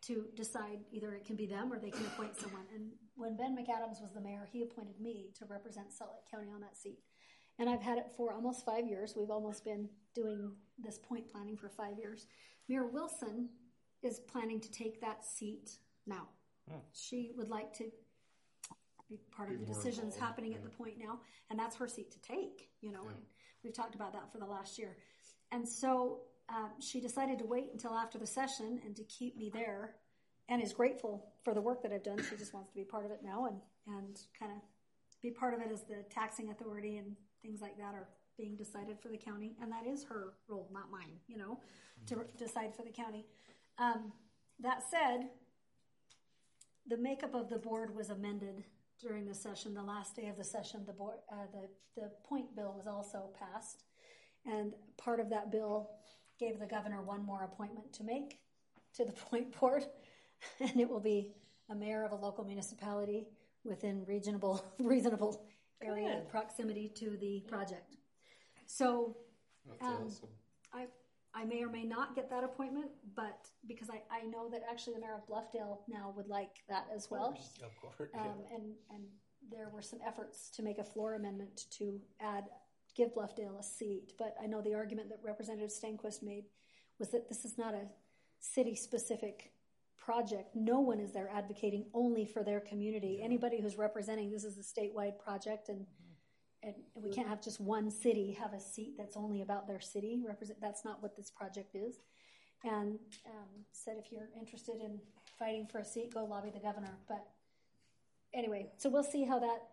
to decide either it can be them or they can appoint someone. And when Ben McAdams was the mayor, he appointed me to represent Salt Lake County on that seat. And I've had it for almost five years. We've almost been doing this point planning for five years. Mayor Wilson is planning to take that seat now. Hmm. She would like to be part of the decisions happening at the point now, and that's her seat to take, you know, yeah. and we've talked about that for the last year. And so um, she decided to wait until after the session and to keep me there, and is grateful for the work that I've done. She just wants to be part of it now and, and kind of be part of it as the taxing authority and things like that are being decided for the county. And that is her role, not mine, you know, to decide for the county. Um, that said, the makeup of the board was amended during the session. The last day of the session, the board, uh, the, the point bill was also passed. And part of that bill gave the governor one more appointment to make to the point board. And it will be a mayor of a local municipality within reasonable, reasonable area Good. proximity to the project. So That's um, awesome. I I may or may not get that appointment, but because I, I know that actually the mayor of Bluffdale now would like that as well. Of course, of course. Um, yeah. and, and there were some efforts to make a floor amendment to add, give Bluffdale a seat. But I know the argument that Representative Stenquist made was that this is not a city-specific project. No one is there advocating only for their community. Yeah. Anybody who's representing this is a statewide project, and and we can't have just one city have a seat that's only about their city. Represent that's not what this project is. And um, said if you're interested in fighting for a seat, go lobby the governor. But anyway, so we'll see how that.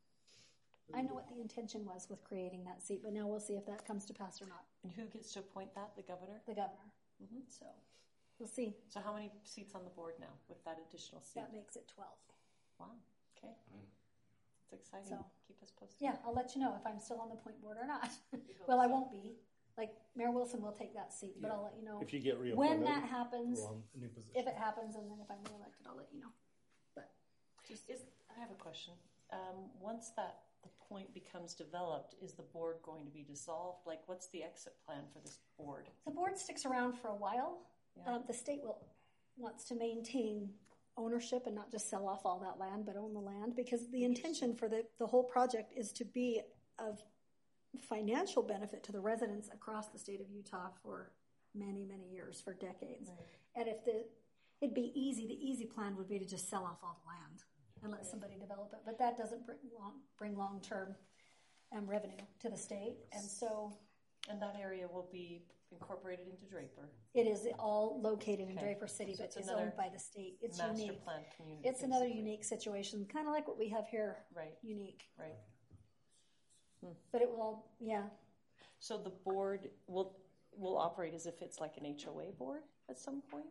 I know what the intention was with creating that seat, but now we'll see if that comes to pass or not. And who gets to appoint that? The governor. The governor. Mm-hmm. So. We'll see. So how many seats on the board now with that additional seat? That makes it twelve. Wow. Okay. Mm. It's exciting. So, keep us posted. Yeah, I'll let you know if I'm still on the point board or not. Well, I won't be. Like, Mayor Wilson will take that seat, but yeah. I'll let you know. If you get reappointed. When that happens, new position. If it happens, and then if I'm reelected, I'll let you know. But just, is, I have a question. Um, once that the point becomes developed, is the board going to be dissolved? Like, what's the exit plan for this board? The board sticks around for a while. Yeah. Um, the state will wants to maintain ownership and not just sell off all that land, but own the land, because the intention for the, the whole project is to be of financial benefit to the residents across the state of Utah for many, many years, for decades. Right. And if the it'd be easy, the easy plan would be to just sell off all the land and let somebody develop it, but that doesn't bring long bring long term um, revenue to the state, and so and that area will be incorporated into Draper. It is all located in okay. Draper City, so but it's, it's owned by the state. It's master unique. Plan community. It's another unique situation, kind of like what we have here. Right. Unique. Right. Hmm. But it will all, yeah. So the board will will operate as if it's like an H O A board at some point?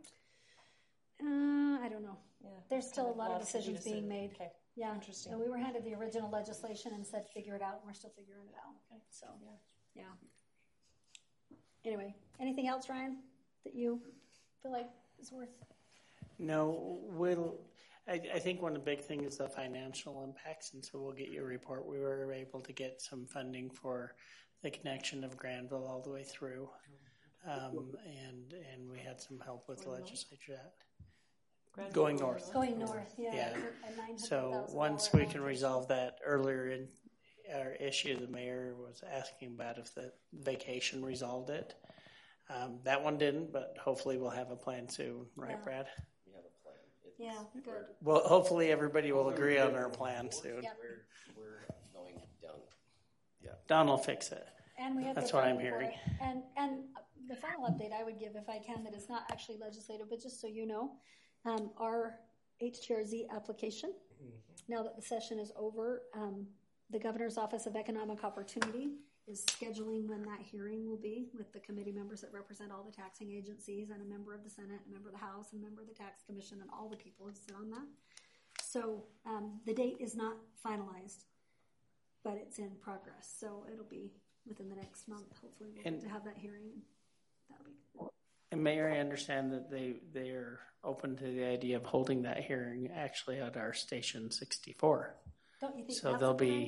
Uh, I don't know. Yeah. There's still a lot of decisions being made. Okay. Yeah. Interesting. And we were handed the original legislation and said figure it out, and we're still figuring it out. Okay. So, yeah. Yeah. Anyway, anything else, Ryan, that you feel like is worth? No, we'll. I, I think one of the big things is the financial impacts, and so we'll get you a report. We were able to get some funding for the connection of Granville all the way through, um, and and we had some help with the legislature that going north. Going north, yeah. Yeah. So once we can resolve that earlier in our issue, the mayor was asking about if the vacation resolved it. Um, that one didn't, but hopefully we'll have a plan soon, right, yeah. Brad? We have a plan. It's, yeah, good. Well, hopefully everybody will agree on our plan soon. Yep. We're, we're going down. Yeah. Don will fix it. And we have That's the what I'm hearing. And and the final update I would give, if I can, that is not actually legislative, but just so you know, um, our H T R Z application. Mm-hmm. Now that the session is over. Um, The Governor's Office of Economic Opportunity is scheduling when that hearing will be with the committee members that represent all the taxing agencies and a member of the Senate, a member of the House, and a member of the Tax Commission, and all the people who sit on that. So um, the date is not finalized, but it's in progress. So it'll be within the next month. Hopefully we'll and, get to have that hearing. That'll be good. And Mayor, I understand that they, they're open to the idea of holding that hearing actually at our Station sixty-four. Don't you think so that's they'll a good be idea?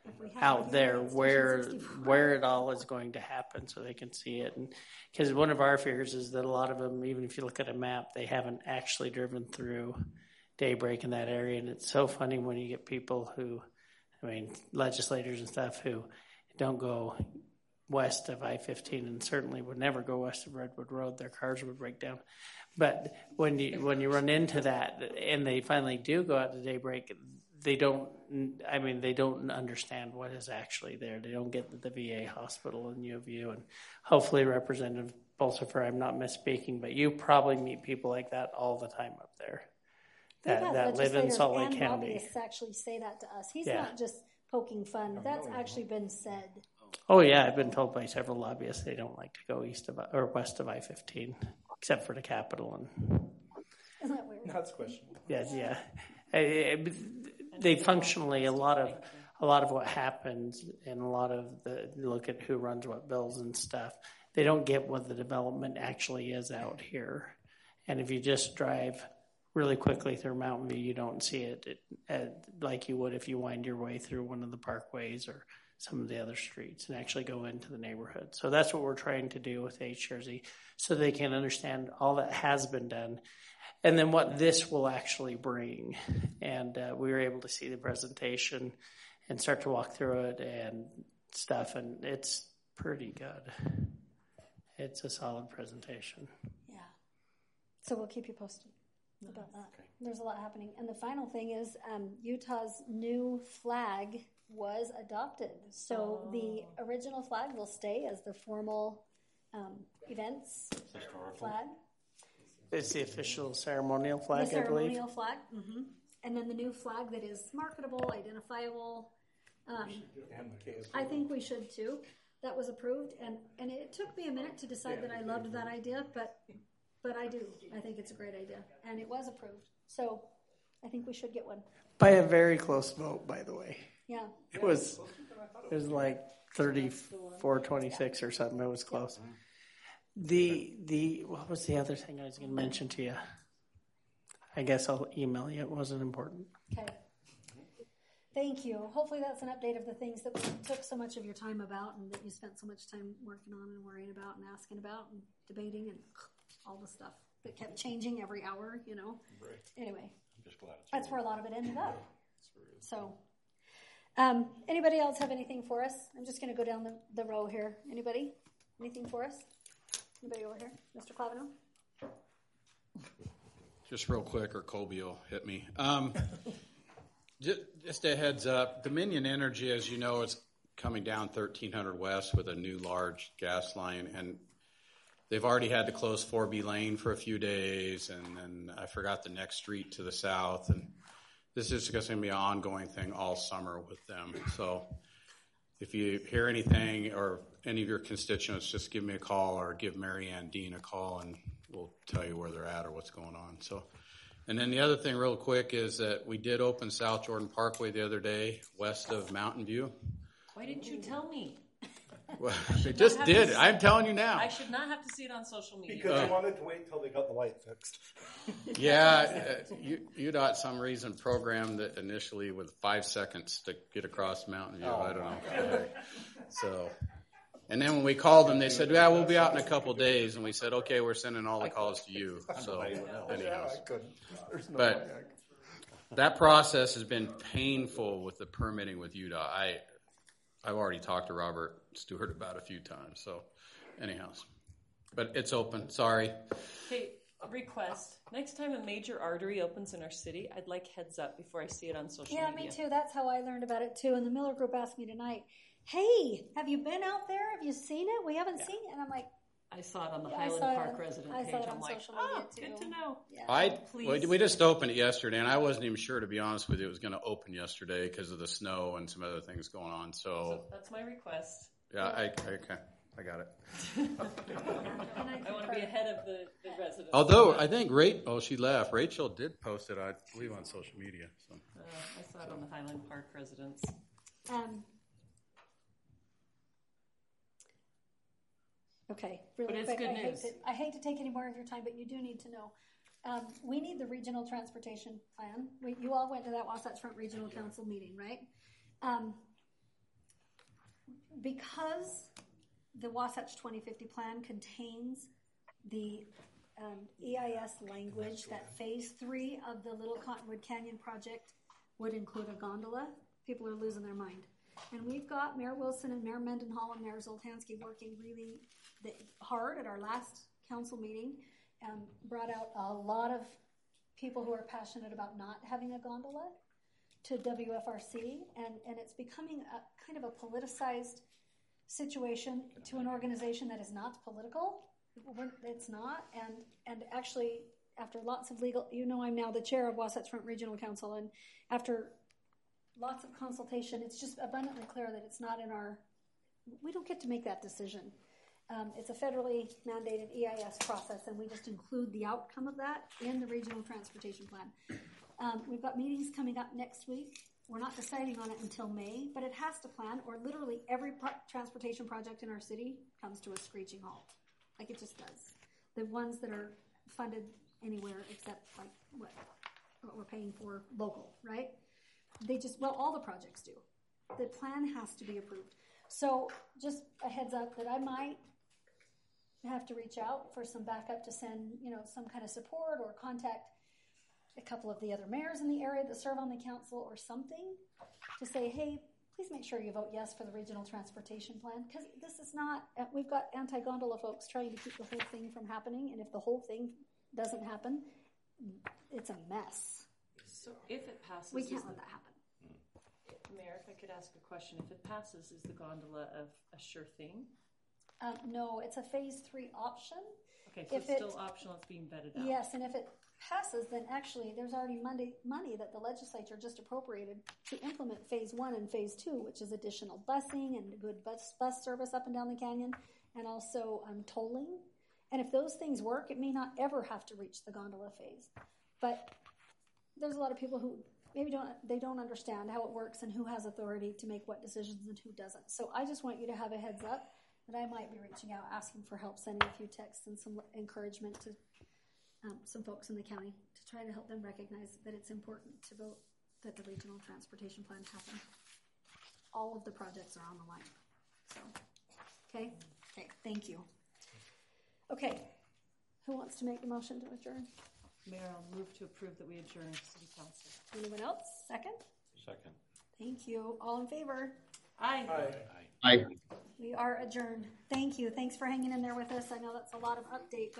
if we have out it there here at where Station sixty-four. where it all is going to happen, so they can see it. And because one of our fears is that a lot of them, even if you look at a map, they haven't actually driven through Daybreak in that area. And it's so funny when you get people who, I mean, legislators and stuff who don't go west of I fifteen and certainly would never go west of Redwood Road. Their cars would break down. But when you when you run into that and they finally do go out to Daybreak, they don't, I mean, they don't understand what is actually there. They don't get the V A hospital in U of U. And hopefully, Representative Bolsifer, I'm not misspeaking, but you probably meet people like that all the time up there that, We've had that live in Salt Lake and County. Lobbyists actually say that to us. He's Yeah. not just poking fun. That's actually been said. Oh, yeah, I've been told by several lobbyists they don't like to go east of or west of I fifteen, except for the Capitol. And Isn't that weird? That's questionable. yes, yeah. I- I- They functionally, a lot of a lot of what happens and a lot of the look at who runs what bills and stuff, they don't get what the development actually is out here. And if you just drive really quickly through Mountain View, you don't see it, it uh, like you would if you wind your way through one of the parkways or some of the other streets and actually go into the neighborhood. So that's what we're trying to do with H R Z, so they can understand all that has been done and then what this will actually bring. And uh, we were able to see the presentation and start to walk through it and stuff, and it's pretty good. It's a solid presentation. Yeah. So we'll keep you posted about that. Okay. There's a lot happening. And the final thing is um, Utah's new flag was adopted. So oh. the original flag will stay as the formal um, events flag. It's the official ceremonial flag, the ceremonial I believe. flag. Mm-hmm. And then the new flag that is marketable, identifiable. Um, I think we should too. That was approved, and, and it took me a minute to decide that I loved that idea, but but I do. I think it's a great idea, and it was approved. So I think we should get one. By a very close vote, by the way. Yeah. It was it was like thirty-four twenty-six or something. It was close. The the what was the other thing I was going to mention to you? I guess I'll email you. It wasn't important. Okay. Thank you. Hopefully that's an update of the things that we took so much of your time about and that you spent so much time working on and worrying about and asking about and debating and all the stuff that kept changing every hour, you know. Right. Anyway, I'm just glad it's that's where a lot of it ended up. So, um, anybody else have anything for us? I'm just going to go down the, the row here. Anybody? Anything for us? Anybody over here? Mister Clavino? Just real quick, or Colby will hit me. Um, just, just a heads up, Dominion Energy, as you know, is coming down thirteen hundred West with a new large gas line, and they've already had to close four B lane for a few days, and then I forgot the next street to the south, and this is just going to be an ongoing thing all summer with them. So if you hear anything or any of your constituents, just give me a call or give Mary Ann Dean a call, and we'll tell you where they're at or what's going on. So, and then the other thing real quick is that we did open South Jordan Parkway the other day, west of Mountain View. Why didn't you tell me? Well, they just did. I'm telling you now. I should not have to see it on social media. Because uh, I wanted to wait until they got the light fixed. Yeah, uh, U- UDOT, some reason, programmed it initially with five seconds to get across Mountain View. Oh, I don't know. So, and then when we called them, they said, yeah, we'll be out in a couple days. And we said, okay, we're sending all the calls to you. So, anyhow. But that process has been painful with the permitting with UDOT. I, I've already talked to Robert Stewart about it a few times. So, anyhow. But it's open. Sorry. Hey, request. Next time a major artery opens in our city, I'd like heads up before I see it on social yeah, media. Yeah, me too. That's how I learned about it too. And the Miller Group asked me tonight, hey, have you been out there? Have you seen it? We haven't yeah. seen it. And I'm like, I saw it on the yeah, Highland Park it, resident I page. saw it I'm on like, social oh, media too. good to know. Yeah. I Please. we just opened it yesterday, and I wasn't even sure, to be honest with you, it was going to open yesterday because of the snow and some other things going on. So, so that's my request. Yeah, I okay, I got it. I want to be ahead of the, the residents. Although I think Rachel, oh, she left. Rachel did post it, I believe, on social media. So uh, I saw it on the Highland Park residents. Um. Okay, really but it's quick. Good I news. hate to, I hate to take any more of your time, but you do need to know. Um, we need the regional transportation plan. We, you all went to that Wasatch Front Regional Council meeting, right? Um, because the Wasatch twenty fifty plan contains the um, E I S language that phase three of the Little Cottonwood Canyon project would include a gondola, people are losing their mind. And we've got Mayor Wilson and Mayor Mendenhall and Mayor Zoltansky working really hard at our last council meeting, um, brought out a lot of people who are passionate about not having a gondola to W F R C, and, and it's becoming a kind of a politicized situation to an organization that is not political. It's not, and and actually, after lots of legal, you know, I'm now the chair of Wasatch Front Regional Council, and after lots of consultation, it's just abundantly clear that it's not in our, we don't get to make that decision. Um, it's a federally mandated E I S process, and we just include the outcome of that in the regional transportation plan. Um, we've got meetings coming up next week. We're not deciding on it until May, but it has to plan, or literally every pro- transportation project in our city comes to a screeching halt. Like it just does. The ones that are funded anywhere except like what, what we're paying for local, right? They just, well, all the projects do. The plan has to be approved. So just a heads up that I might have to reach out for some backup to send, you know, some kind of support or contact a couple of the other mayors in the area that serve on the council or something to say, hey, please make sure you vote yes for the regional transportation plan, because this is not, we've got anti-gondola folks trying to keep the whole thing from happening, and if the whole thing doesn't happen, it's a mess. So if it passes, we can't is let the, that happen. Mayor, if I could ask a question, if it passes, is the gondola a, a sure thing? Um, no, it's a phase three option. Okay, so if it's still it, optional, it's being vetted out. Yes, and if it passes, then actually there's already money, money that the legislature just appropriated to implement phase one and phase two, which is additional busing and good bus, bus service up and down the canyon, and also um, tolling. And if those things work, it may not ever have to reach the gondola phase. But there's a lot of people who maybe don't, they don't understand how it works and who has authority to make what decisions and who doesn't. So I just want you to have a heads up that I might be reaching out, asking for help, sending a few texts and some encouragement to um, some folks in the county to try to help them recognize that it's important to vote that the regional transportation plan happen. All of the projects are on the line. So, okay? Okay, thank you. Okay, who wants to make the motion to adjourn? Mayor, I'll move to approve that we adjourn City Council. Anyone else? Second? Second. Thank you. All in favor? Aye. Aye. We are adjourned. Thank you. Thanks for hanging in there with us. I know that's a lot of update.